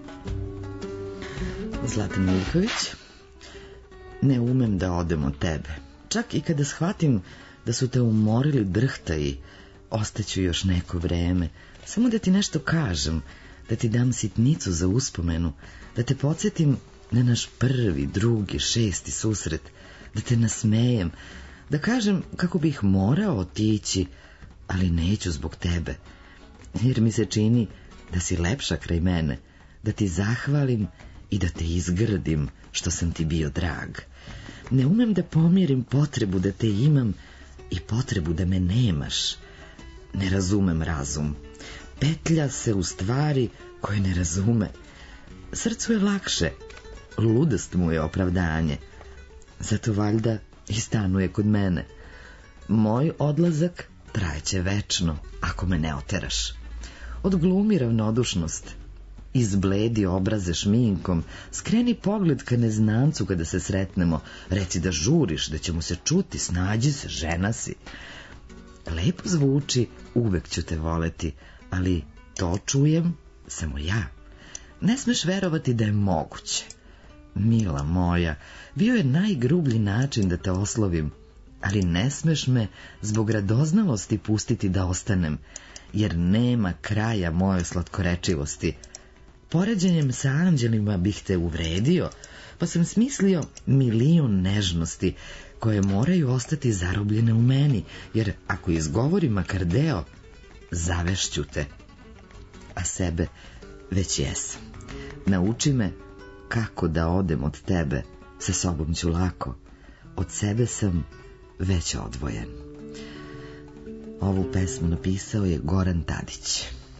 S3: Zlatan Miljković: ne umem da odem od tebe. Čak i kada shvatim da su te umorili drhtaji, ostaću još neko vreme, samo da ti nešto kažem, da ti dam sitnicu za uspomenu, da te podsjetim na naš prvi, drugi, šesti susret, da te nasmejem, da kažem kako bih morao otići, ali neću zbog tebe, jer mi se čini da si lepša kraj mene, da ti zahvalim i da te izgrdim što sam ti bio drag. Ne umem da pomirim potrebu da te imam i potrebu da me nemaš. Ne razumem razum. Petlja se u stvari koje ne razume. Srcu je lakše, ludost mu je opravdanje. Zato valjda i stanuje kod mene. Moj odlazak trajeće večno ako me ne oteraš. Odglumi ravnodušnost, izbledi obraze šminkom, skreni pogled ka neznancu kada se sretnemo, reci da žuriš, da ćemo se čuti, snađi se, žena si. Lepo zvuči, uvek ću te voleti, ali to čujem samo ja. Ne smeš verovati da je moguće. Mila moja, bio je najgrublji način da te oslovim, ali ne smeš me zbog radoznalosti pustiti da ostanem, jer nema kraja moje slatkorečivosti. Poređenjem sa anđelima bih te uvredio, pa sam smislio milion nežnosti koje moraju ostati zarobljene u meni, jer ako izgovorim makar deo, zavešću te. A sebe već jesam. Nauči me kako da odem od tebe, sa sobom ću lako. Od sebe sam već odvojen. Ovu pesmu napisao je Goran Tadić.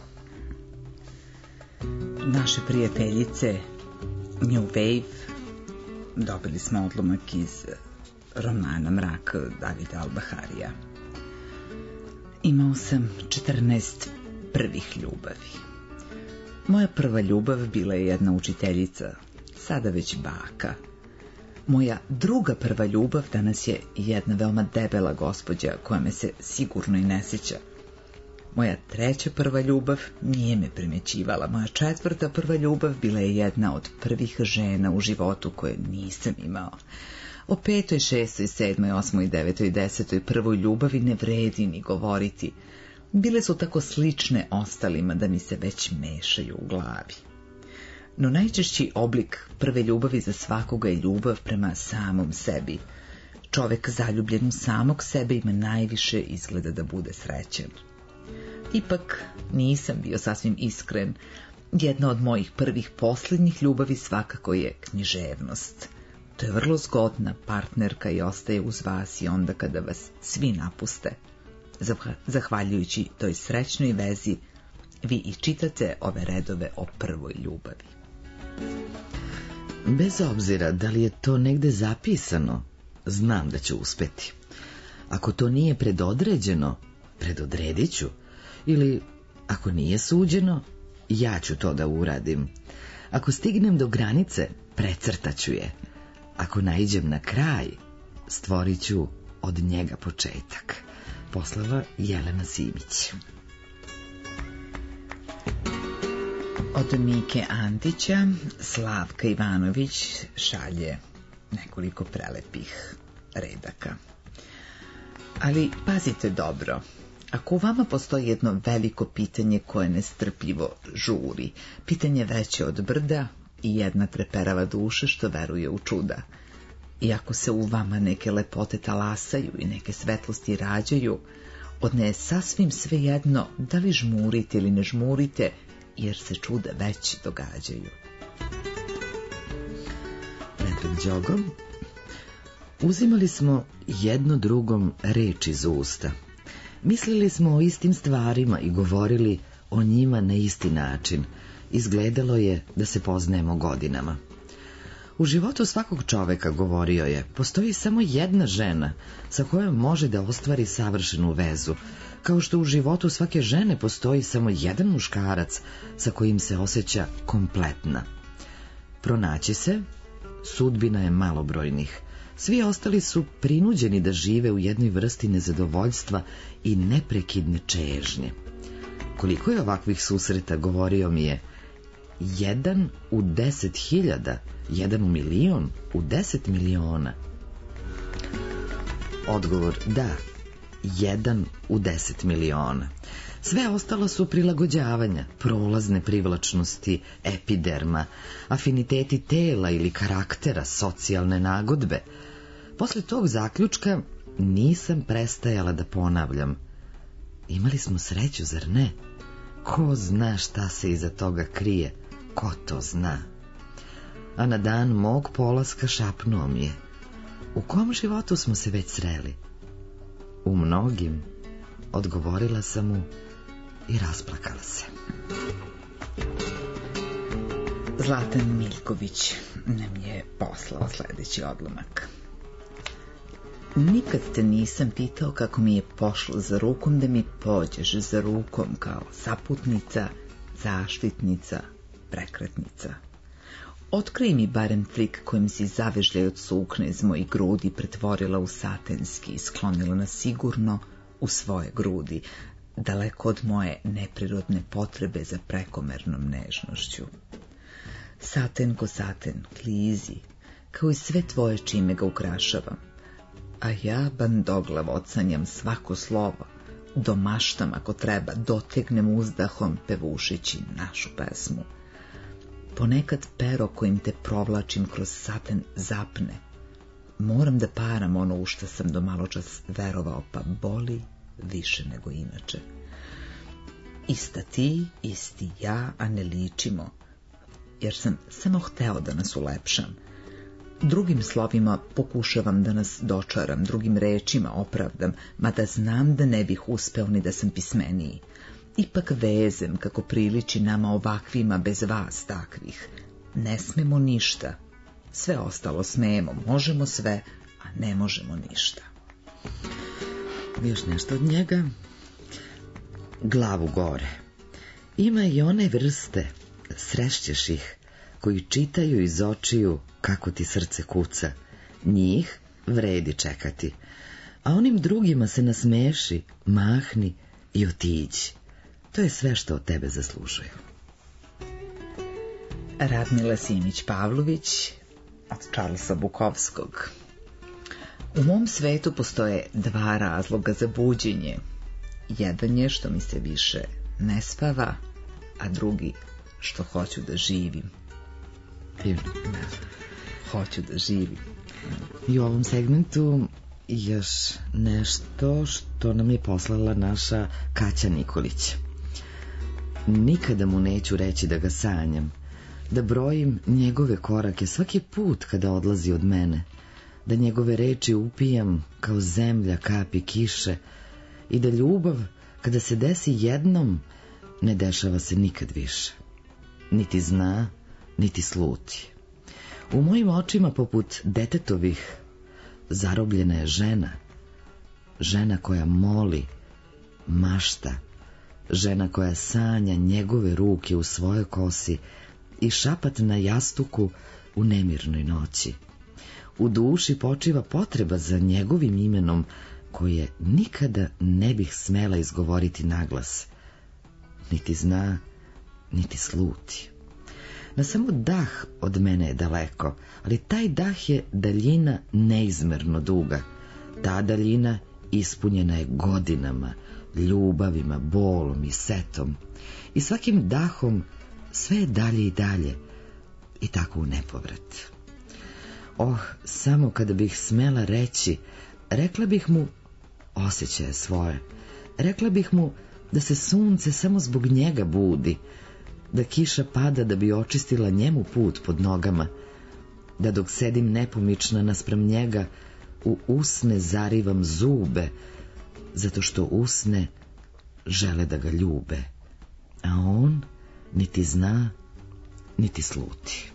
S4: Naše prijateljice New Wave, dobili smo odlomak iz romana Mrak Davida Al-Baharija. Imao sam 14 prvih ljubavi. Moja prva ljubav bila je jedna učiteljica, sada već baka. Moja druga prva ljubav danas je jedna veoma debela gospođa koja me se sigurno i ne sjeća. Moja treća prva ljubav nije me primećivala. Moja četvrta prva ljubav bila je jedna od prvih žena u životu koje nisam imao. O 5., 6., 7., 8., 9. i 10. prvoj ljubavi ne vredi ni govoriti. Bile su tako slične ostalima da mi se već mešaju u glavi. No najčešći oblik prve ljubavi za svakoga je ljubav prema samom sebi. Čovek zaljubljen u samog sebe ima najviše izgleda da bude srećan. Ipak nisam bio sasvim iskren. Jedna od mojih prvih posljednjih ljubavi svakako je književnost. To je vrlo zgodna partnerka i ostaje uz vas i onda kada vas svi napuste. Zahvaljujući toj srećnoj vezi, vi i čitate ove redove o prvoj ljubavi.
S3: Bez obzira da li je to negde zapisano, znam da ću uspeti. Ako to nije predodređeno, predodredit ću. Ili, ako nije suđeno, ja ću to da uradim. Ako stignem do granice, precrtaću je. Ako naiđem na kraj, stvorit ću od njega početak. Poslala Jelena Simić.
S4: Od Mike Antića Slavka Ivanović šalje nekoliko prelepih redaka. Ali pazite dobro. Ako u vama postoji jedno veliko pitanje koje nestrpljivo žuri, pitanje veće od brda i jedna treperava duše što veruje u čuda, i ako se u vama neke lepote talasaju i neke svetlosti rađaju, od ne je sasvim svejedno da li žmurite ili ne žmurite, jer se čuda već događaju.
S3: Pred đogom uzimali smo jedno drugom reč iz usta. Mislili smo o istim stvarima i govorili o njima na isti način. Izgledalo je da se poznajemo godinama. U životu svakog čoveka, govorio je, postoji samo jedna žena sa kojom može da ostvari savršenu vezu, kao što u životu svake žene postoji samo jedan muškarac sa kojim se osjeća kompletna. Pronaći se, sudbina je malobrojnih. Svi ostali su prinuđeni da žive u jednoj vrsti nezadovoljstva i neprekidne čežnje. Koliko je ovakvih susreta, govorio mi je, 1 u 10.000, 1 u milion, u 10 miliona. Odgovor da, 1 u 10 miliona. Sve ostalo su prilagođavanja, prolazne privlačnosti, epiderma, afiniteti tela ili karaktera, socijalne nagodbe. Posle tog zaključka nisam prestajala da ponavljam. Imali smo sreću, zar ne? Ko zna šta se iza toga krije? Ko to zna? A na dan mog polaska šapnuo mi je: U kom životu smo se već sreli? U mnogim, odgovorila sam mu i rasplakala se.
S4: Zlatan Miljković nam je poslao sljedeći odlomak. Nikad te nisam pitao kako mi je pošlo za rukom da mi pođeš za rukom kao saputnica, zaštitnica, prekretnica. Otkrij mi barem trik kojim si zavežljaj od sukne iz mojih grudi pretvorila u satenski i sklonila nas sigurno u svoje grudi, daleko od moje neprirodne potrebe za prekomernom nežnošću. Saten ko saten, klizi, kao i sve tvoje čime ga ukrašavam, a ja bandoglavo ocanjam svako slovo, domaštam ako treba, dotegnem uzdahom pevušići našu pesmu. Ponekad pero kojim te provlačim kroz saten zapne. Moram da param ono u što sam do maločas verovao, pa boli više nego inače. Ista ti, isti ja, a ne ličimo, jer sam samo hteo da nas ulepšam. Drugim slovima pokušavam da nas dočaram, drugim rečima opravdam, mada znam da ne bih uspeo ni da sam pismeniji. Ipak vezem kako priliči nama ovakvima bez vas takvih. Ne smemo ništa. Sve ostalo smemo, možemo sve, a ne možemo ništa.
S3: Još nešto od njega. Glavu gore. Ima i one vrste, srešćeš ih, koji čitaju iz očiju kako ti srce kuca. Njih vredi čekati. A onim drugima se nasmeši, mahni i otiđi. To je sve što od tebe zaslužuju.
S4: Radmila Simić-Pavlović od Charlesa Bukovskog. U mom svetu postoje dva razloga za buđenje. Jedan je što mi se više ne spava, a drugi što hoću da živim. Hoću da živim.
S3: I u ovom segmentu još nešto što nam je poslala naša Kaća Nikolić. Nikada mu neću reći da ga sanjam, da brojim njegove korake svaki put kada odlazi od mene, da njegove reči upijam kao zemlja kapi kiše i da ljubav, kada se desi jednom, ne dešava se nikad više. Niti zna, niti sluti. U mojim očima, poput detetovih, zarobljena je žena. Žena koja moli, mašta. Žena koja sanja njegove ruke u svojoj kosi i šapat na jastuku u nemirnoj noći. U duši počiva potreba za njegovim imenom, koje nikada ne bih smela izgovoriti naglas. Niti zna, niti sluti. Na samo dah od mene je daleko, ali taj dah je daljina neizmerno duga. Ta daljina ispunjena je godinama, ljubavima, bolom i setom. I svakim dahom sve je dalje i dalje, i tako u nepovrat. Samo kada bih smela reći, rekla bih mu osjećaje svoje. Rekla bih mu da se sunce samo zbog njega budi, da kiša pada da bi očistila njemu put pod nogama, da dok sedim nepomična naspram njega u usne zarivam zube, zato što usne žele da ga ljube, a on niti zna, niti sluti.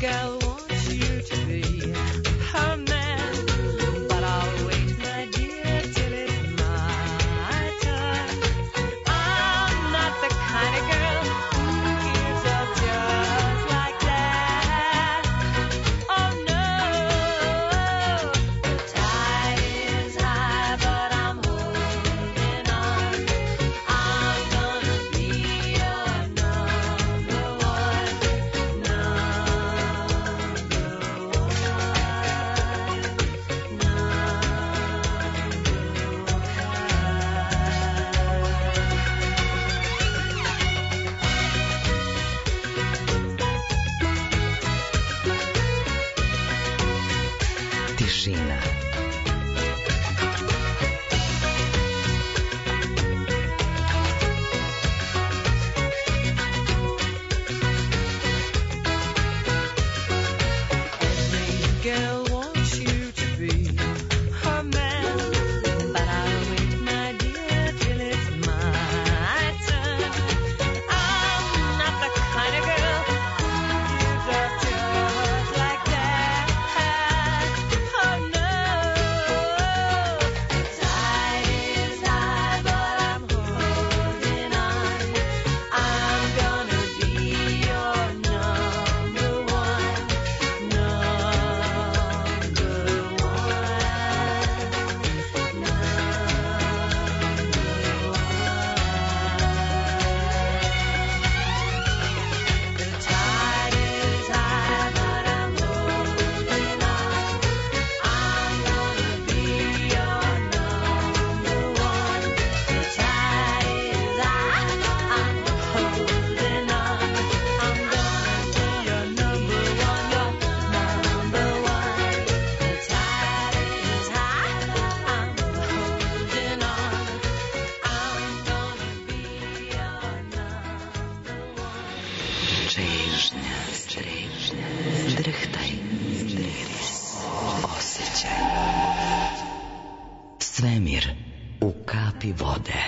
S9: girl wants you to be her man, but I'll wait, my dear, till it's my turn. I'm not the kind of girl who gives up just like that. Oh no, the tide is high, but I'm holding on. I'm gonna be your number one,
S2: Tišina.
S9: every girl wants you to be her man, but I'll wait, my dear, till it's my turn. I'm not the kind of girl who gives up just like that. Oh no, the tide is high, but I'm holding on. I'm gonna be your number one, The tide is high, but I'm holding on. I'm gonna be your number one. The tide is high, I'm holding on. I'm gonna be your number one, your number one. The tide is high, I'm holding on. I'm gonna be your number one.
S2: Čežnja, zdrhtaj, miris, osjećaj. Svemir u kapi vode.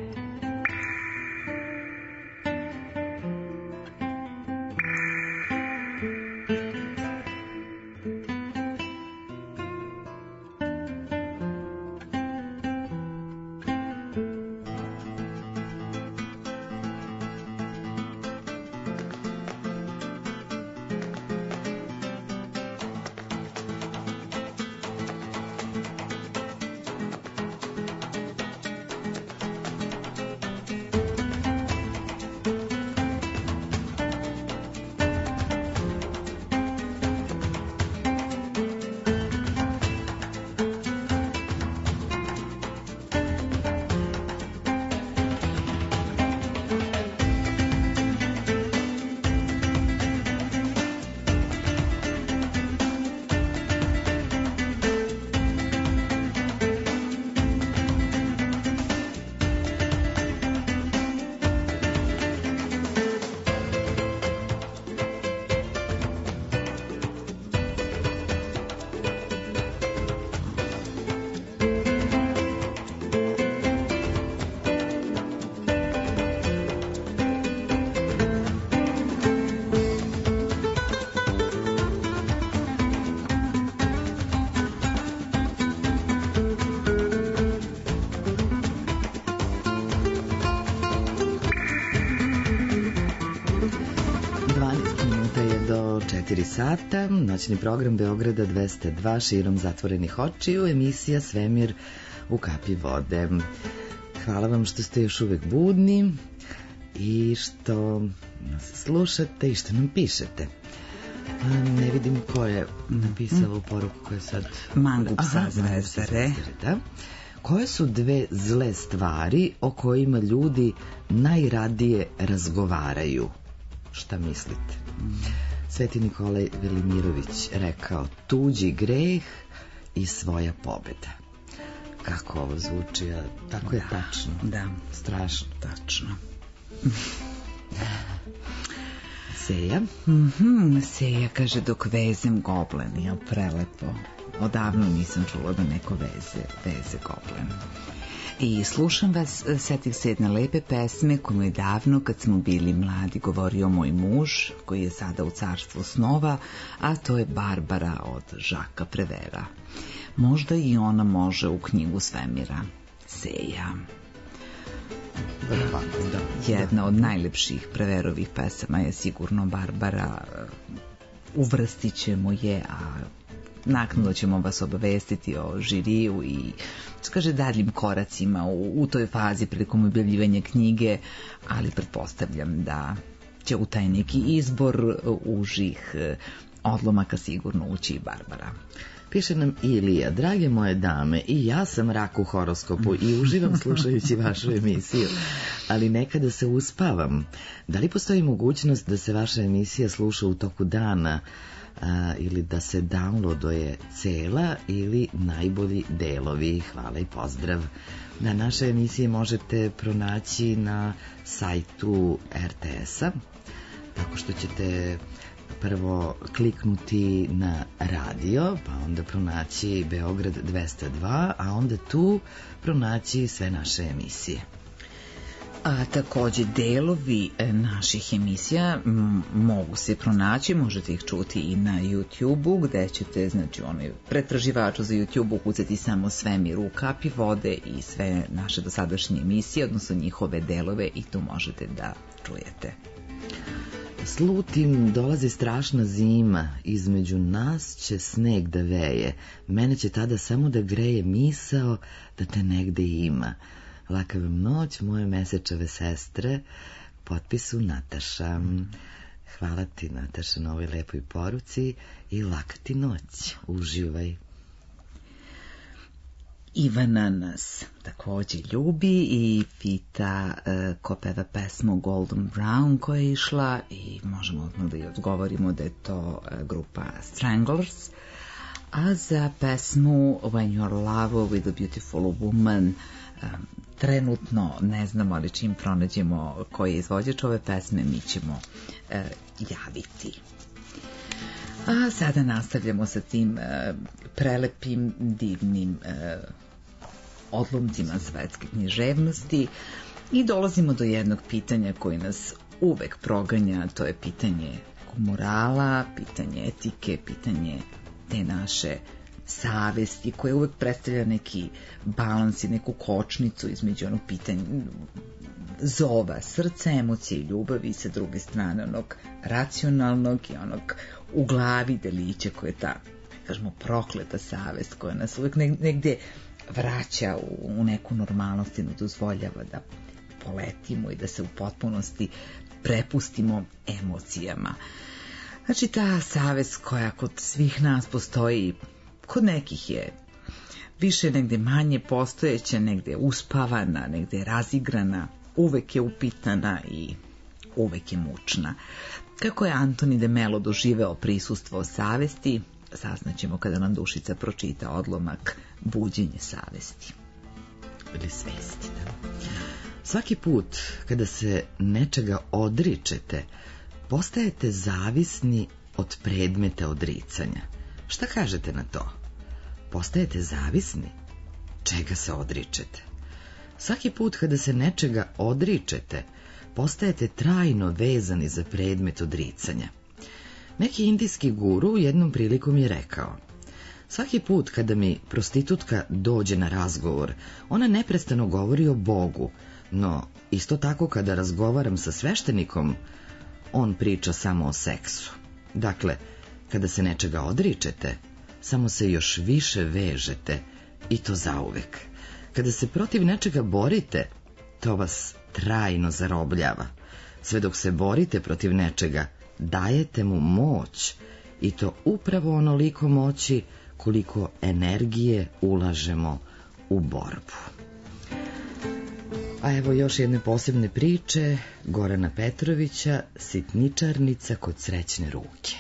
S3: Do 4 sata, noćni program Beograda 202 širom zatvorenih očiju, emisija Svemir u kapi vode. Hvala vam što ste još uvek budni i što nas slušate i što nam pišete. Ne vidim ko je napisao ovu poruku koja je sad...
S4: Mangub sa Zvezdare.
S3: Da. Koje su dve zle stvari o kojima ljudi najradije razgovaraju? Šta mislite? Sveti Nikolaj Velimirović rekao: tuđi greh i svoja pobeda. Kako ovo zvuči, a tako je tačno.
S4: Da,
S3: strašno
S4: tačno.
S3: Seja?
S4: Seja kaže: dok vezem goblen, jel prelepo? Odavno nisam čula da neko veze goblen. I slušam vas, setih se jedne lepe pesme koju je davno, kad smo bili mladi, govorio moj muž, koji je sada u carstvu snova, a to je Barbara od Žaka Prevera. Možda i ona može u knjigu svemira. Seja. Jedna od najlepših Preverovih pesama je sigurno Barbara. Uvrstit ćemo je, a naknadno ćemo vas obavestiti o žiriju i kaže daljim koracima u toj fazi prilikom objavljivanja knjige, ali pretpostavljam da će u taj neki izbor užih odlomaka sigurno ući i Barbara.
S3: Piše nam Ilija: drage moje dame, i ja sam rak u horoskopu i uživam slušajući vašu emisiju, ali nekada se uspavam. Da li postoji mogućnost da se vaša emisija sluša u toku dana, ili da se downloaduje cela ili najbolji delovi? Hvala i pozdrav. Na naše emisije možete pronaći na sajtu RTS-a, tako što ćete prvo kliknuti na radio, pa onda pronaći Beograd 202, a onda tu pronaći sve naše emisije.
S4: A takođe delovi naših emisija mogu se pronaći, možete ih čuti i na YouTube-u, gde ćete, znači, onaj pretraživaču za YouTube ukucati samo Svemir u kapi vode i sve naše dosadašnje emisije, odnosno njihove delove, i tu možete da čujete.
S3: Slutim, dolazi strašna zima, između nas će sneg da veje, mene će tada samo da greje misao da te negde ima. Laka vam noć, moje mesečeve sestre, potpisu Nataša. Hvala ti, Nataša, na ovoj lepoj poruci i laka ti noć, uživaj.
S4: Ivana nas takođe ljubi i pita ko peva pesmu Golden Brown koja je išla, i možemo odmah da joj odgovorimo da je to grupa Stranglers. A za pesmu When You're in Love with a Beautiful Woman trenutno ne znamo, ali čim pronađemo koji je izvođač ove pesme, mi ćemo javiti. A sada nastavljamo sa tim prelepim, divnim odlomcima svetske književnosti i dolazimo do jednog pitanja koji nas uvek proganja, to je pitanje morala, pitanje etike, pitanje te naše savesti, koje uvek predstavlja neki balans i neku kočnicu između onog pitanja zova srca, emocije i ljubavi, i sa druge strane onog racionalnog i onog u glavi delića koje je ta, kažemo, prokleta savest koja nas uvek negde vraća u neku normalnost i ne dozvoljava da poletimo i da se u potpunosti prepustimo emocijama. Znači, ta savest koja kod svih nas postoji, kod nekih je više negde manje postojeća, negde uspavana, negde razigrana, uvek je upitana i uvek je mučna. Kako je Antoni de Melo doživeo prisustvo savesti, saznaćemo kada nam Dušica pročita odlomak Buđenje savesti.
S3: Ili svesti, da. Svaki put kada se nečega odričete, postajete zavisni od predmeta odricanja. Šta kažete na to? Postajete zavisni? Čega se odričete? Svaki put kada se nečega odričete, postajete trajno vezani za predmet odricanja. Neki indijski guru jednom prilikom je rekao: svaki put kada mi prostitutka dođe na razgovor, ona neprestano govori o Bogu, no isto tako kada razgovaram sa sveštenikom, on priča samo o seksu. Dakle, kada se nečega odričete, samo se još više vežete, i to zauvek. Kada se protiv nečega borite, to vas trajno zarobljava. Sve dok se borite protiv nečega, dajete mu moć, i to upravo onoliko moći koliko energije ulažemo u borbu. A evo još jedne posebne priče Gorana Petrovića, Sitničarnica kod srećne ruke.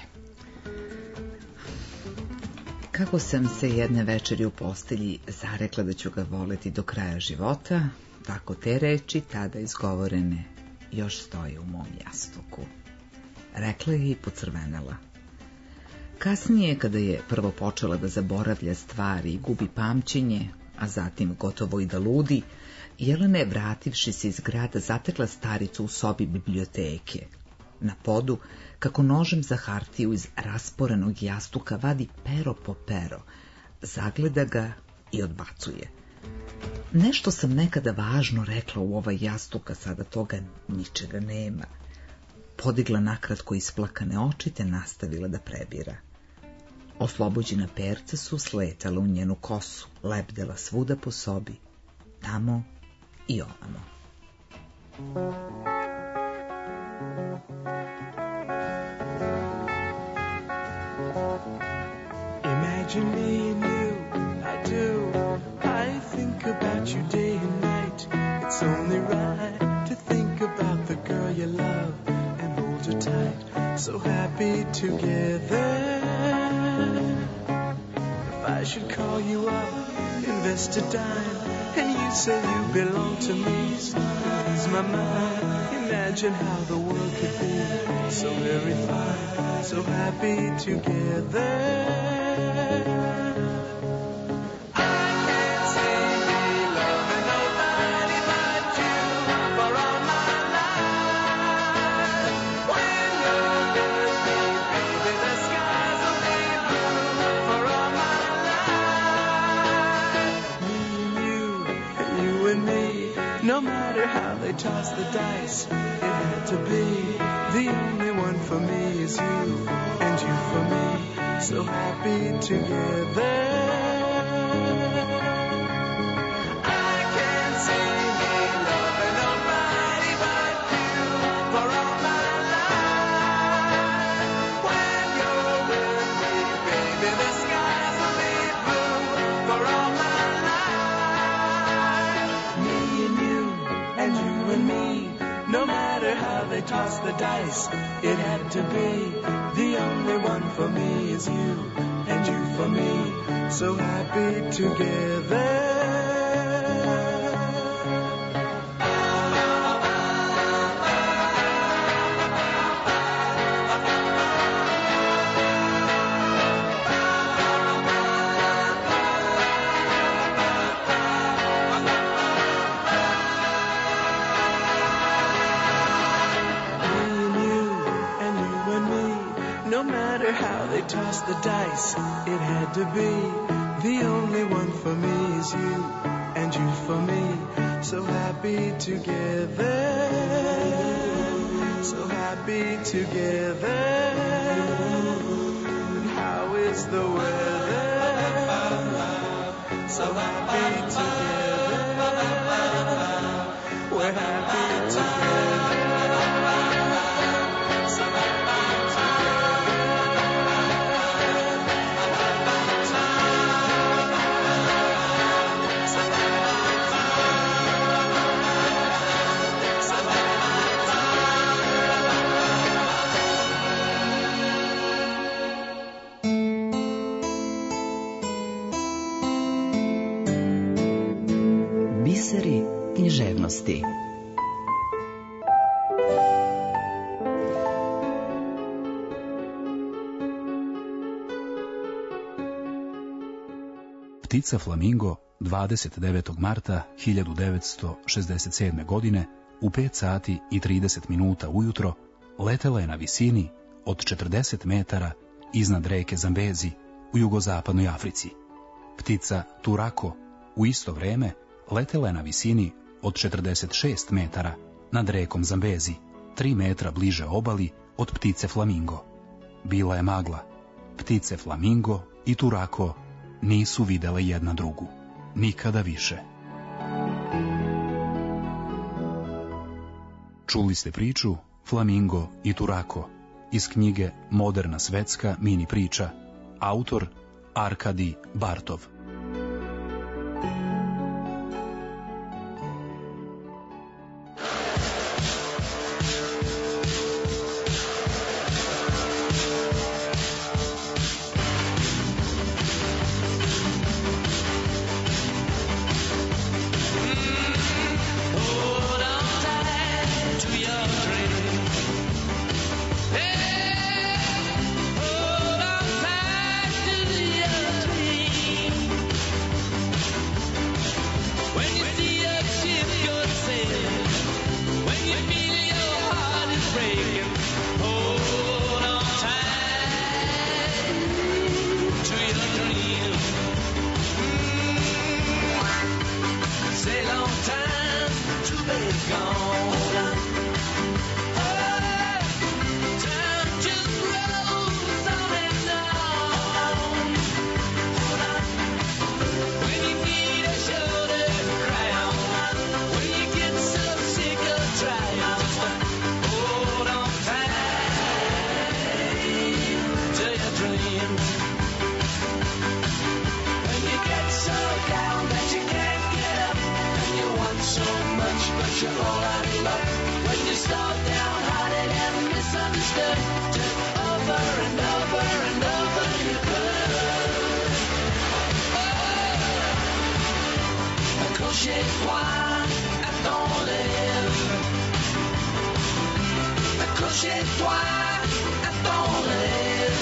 S4: Kako sam se jedne večeri u postelji zarekla da ću ga voleti do kraja života, tako te reči, tada izgovorene, još stoje u mom jastuku. Rekla je i pocrvenela. Kasnije, kada je prvo počela da zaboravlja stvari i gubi pamćenje, a zatim gotovo i da ludi, Jelena je, vrativši se iz grada, zatekla staricu u sobi biblioteke. Na podu, kako nožem za hartiju iz rasporenog jastuka vadi pero po pero, zagleda ga i odbacuje. Nešto sam nekada važno rekla u ovaj jastuk, a sada toga ničega nema. Podigla nakratko isplakane oči te nastavila da prebira. Oslobođena perca su sletala u njenu kosu, lebdela svuda po sobi, tamo i ovamo.
S5: Imagine me and you, I do. I think about you day and night. It's only right to think about the girl you love and hold her tight. So happy together. If I should call you up, invest a dime, and you say you belong to me, ease my mind. Imagine how the world could be so very fine, so happy together. No matter how they toss the dice, it had to be. The only one for me is you, and you for me, so happy together. I can't see me loving nobody but you for all my life. When you're with me, baby, the skies will be blue for all my life. Me and you, and you and me, no matter how they toss the dice, it had to be. The only one for me is you, and you for me, so happy together. No matter how they toss the dice, it had to be. The only one for me is you, and you for me, so happy together. So happy together. How is the weather? So happy together. We're happy together.
S3: Biseri književnosti.
S7: Ptica flamingo 29. marta 1967. godine u 5 sati i 30 minuta ujutro letela je na visini od 40 metara iznad reke Zambezi u jugozapadnoj Africi. Ptica turako u isto vreme letela je na visini od 46 metara nad rekom Zambezi, 3 metra bliže obali od ptice flamingo. Bila je magla. Ptice flamingo i turako nisu videle jedna drugu. Nikada više. Čuli ste priču Flamingo i turako iz knjige Moderna svetska mini priča, autor Arkadij Bartov.
S6: Hold on tight to your dream.
S8: misunderstood. Took over and over and over your good. Accrochez-toi, attends-les. Accrochez-toi, attends-les.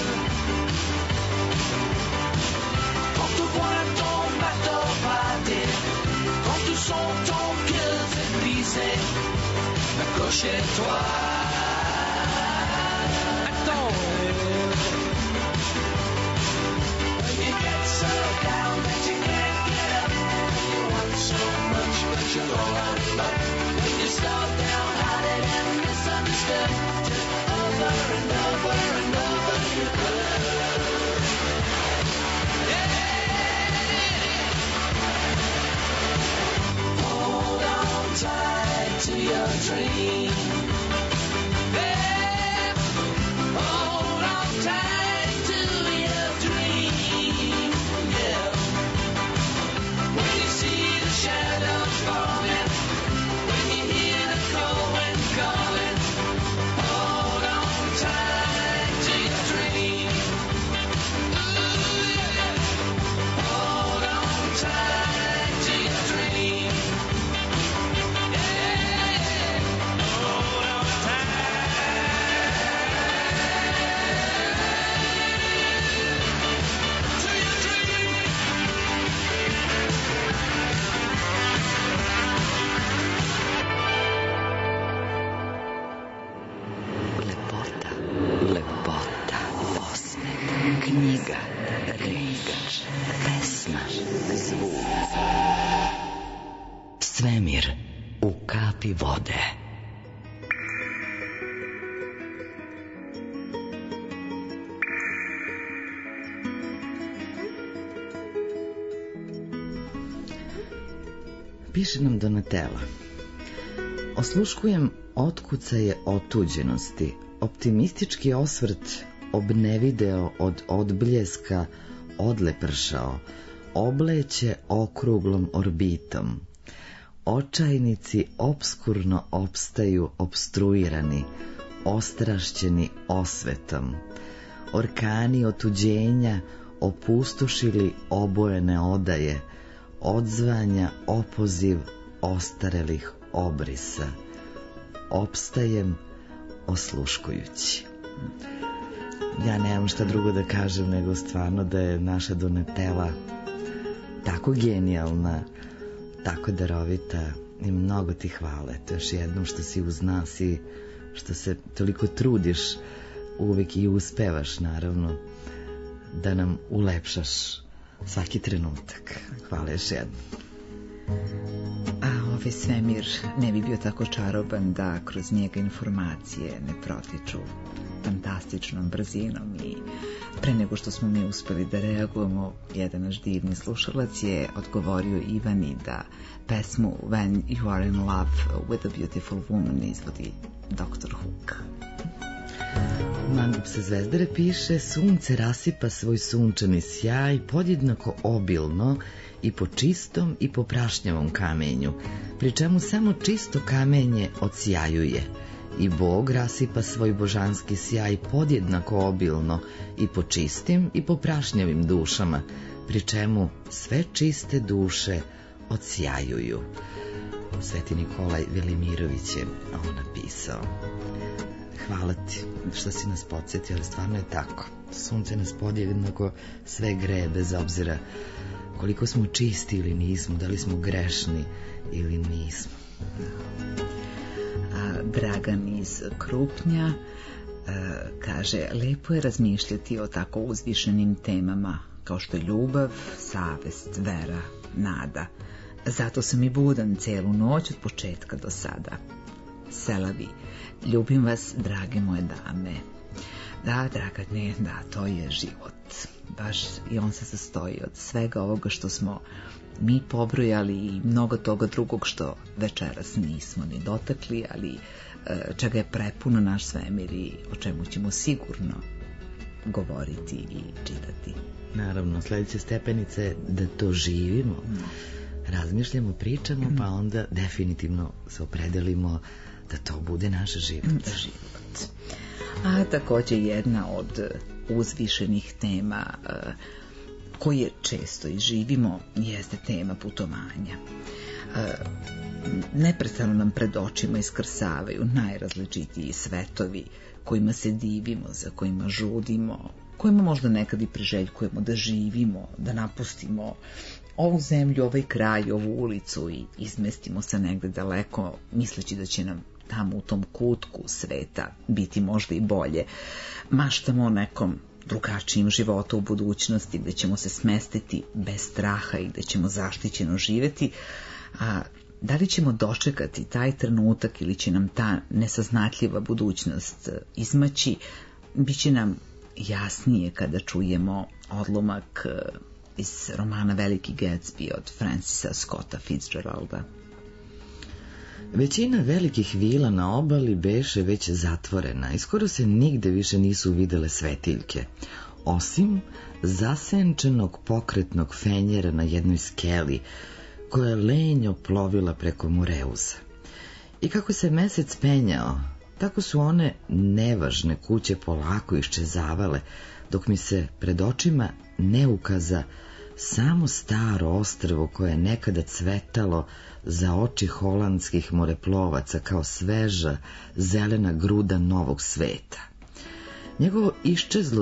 S8: Quand tu vois ton bateau partir, quand tu sens ton cœur se briser, accrochez-toi, attends-les. When you get so down that you can't get up, you want so much but you're all out of luck. When you slow down, hearted and misunderstood, just over and over and over your good. Hold on tight to your dream. Yeah. Hold on tight to your dream. Yeah. When you see the shadows falling, when you hear the cold wind calling, hold on tight to your dream. Ooh, yeah. Hold on tight to your dream. Yeah. Hold on tight to your dream.
S2: Lepota, lepota, osmeh, knjiga, reč, pesma, zvuk. Svemir u kapi vode.
S3: Piše nam Donatella. Osluškujem otkucaje otuđenosti, optimistički osvrt obnevideo od odbljeska odlepršao, obleće okruglom orbitom. Očajnici obskurno opstaju obstruirani, ostrašćeni osvetom. Orkani otuđenja opustošili obojene odaje, odzvanja opoziv ostarelih obrisa. Opstajem osluškujući. Ja nemam šta drugo da kažem nego stvarno da je naša Donatella tako genijalna, tako darovita i mnogo ti hvala. To još jednom što si uz nas i što se toliko trudiš uvek i uspevaš naravno da nam ulepšaš svaki trenutak. Hvala još jednom.
S4: A ovaj svemir ne bi bio tako čaroban da kroz njega informacije ne protiču fantastičnom brzinom i pre nego što smo mi uspeli da reagujemo, jedan naš divni slušalac je odgovorio Ivani da pesmu When You Are In Love With A Beautiful Woman izvodi Dr. Hook.
S3: Mangup sa Zvezdare piše: sunce rasipa svoj sunčani sjaj podjednako obilno i po čistom i po prašnjavom kamenju, pri čemu samo čisto kamenje odsjajuje. I Bog rasipa svoj božanski sjaj podjednako obilno i po čistim i po prašnjavim dušama, pri čemu sve čiste duše odsjajuju. Sveti Nikolaj Velimirović je ovo napisao. Hvala ti što si nas podsjetio, ali stvarno je tako. Sunce nas podjednako sve greje, bez obzira koliko smo čisti ili nismo, da li smo grešni ili nismo.
S4: Dragan iz Krupnja kaže: lepo je razmišljati o tako uzvišenim temama kao što je ljubav, savest, vera, nada. Zato sam i budan celu noć od početka do sada. Selavi, ljubim vas, drage moje dame. Da, Dragane, da, to je život. Baš i on se sastoji od svega ovoga što smo mi pobrojali i mnogo toga drugog što večeras nismo ni dotakli, ali čega je prepuno naš svemir i o čemu ćemo sigurno govoriti i čitati.
S3: Naravno, sledeća stepenica je da to živimo, razmišljamo, pričamo, pa onda definitivno se opredelimo da to bude naš život.
S4: A također jedna od uzvišenih tema koje često i živimo jeste tema putovanja. Neprestano nam pred očima iskrsavaju najrazličitiji svetovi kojima se divimo, za kojima žudimo, kojima možda nekad i priželjkujemo da živimo, da napustimo ovu zemlju, ovaj kraj, ovu ulicu i izmestimo se negde daleko, misleći da će nam tamo u tom kutku sveta biti možda i bolje. Maštamo o nekom drugačijem životu u budućnosti, gde ćemo se smestiti bez straha i gde ćemo zaštićeno živjeti, a da li ćemo dočekati taj trenutak ili će nam ta nesaznatljiva budućnost izmaći, bit će nam jasnije kada čujemo odlomak iz romana Veliki Gatsby od Francisa Scotta Fitzgeralda.
S3: Većina velikih vila na obali beše već zatvorena i skoro se nigde više nisu videle svetiljke, osim zasenčenog pokretnog fenjera na jednoj skeli koja je lenjo plovila preko Moreuza. I kako se mesec penjao, tako su one nevažne kuće polako iščezavale, dok mi se pred očima ne ukaza samo staro ostrvo koje je nekada cvetalo za oči holandskih moreplovaca kao sveža zelena gruda novog sveta. Njegovo iščezlo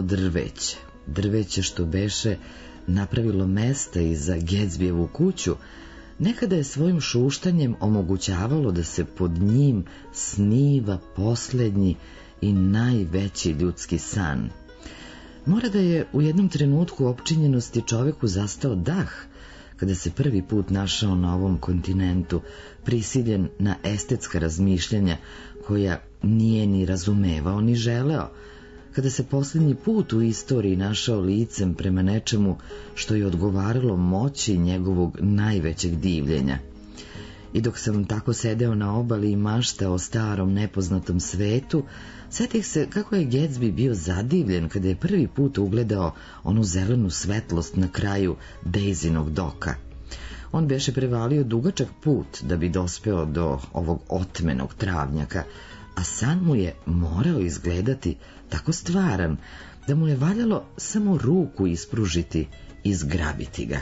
S3: drveće što beše napravilo mesta i za Gatsbyevu kuću, nekada je svojim šuštanjem omogućavalo da se pod njim sniva posljednji i najveći ljudski san. Mora da je u jednom trenutku opčinjenosti čoveku zastao dah, kada se prvi put našao na ovom kontinentu, prisiljen na estetska razmišljanja koja nije ni razumevao ni želeo, kada se posljednji put u istoriji našao licem prema nečemu što je odgovaralo moći njegovog najvećeg divljenja. I dok sam tako sedeo na obali i maštao o starom nepoznatom svetu, setih se kako je Gatsby bio zadivljen kada je prvi put ugledao onu zelenu svetlost na kraju Daisynog doka. On beše prevalio dugačak put da bi dospeo do ovog otmenog travnjaka, a san mu je morao izgledati tako stvaran da mu je valjalo samo ruku ispružiti i zgrabiti ga.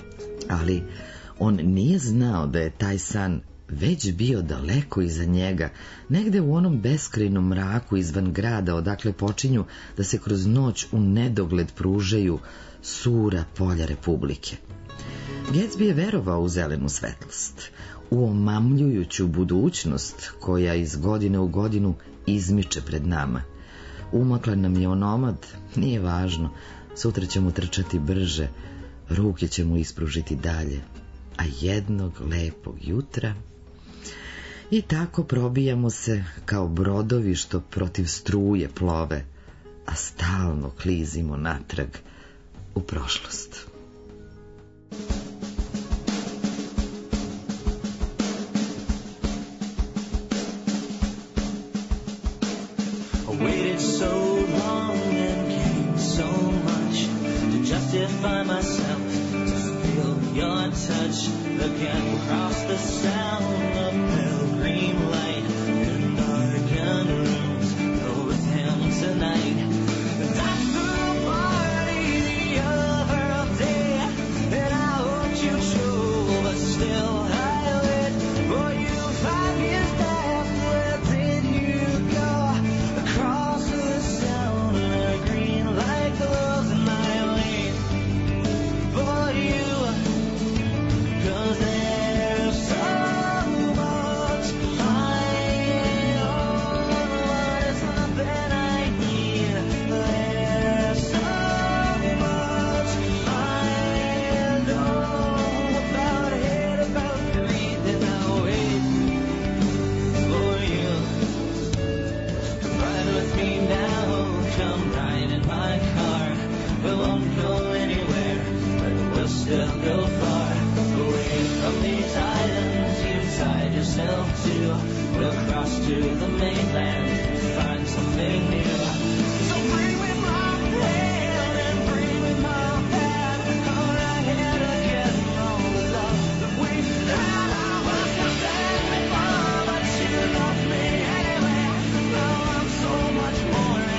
S3: Ali on nije znao da je taj san već bio daleko iza njega, negde u onom beskrajnom mraku izvan grada, odakle počinju da se kroz noć u nedogled pružaju sura polja Republike. Gatsby je verovao u zelenu svetlost, u omamljujuću budućnost koja iz godine u godinu izmiče pred nama. Umakla nam je onomad, nije važno, sutra ćemo trčati brže, ruke ćemo ispružiti dalje, a jednog lepog jutra... I tako probijamo se kao brodovi što protiv struje plove, a stalno klizimo natrag u prošlost.
S5: I waited so long and gained so much to justify myself, to feel your touch again across the sound of pale green light in darkened rooms. Go with him tonight. That's the party the other day, and I hoped you show, but still I wait for you 5 years back. Where did you go? Across the sound of green light glows, and I wait for you, 'cause there's so much I own, but it's nothing I need. There's so much I know about it, about everything. I wait for you. Come ride with me now, come ride in my car. We won't go anywhere, but we'll still go far away from these islands you tied yourself to. We'll cross to the mainland and find something new. So bring me my hand and bring me my past. Come right here again, all the love that we had. I was nothing before, but you loved me anyway. Now I'm so much more.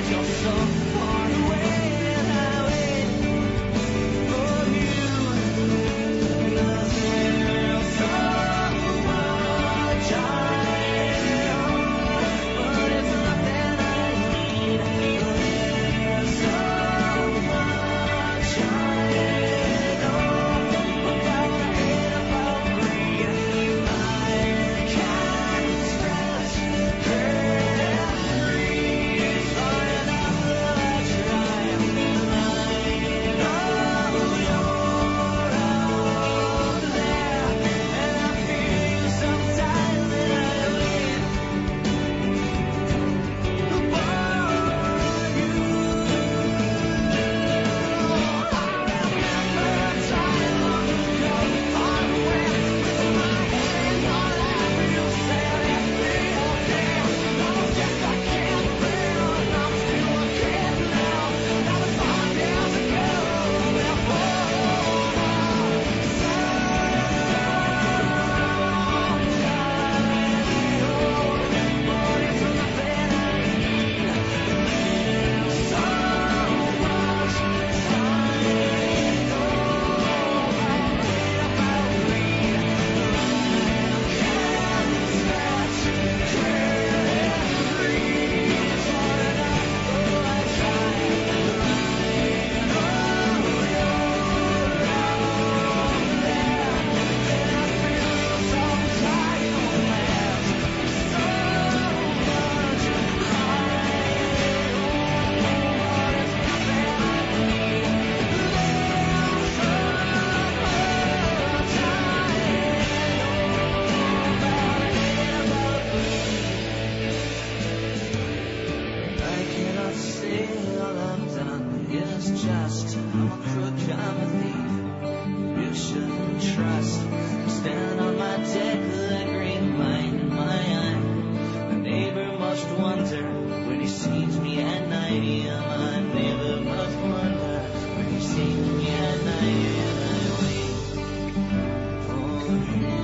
S5: dust. I'm a crook, I'm a thief. You shouldn't trust. Stand on my deck, the green line in my eye. The neighbor must wonder when he sees me at night. Yeah, my neighbor must wonder when he sees me at night. And I wait for you.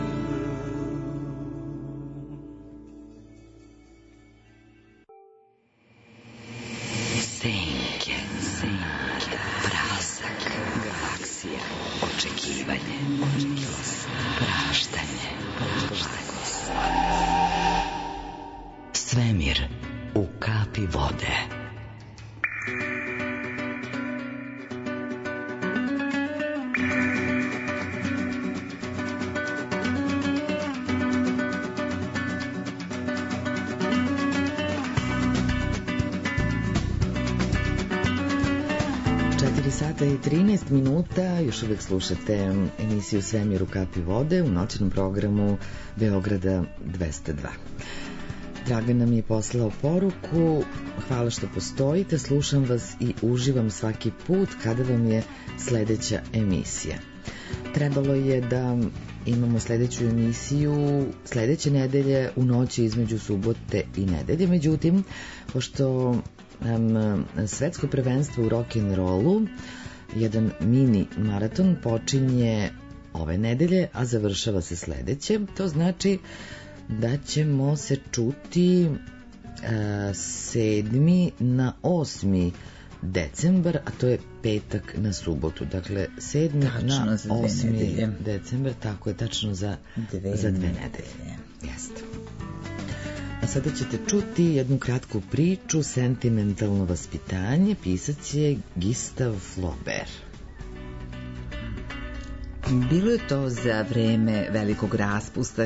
S2: Senke, prasak, galaksija, očekivanje, praštanje, svemir u kapi vode.
S3: Sata i 13 minuta, još uvijek slušate emisiju Svemir u kapi vode u noćnom programu Beograda 202. Dragan nam je poslao poruku: hvala što postojite, slušam vas i uživam svaki put kada vam je sledeća emisija. Trebalo je da imamo sledeću emisiju sledeće nedelje u noći između subote i nedelje, međutim, pošto svetsko prvenstvo u rock'n'rollu, jedan mini maraton, počinje ove nedelje, a završava se sledeće. To znači da ćemo se čuti 7. na 8. decembar, a to je petak na subotu. Dakle, 7.
S4: Tačno
S3: na
S4: za 2
S3: 8.
S4: nedelje.
S3: decembar, tako je, tačno za 2 nedelje. Jeste. A sada ćete čuti jednu kratku priču, Sentimentalno vaspitanje. Pisac je Gustave Flaubert.
S4: Bilo je to za vreme velikog raspusta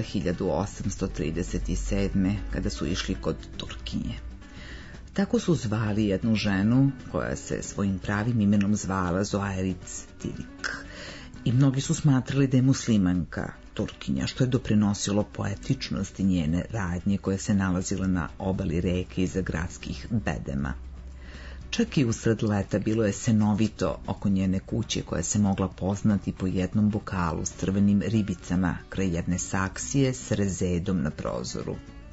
S4: 1837. kada su išli kod Turkinje. Tako su zvali jednu ženu koja se svojim pravim imenom zvala Zoairic Tirik. I mnogi su smatrali da je muslimanka, Turkinja, što je doprinosilo poetičnosti njene radnje koje se nalazile na obali reke iza gradskih bedema. Čak i usred leta bilo je senovito oko njene kuće koja se mogla poznati po jednom bokalu s crvenim ribicama kraj jedne saksije s rezedom na prozoru.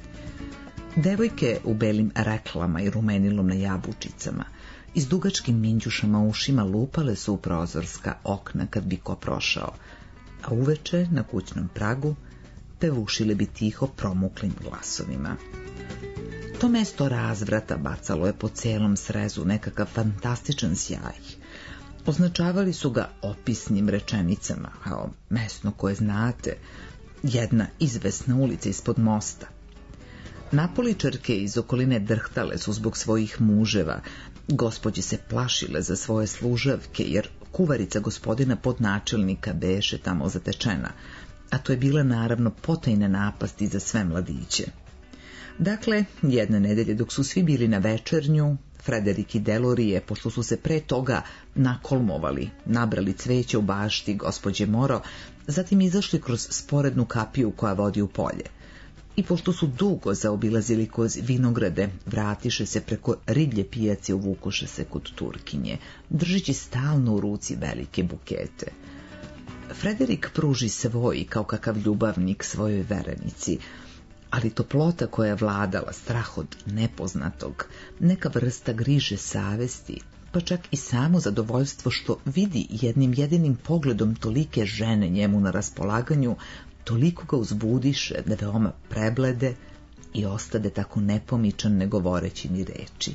S4: Devojke u belim reklama i rumenilom na jabučicama i s dugačkim minđušama ušima lupale su u prozorska okna kad bi ko prošao, a uveče na kućnom pragu pevušile bi tiho promuklim glasovima. To mesto razvrata bacalo je po celom srezu nekakav fantastičan sjaj. Označavali su ga opisnim rečenicama, kao mesno koje znate, jedna izvesna ulica ispod mosta. Napoličarke iz okoline drhtale su zbog svojih muževa, gospođe se plašile za svoje služavke, jer kuvarica gospodina podnačelnika beše tamo zatečena, a to je bila naravno potajna napast za sve mladiće. Dakle, jedne nedelje dok su svi bili na večernju, Frederik i Delorije, pošto su se pre toga nakolmovali, nabrali cveće u bašti gospođe Moro, zatim izašli kroz sporednu kapiju koja vodi u polje. I pošto su dugo zaobilazili kroz vinograde, vratiše se preko riblje pijace, uvukoše se kod Turkinje, držeći stalno u ruci velike bukete. Frederik pruži svoj kao kakav ljubavnik svojoj verenici, ali toplota koja je vladala, strah od nepoznatog, neka vrsta griže savesti, pa čak i samo zadovoljstvo što vidi jednim jedinim pogledom tolike žene njemu na raspolaganju, toliko ga uzbudiše da veoma preblede i ostade tako nepomičan ne govoreći ni reči.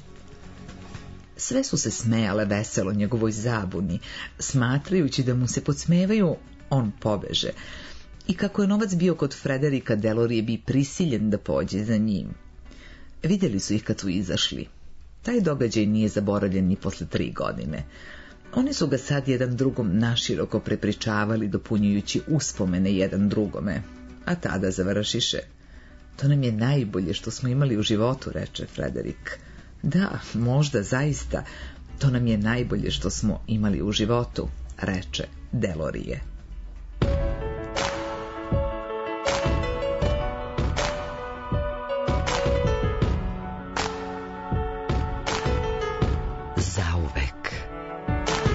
S4: Sve su se smejale veselo njegovoj zabuni, smatrajući da mu se podsmevaju, on pobeže. I kako je novac bio kod Frederika, Delorije bi prisiljen da pođe za njim. Vidjeli su ih kad su izašli. Taj događaj nije zaboravljen ni posle 3 godine. Oni su ga sad jedan drugom naširoko prepričavali, dopunjujući uspomene jedan drugome. A tada završiše. To nam je najbolje što smo imali u životu, reče Frederik. Da, možda zaista, to nam je najbolje što smo imali u životu, reče Delorije.
S2: Zauvek.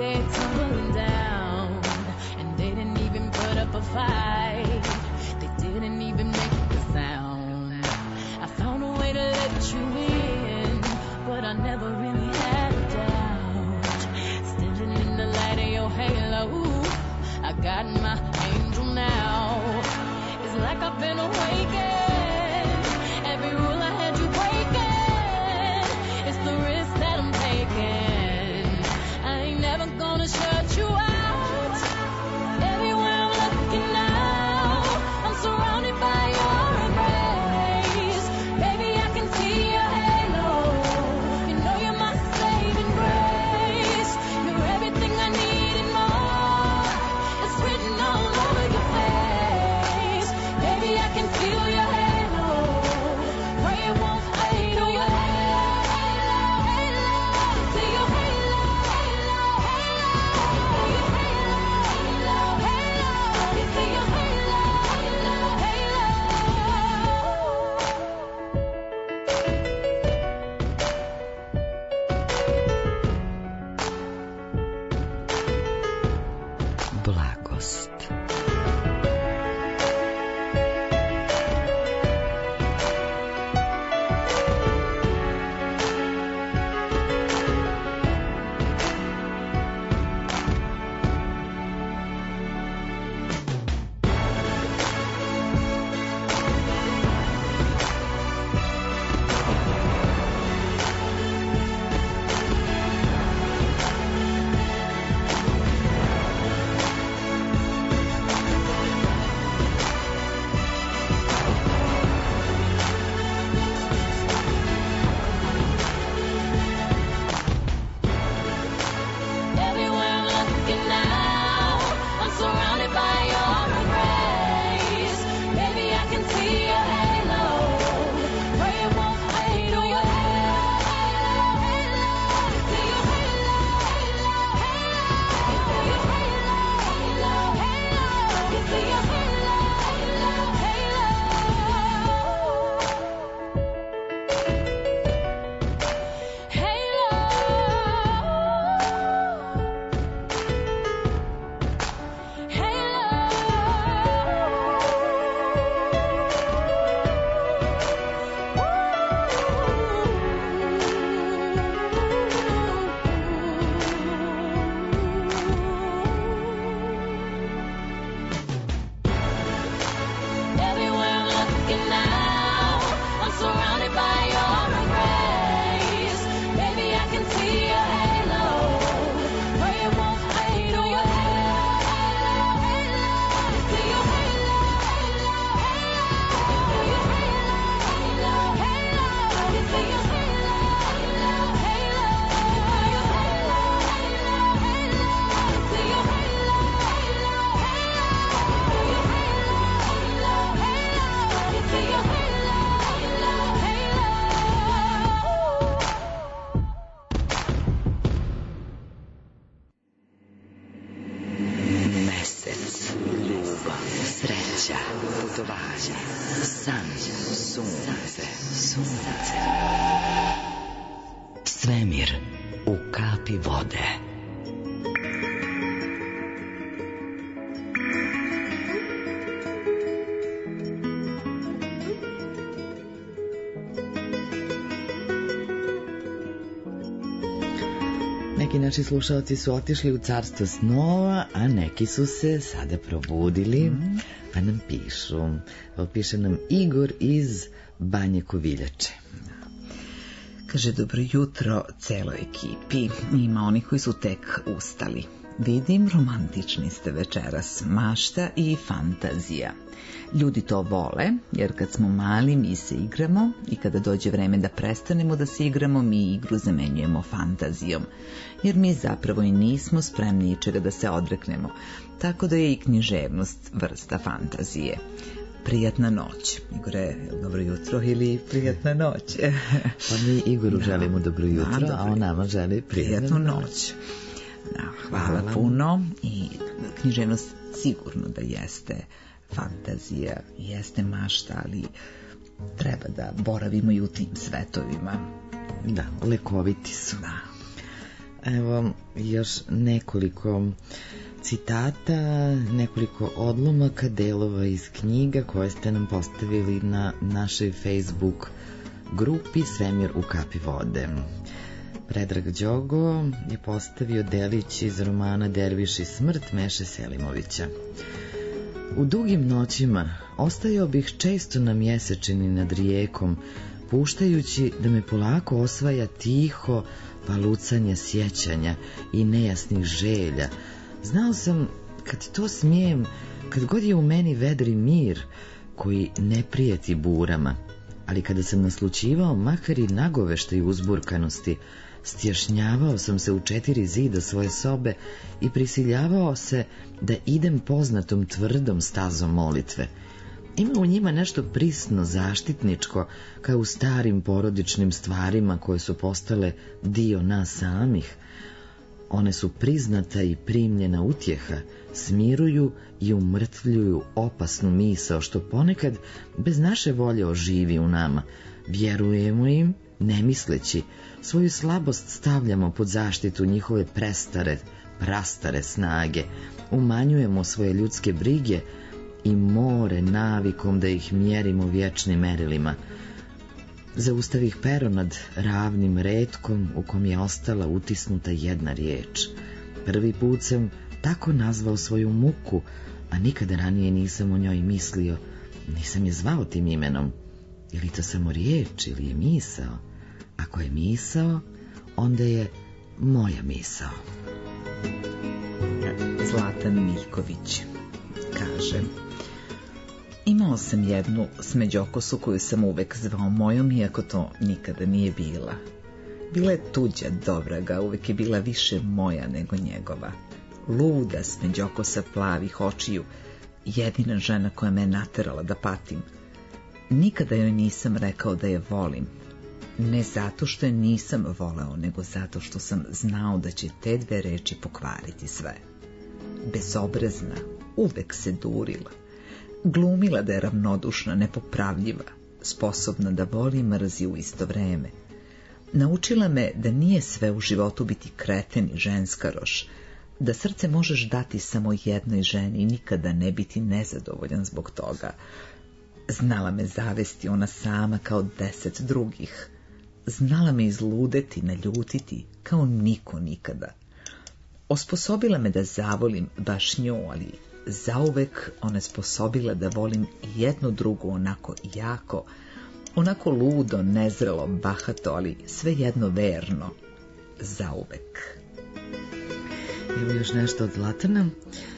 S10: way tumbling down, and they didn't even put up a fight. They didn't even make a sound. I found a way to let you in, but I never really had a doubt. Standing in the light of your halo, I got my angel now. It's like I've been awakened. Every rule I had you breaking. It's the risk that I'm taking. I ain't never gonna shut you out. Everywhere I'm looking now, I'm surrounded by your embrace. Baby, I can see your halo. You know you're my saving grace. You're everything I need and more. It's written all over your face. Baby, I can feel your halo. Pray it won't fade away. See your halo, halo, halo. See your halo, halo, halo.
S2: Blagost. Everywhere I'm looking now, I'm surrounded by your embrace. Baby, I can see your halo. Pray it won't fade away. See your halo, halo, halo. See your halo, halo, halo. Everywhere I'm looking now, I'm surrounded by your embrace. Baby, I can see your halo. Pray it won't fade away. See your halo, halo, halo. See your halo, halo, halo. See your halo, halo, Mesec, ljubav, sreća, putovanja, san, sunce, sunce. Svemir u kapi vode.
S3: Neki naši slušalci su otišli u carstvo snova, a neki su se sada probudili, pa nam pišu. Evo, piše nam Igor iz Banje Koviljače.
S4: Kaže, dobro jutro celoj ekipi. Ima onih koji su tek ustali. Vidim, romantični ste večeras, mašta i fantazija. Ljudi to vole, jer kad smo mali mi se igramo i kada dođe vreme da prestanemo da se igramo, mi igru zamenjujemo fantazijom. Jer mi zapravo i nismo spremni ičega da se odreknemo, tako da je i književnost vrsta fantazije. Prijatna noć. Igore, dobro jutro ili prijatna noć?
S3: Pa mi Igoru želimo dobro jutro, a on nama želi prijatnu noć.
S4: Hvala puno. I književnost sigurno da jeste fantazija, jeste mašta, ali treba da boravimo i u tim svetovima.
S3: Da, lekoviti su.
S4: Da.
S3: Evo još nekoliko citata, nekoliko odlomaka, delova iz knjiga koje ste nam postavili na našoj Facebook grupi Svemir u kapi vode. Predrag Đogo je postavio delić iz romana Derviš i smrt Meše Selimovića. U dugim noćima ostajao bih često na mjesečini nad rijekom, puštajući da me polako osvaja tiho palucanje sjećanja i nejasnih želja. Znao sam, kad to smijem, kad god je u meni vedri mir koji ne prijeti burama, ali kada sam naslućivao makar i nagoveštaj uzburkanosti, stješnjavao sam se u 4 zida svoje sobe i prisiljavao se da idem poznatom tvrdom stazom molitve. Ima u njima nešto prisno zaštitničko, kao u starim porodičnim stvarima koje su postale dio nas samih. One su priznata i primljena utjeha, smiruju i umrtvljuju opasnu misao što ponekad bez naše volje oživi u nama. Vjerujemo im, ne misleći, svoju slabost stavljamo pod zaštitu njihove prastare snage, umanjujemo svoje ljudske brige i more navikom da ih mjerimo vječnim merilima. Zaustavih pero nad ravnim retkom u kom je ostala utisnuta jedna riječ. Prvi put sam tako nazvao svoju muku, a nikada ranije nisam o njoj mislio, nisam je zvao tim imenom. Je li to samo riječ ili je misao? Ako je misao, onda je moja misao.
S4: Zlatan Miljković kaže: imao sam jednu smeđokosu koju sam uvek zvao mojom, iako to nikada nije bila. Bila je tuđa, dobraga, uvek je bila više moja nego njegova. Luda smeđokosa plavih očiju, jedina žena koja me je naterala da patim. Nikada joj nisam rekao da je volim. Ne zato što je nisam voleo, nego zato što sam znao da će te 2 reči pokvariti sve. Bezobrazna, uvek se durila. Glumila da je ravnodušna, nepopravljiva, sposobna da voli i mrzi u isto vreme. Naučila me da nije sve u životu biti kreten i ženskaroš, da srce možeš dati samo jednoj ženi i nikada ne biti nezadovoljan zbog toga. Znala me zavesti ona sama kao 10 drugih. Znala me izludeti, naljutiti kao niko nikada. Osposobila me da zavolim baš nju, ali zauvek onesposobila da volim jednu drugu onako jako, onako ludo, nezrelo, bahato, ali svejedno verno. Zauvek.
S3: Evo još nešto od Zlatana.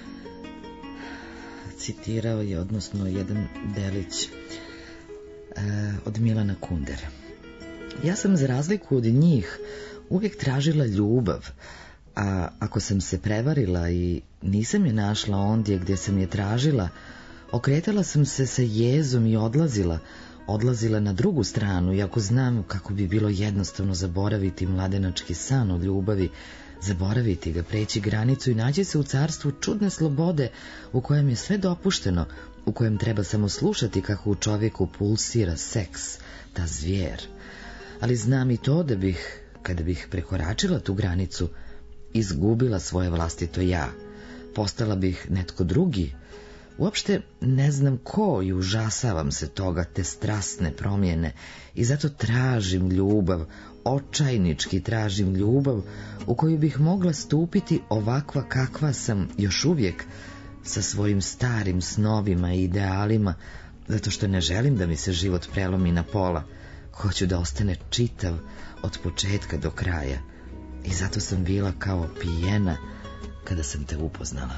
S3: Citirao je, odnosno jedan delić od Milana Kundera. Ja sam za razliku od njih uvijek tražila ljubav, a ako sam se prevarila i nisam je našla ondje gdje sam je tražila, okretala sam se sa jezom i odlazila na drugu stranu, iako znam kako bi bilo jednostavno zaboraviti mladenački san o ljubavi, zaboraviti ga, preći granicu i naći se u carstvu čudne slobode u kojem je sve dopušteno, u kojem treba samo slušati kako u čovjeku pulsira seks, ta zvijer. Ali znam i to da bih, kada bih prekoračila tu granicu, izgubila svoje vlastito ja. Postala bih netko drugi. Uopšte ne znam ko i užasavam se toga, te strasne promjene, i zato tražim ljubav, očajnički tražim ljubav u koju bih mogla stupiti ovakva kakva sam još uvijek, sa svojim starim snovima i idealima, zato što ne želim da mi se život prelomi na pola. Hoću da ostane čitav od početka do kraja. I zato sam bila kao pijena kada sam te upoznala.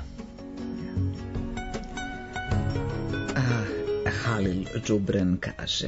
S4: Halil Džubren kaže: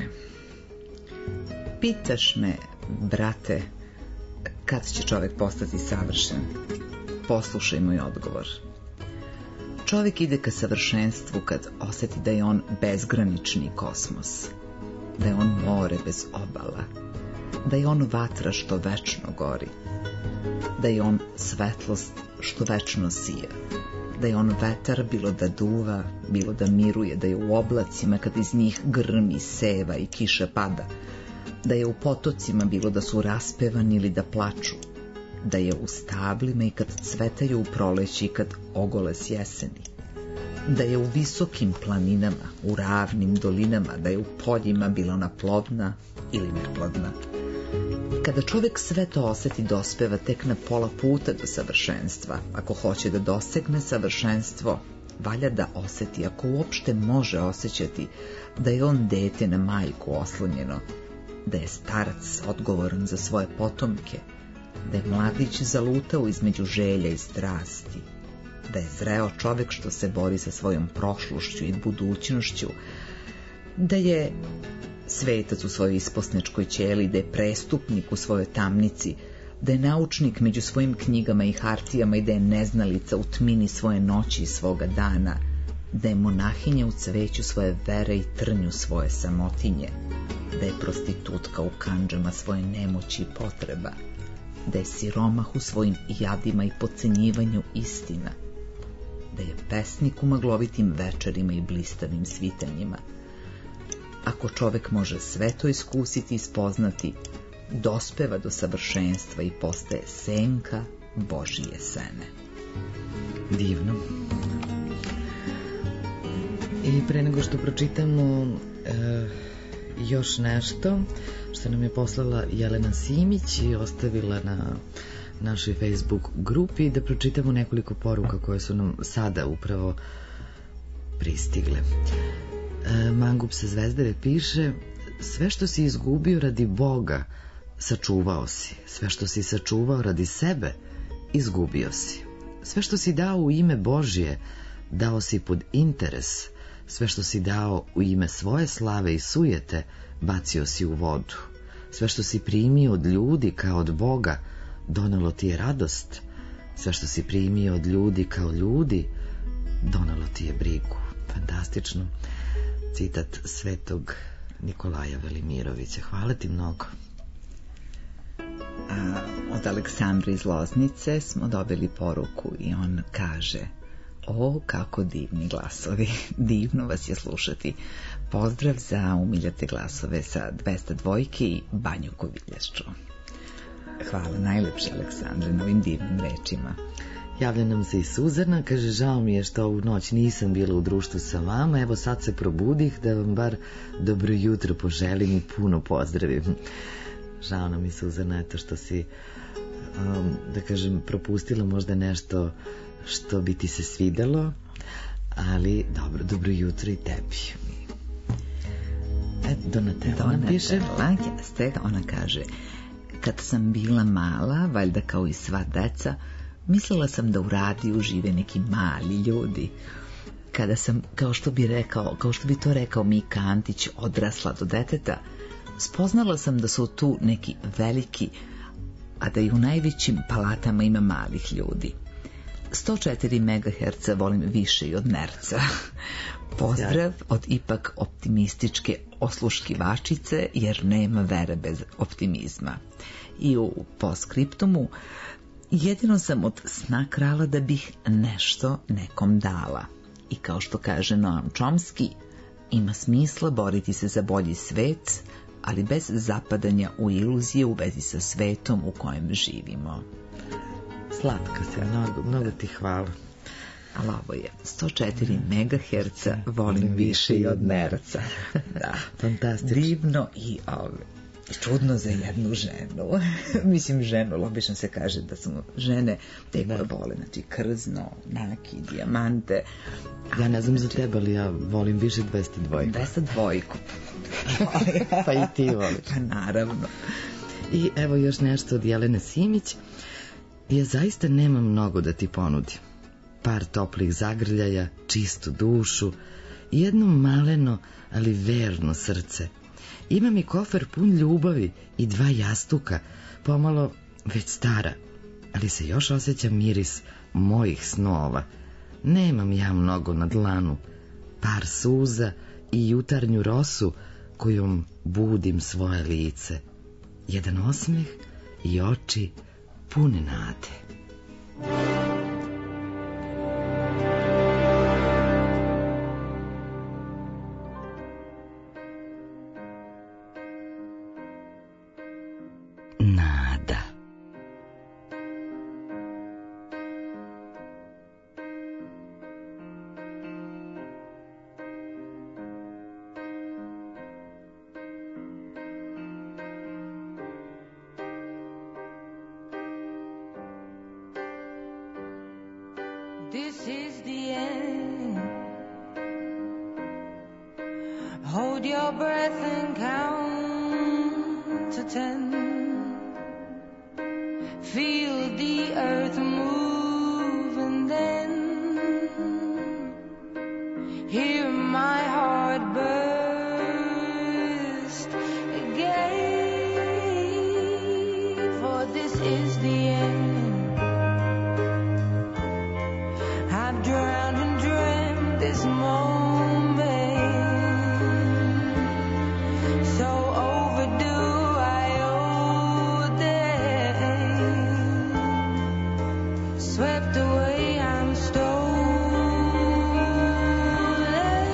S4: pitaš me, brate, kad će čovjek postati savršen? Poslušaj moj odgovor. Čovjek ide ka savršenstvu kad osjeti da je on bezgranični kosmos, da je on more bez obala, da je on vatra što večno gori, da je on svetlost što večno sija, da je on vetar bilo da duva, bilo da miruje, da je u oblacima kad iz njih grmi, seva i kiša pada, da je u potocima bilo da su raspevani ili da plaču, da je u stablima i kad cvetaju u proleći i kad ogole s jeseni, da je u visokim planinama, u ravnim dolinama, da je u poljima bila ona plodna ili neplodna. Kada čovjek sve to osjeti, dospeva tek na pola puta do savršenstva. Ako hoće da dosegne savršenstvo, valja da osjeti, ako uopšte može osjećati, da je on dete na majku oslonjeno, da je starac odgovoran za svoje potomke, da je mladić zalutao između želja i strasti, da je zreo čovjek što se bori sa svojom prošlošću i budućnošću, da je svetac u svojoj isposnečkoj ćeli, da je prestupnik u svojoj tamnici, da je naučnik među svojim knjigama i hartijama i da je neznalica u tmini svoje noći i svoga dana, da je monahinja u cveću svoje vere i trnju svoje samotinje, da je prostitutka u kandžama svoje nemoći i potreba, da je siromah u svojim jadima i podcenjivanju istina, da je pesnik u maglovitim večerima i blistavim svitanjima. Ako čovjek može sve to iskusiti i spoznati, dospeva do savršenstva i postaje senka Božije sene.
S3: Divno. I pre nego što pročitamo još nešto što nam je poslala Jelena Simić i ostavila na našoj Facebook grupi, da pročitamo nekoliko poruka koje su nam sada upravo pristigle. Mangup sa Zvezdare piše: sve što si izgubio radi Boga, sačuvao si. Sve što si sačuvao radi sebe, izgubio si. Sve što si dao u ime Božje, dao si pod interes. Sve što si dao u ime svoje slave i sujete, bacio si u vodu. Sve što si primio od ljudi kao od Boga, donelo ti je radost. Sve što si primio od ljudi kao ljudi, donelo ti je brigu. Fantastično. Citat svetog Nikolaja Velimirovića. Hvala ti mnogo.
S4: Od Aleksandra iz Loznice smo dobili poruku i on kaže: o, kako divni glasovi, divno vas je slušati. Pozdrav za umiljate glasove sa 202 i Banju Koviljašću. Hvala najlepše, Aleksandre, na ovim divnim rečima.
S3: Javlja nam se i Suzana, kaže: žao mi je što ovu noć nisam bila u društvu sa vama, evo sad se probudih da vam bar dobro jutro poželim i puno pozdravim. Žao nam i Suzana, eto što si, da kažem, propustila možda nešto što bi ti se svidelo, ali dobro jutro i tebi. Donatella piše.
S4: Jeste, ona kaže: kad sam bila mala, valjda kao i sva deca, mislila sam da u radiju žive neki mali ljudi. Kada sam, kao što bi to rekao Mika Antić, odrasla do deteta, spoznala sam da su tu neki veliki, a da i u najvećim palatama ima malih ljudi. 104 MHz volim više i od nerca. Pozdrav od ipak optimističke osluškivačice, jer nema vere bez optimizma. I u postskriptumu: jedino sam od sna krala da bih nešto nekom dala. I kao što kaže Noam Chomsky, ima smisla boriti se za bolji svet, ali bez zapadanja u iluzije u vezi sa svetom u kojem živimo.
S3: Slatka se, mnogo ti hvala.
S4: Ali ovo je 104 MHz, volim više i od nerca. Da,
S3: fantastično.
S4: Divno i čudno za jednu ženu. Mislim, ženu, obično se kaže da su žene te koje vole, znači krzno, naki, dijamante.
S3: Ja ne znam za tebe, ali ja volim više 202.
S4: 202.
S3: Pa i ti voliš.
S4: Pa naravno.
S3: I evo još nešto od Jelene Simić. Ja zaista nemam mnogo da ti ponudim. Par toplih zagrljaja, čistu dušu i jedno maleno, ali verno srce. Imam i kofer pun ljubavi i 2 jastuka, pomalo već stara, ali se još osjeća miris mojih snova. Nemam ja mnogo na dlanu, par suza i jutarnju rosu kojom budim svoje lice. Jedan osmeh i oči pune nade. Nada.
S11: this is the end. Hold your breath and count to 10. Feel the earth move and then hear my heart burst again. For this is the end. I've drowned and dreamt this moment, so overdue I owe them. Swept away, I'm stolen.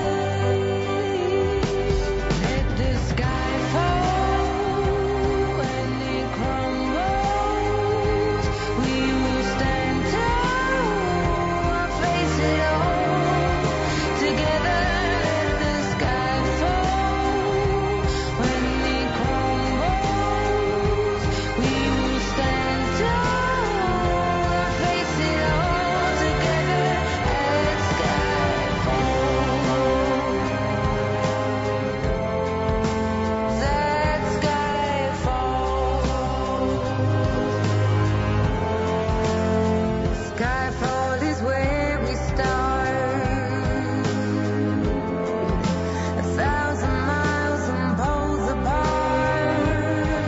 S11: Let the sky fall and it crumbles. We will stand tall, face it all together. Let the sky fall when it crumbles. We will stand tall, face it all together. As sky falls, that sky falls. Skyfall is where we start. 1,000 miles and poles apart,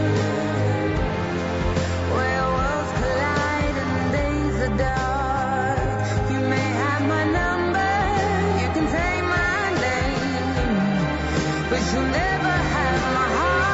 S11: where worlds collide and days are dark. You may have my number, you can take my name, but you'll never have my heart.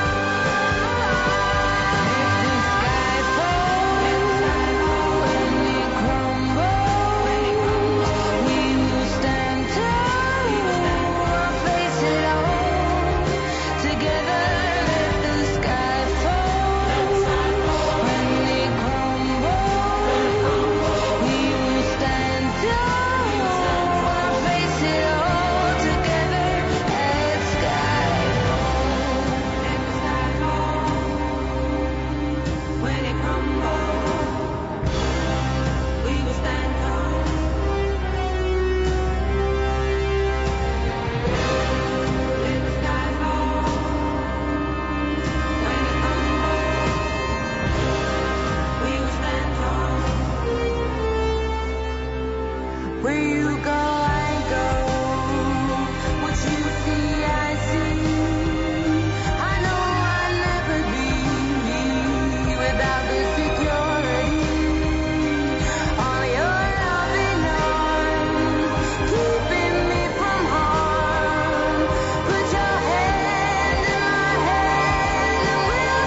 S11: Let the sky fall when it crumbles. We will stand tall, face it all together. Let the sky fall when it crumbles. We will stand tall, face it all together. As sky falls, when it crumbles. We will stand tall. Let the sky fall when it crumbles. We will stand tall. Where you go, I go. What you see, I see. I know I'll never be without the security. All your loving arms keeping me from harm. Put your hand in my hand and we'll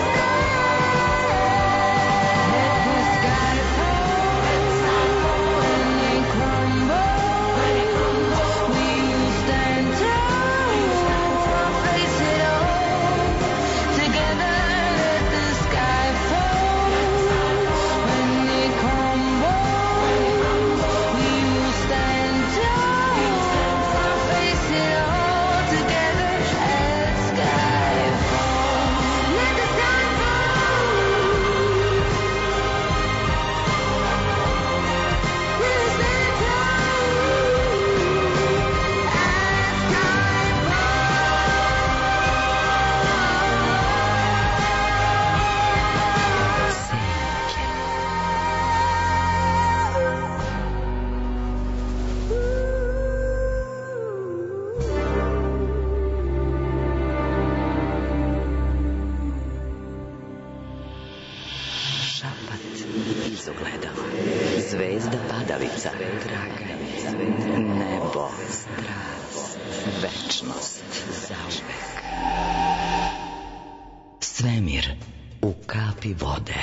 S11: stand. Let the sky fall when it crumbles. We will stand tall, face it all together. Let the sky fall when it crumbles. We will stand tall, face it all together. As sky falls, let the sky fall. We'll stand
S3: Šapat iz ogledala, zvezda padalica, nebo, strast, večnost, zauvek. Svemir u kapi vode.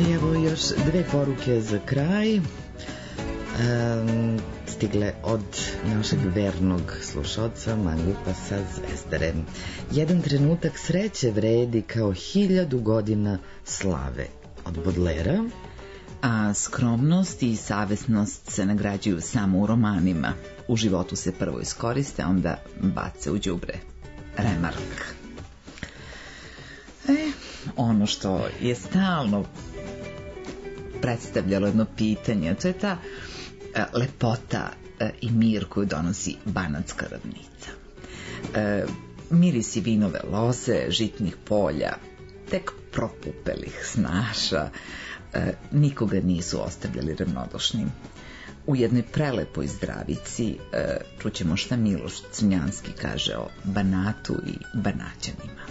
S3: I evo još dve poruke za kraj. Stigle od našeg vernog slušalca Mangupa sa Zvezdare. Jedan trenutak sreće vredi kao 1000 godina slave. Od Bodlera.
S4: A skromnost i savesnost se nagrađuju samo u romanima. U životu se prvo iskoriste, onda bace u đubre. Remark. Ono što je stalno predstavljalo jedno pitanje, to je ta lepota i mir koju donosi banatska ravnica. Mirisi vinove loze, žitnih polja, tek propupelih snaša, nikoga nisu ostavljali ravnodušnim. U jednoj prelepoj zdravici čućemo šta Miloš Crnjanski kaže o Banatu i Banaćanima.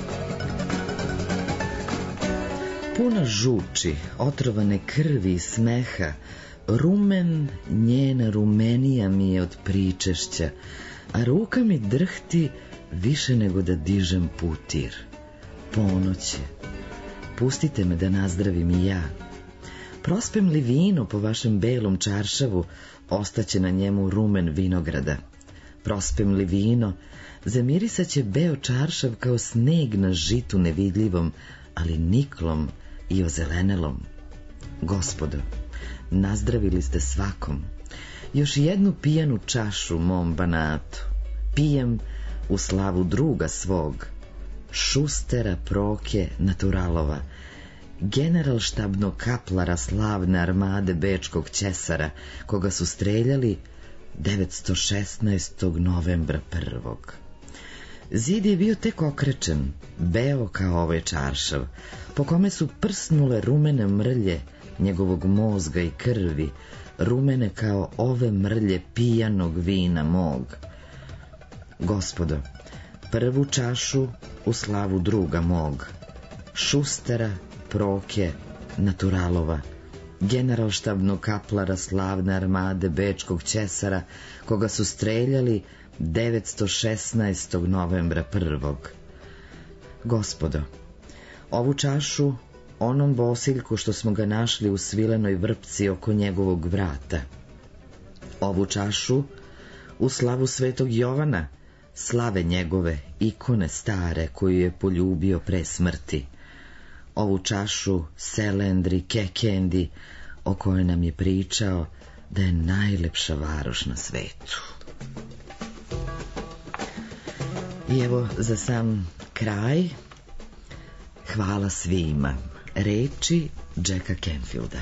S3: Puna žuči, otrovane krvi i smeha, rumen njena rumenija mi je od pričešća, a ruka mi drhti više nego da dižem putir. Ponoć je, pustite me da nazdravim i ja. Prospem li vino po vašem belom čaršavu, ostaće na njemu rumen vinograda. Prospem li vino, zamirisat će beo čaršav kao sneg na žitu nevidljivom, ali niklom i ozelenelom. Gospodo, nazdravili ste svakom. Još jednu pijanu čašu mom Banatu. Pijem u slavu druga svog, Šustera Proke Naturalova, generalštabnog kaplara slavne armade bečkog Ćesara, koga su streljali 916. novembra 1. Zid je bio tek okrečen, beo kao ovaj čaršav, po kome su prsnule rumene mrlje njegovog mozga i krvi, rumene kao ove mrlje pijanog vina mog. Gospodo, prvu čašu u slavu druga mog, Šustera Proke Naturalova, generalštabnog kaplara slavne armade bečkog Ćesara, koga su streljali 916. novembra 1. Gospodo, ovu čašu onom bosiljku što smo ga našli u svilenoj vrpci oko njegovog vrata. Ovu čašu u slavu svetog Jovana, slave njegove, ikone stare koju je poljubio pre smrti. Ovu čašu Selendri Kekendi, o kojoj nam je pričao da je najlepša varoš na svetu. I evo za sam kraj, hvala svima, reči Jacka Canfielda.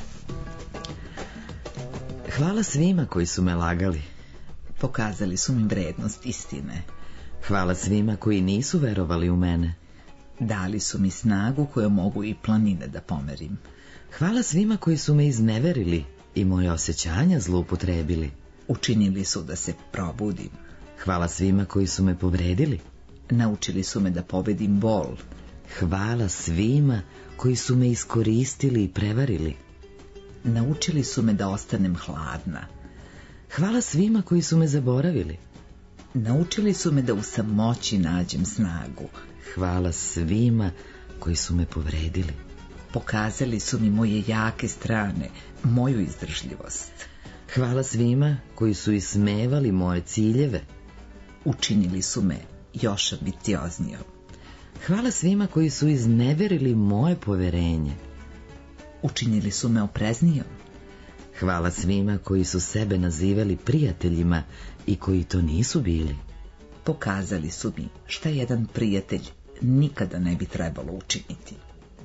S3: Hvala svima koji su me lagali.
S4: Pokazali su mi vrednost istine.
S3: Hvala svima koji nisu verovali u mene.
S4: Dali su mi snagu koju mogu i planine da pomerim.
S3: Hvala svima koji su me izneverili i moje osjećanja zloupotrebili.
S4: Učinili su da se probudim.
S3: Hvala svima koji su me povredili.
S4: Naučili su me da pobedim bol.
S3: Hvala svima koji su me iskoristili i prevarili.
S4: Naučili su me da ostanem hladna.
S3: Hvala svima koji su me zaboravili.
S4: Naučili su me da u samoći nađem snagu.
S3: Hvala svima koji su me povredili.
S4: Pokazali su mi moje jake strane, moju izdržljivost.
S3: Hvala svima koji su ismevali moje ciljeve.
S4: Učinili su me još ambicioznijom.
S3: Hvala svima koji su izneverili moje poverenje.
S4: Učinili su me opreznijom.
S3: Hvala svima koji su sebe nazivali prijateljima i koji to nisu bili.
S4: Pokazali su mi šta jedan prijatelj nikada ne bi trebalo učiniti.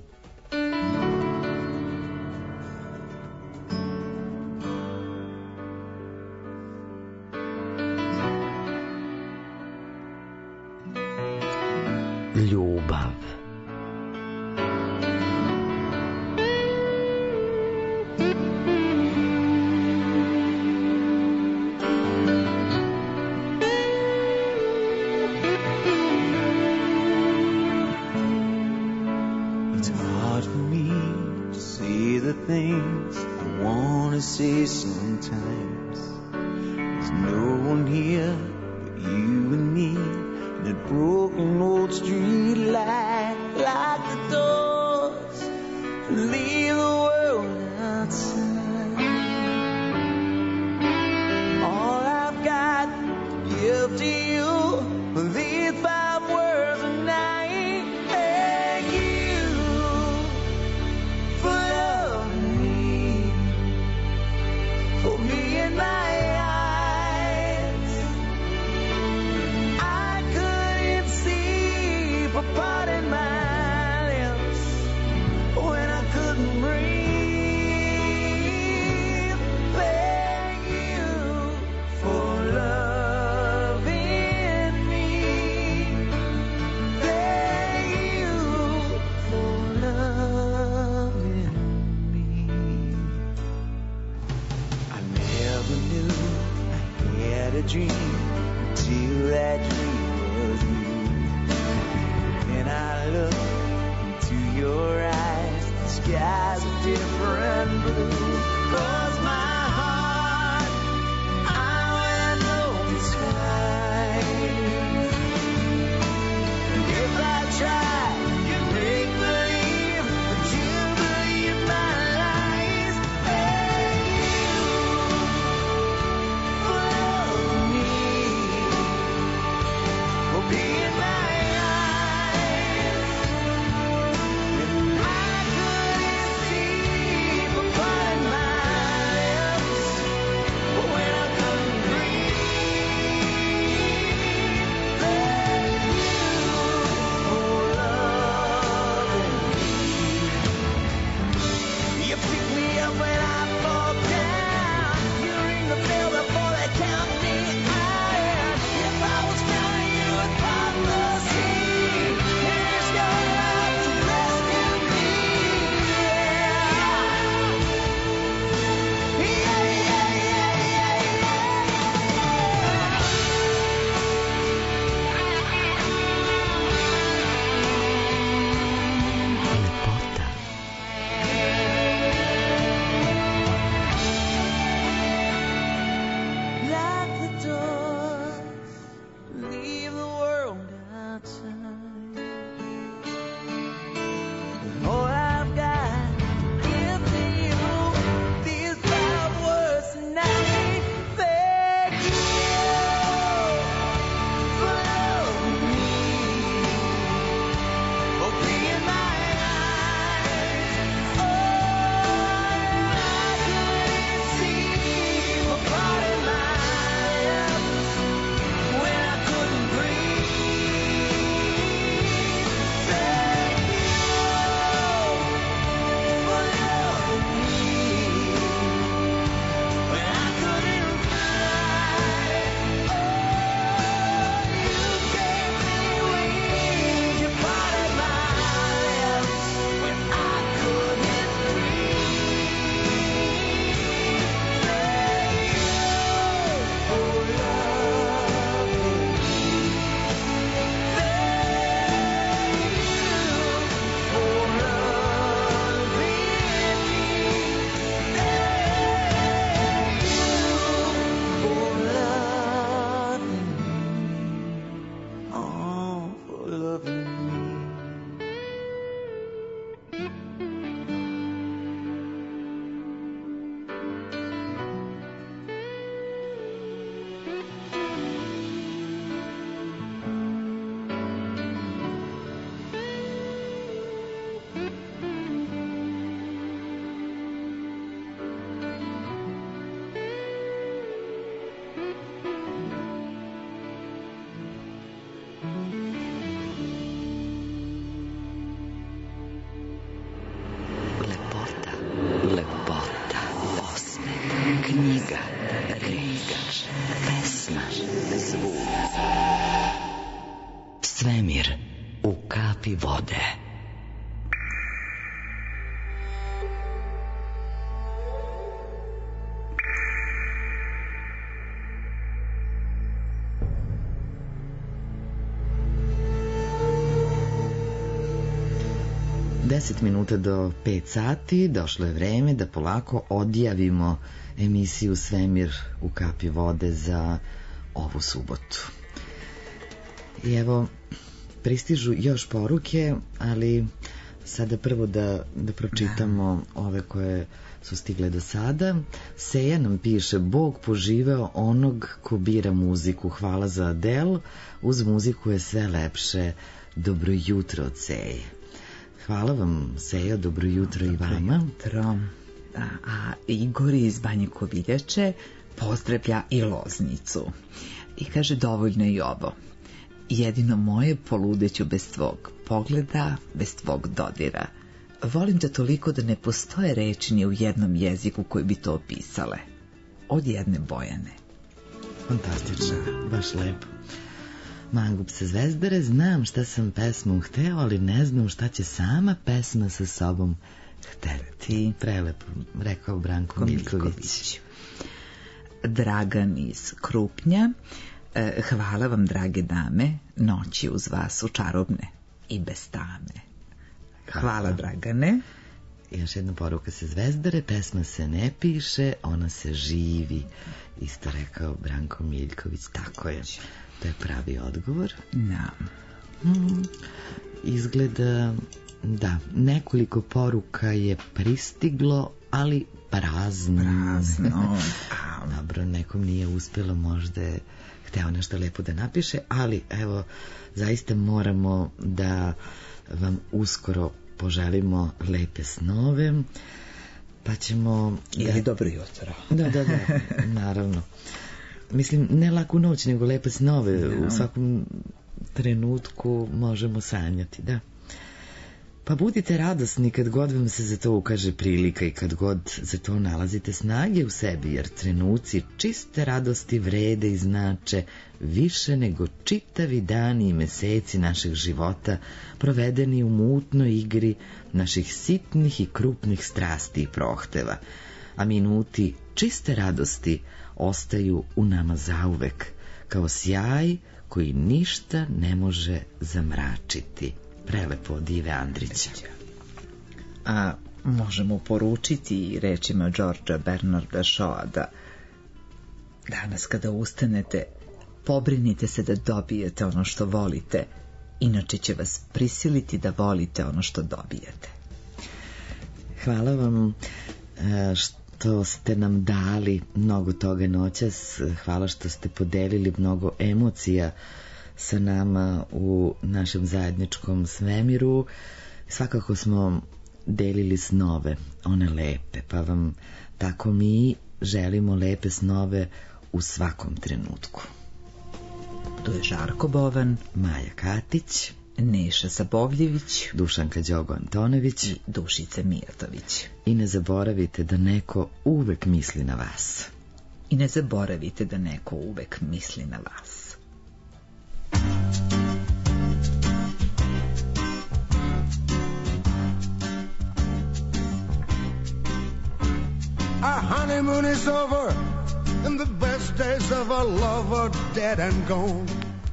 S3: Ljubav.
S5: It's hard for me to say the things I want to say sometimes. There's no one here but you and me, and that broken old street light, like the doors lead part in my lips when I couldn't breathe. Thank you for loving me. Thank you for loving me. I never knew I had a dream until that dream was you. When I look into your eyes, the sky's a different blue. 'Cause my heart, I went open skies. If I try to make believe, but you believe my lies. Thank you for loving me, for being my eyes. And I couldn't see for part in my lips when I couldn't breathe. Thank you for loving me. You pick me up when I fall down. You ring the bell before they count me out. If I was drowning, you would part the sea and risk your life to rescue me.
S3: Lepota.
S5: Lock the doors, leave the world outside. All I've got, give to you these 5 words tonight. Thank you for loving me, for being my eyes. Oh, I couldn't see for part in my lips when I couldn't breathe. Thank you for loving me when I couldn't fly. Oh, you gave me wings. You parted my lips when I couldn't breathe. Thank you for loving me. Thank you for loving me. Thank you for loving me. Oh, for loving me.
S3: Lepota. Lepota. Osmeh. Knjiga. Reč. Pesma. Zvuk. Svemir u kapi vode. Deset minuta do 5 sati, došlo je vreme da polako odjavimo emisiju Svemir u kapi vode za ovu subotu. I evo, pristižu još poruke, ali sada prvo da pročitamo ove koje su stigle do sada. Seja nam piše: Bog poživeo onog ko bira muziku. Hvala za Adele. Uz muziku je sve lepše. Dobro jutro od Seje. Hvala vam, Sejo, dobro jutro i vama.
S4: Jutro. A Igor iz Banje Koviljače pozdravlja i Loznicu. I kaže: dovoljno i ovo. jedino moje, poludeću bez tvog pogleda, bez tvog dodira. Volim te toliko da ne postoje reči ni u jednom jeziku koji bi to opisale. Od jedne Bojane.
S3: Fantastično, baš lepo. Mangub se Zvezdare, znam šta sam pesmom hteo, ali ne znam šta će sama pesma sa sobom hteti. Prelepo, rekao Branko Miljković.
S4: Dragan iz Krupnja. Hvala vam, drage dame, noći uz vas su čarobne i bez tame. Hvala, Dragane.
S3: Još jedna poruka sa Zvezdare, pesma se ne piše, ona se živi. Isto rekao Branko Miljković, tako je. To je pravi odgovor.
S4: Da.
S3: Izgleda, da, nekoliko poruka je pristiglo, ali prazno. Dobro, nekom nije uspjelo, možda je hteo nešto lepo da napiše, ali evo, zaista moramo da vam uskoro poželimo lepe snove, pa ćemo...
S4: Ili dobro jutro.
S3: Da, naravno. Mislim, ne laku noć, nego lepe snove. U svakom trenutku možemo sanjati, da. Pa budite radosni kad god vam se za to ukaže prilika i kad god za to nalazite snage u sebi, jer trenuci čiste radosti vrede i znače više nego čitavi dani i meseci našeg života provedeni u mutnoj igri naših sitnih i krupnih strasti i prohteva, a minuti čiste radosti ostaju u nama zauvek, kao sjaj koji ništa ne može zamračiti. Prelepo od Ive Andrića.
S4: A možemo poručiti rečima Georgea Bernarda Shawa da danas kada ustanete, pobrinite se da dobijete ono što volite, inače će vas prisiliti da volite ono što dobijete.
S3: Hvala vam što ste nam dali mnogo toga noćas. Hvala što ste podelili mnogo emocija sa nama u našem zajedničkom svemiru. Svakako smo delili snove, one lepe, pa vam tako mi želimo lepe snove u svakom trenutku.
S4: Tu je Žarko Bovan,
S3: Maja Katić,
S4: Neša Sabovljević,
S3: Dušanka Đogo Antonović
S4: i Dušica Mijatović.
S3: I ne zaboravite da neko uvek misli na vas.
S4: I ne zaboravite da neko uvek misli na vas.
S12: Our honeymoon is over, and the best days of our love are dead and gone.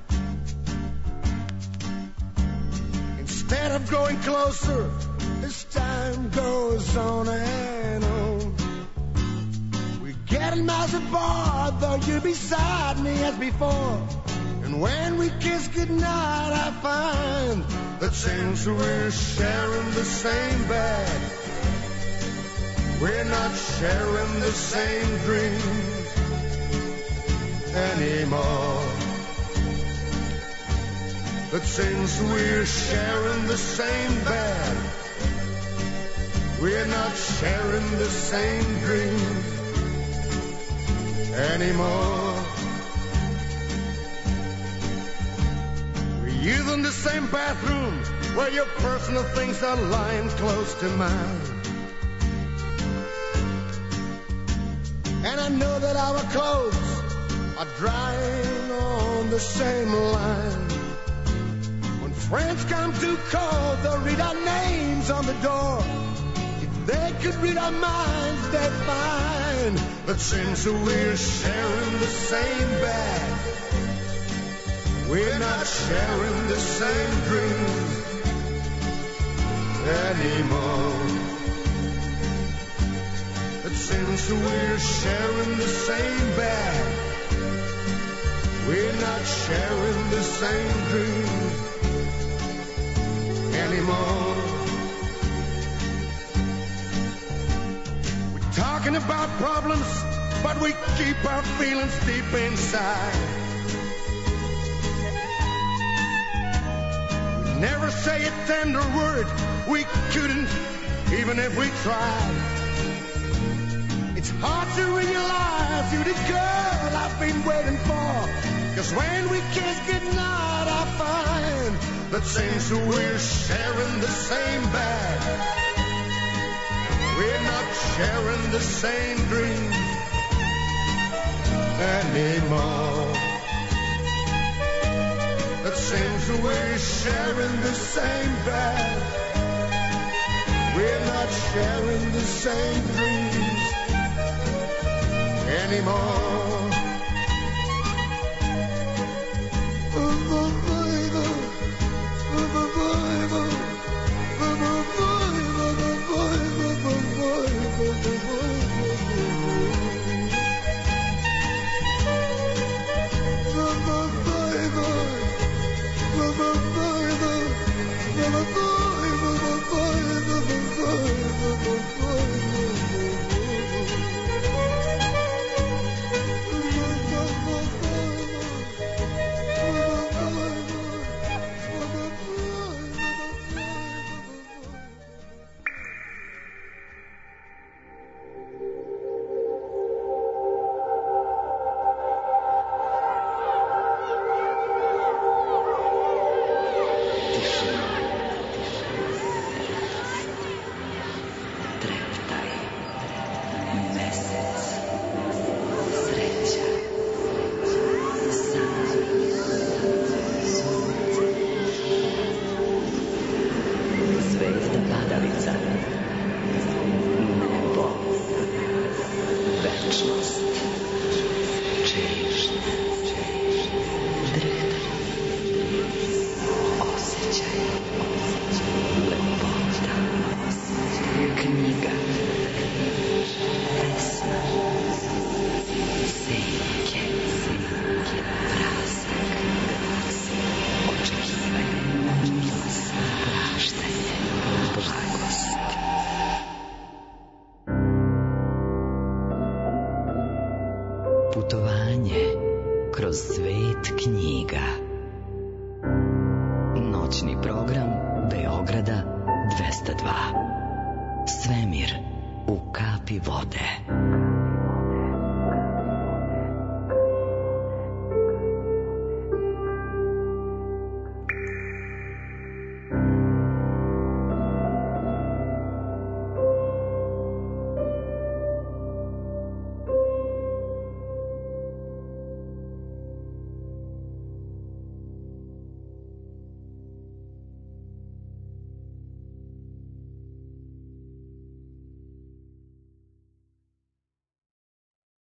S12: Instead of growing closer, as time goes on and on, we're getting miles apart, though you're beside me as before. And when we kiss goodnight, I find that since we're sharing the same bed, we're not sharing the same dreams anymore. But since we're sharing the same bed, we're not sharing the same dreams anymore. We're using the same bathroom where your personal things are lying close to mine. And I know that our clothes are drying on the same line. When friends come to call, they'll read our names on the door. If they could read our minds, they'd find that since we're sharing the same bed, we're not sharing the same dreams anymore. But since we're sharing the same bed, we're not sharing the same dreams anymore. We're talking about problems, but we keep our feelings deep inside. We never say a tender word, we couldn't, even if we tried. It's hard to realize you're the girl I've been waiting for. 'Cause when we kiss goodnight, I find that seems we're sharing the same bed. We're not sharing the same dream anymore. It seems we're sharing the same bed. We're not sharing the same dreams anymore.
S3: Putovanje kroz svet knjiga. Noćni program Beograda 202. Svemir u kapi vode.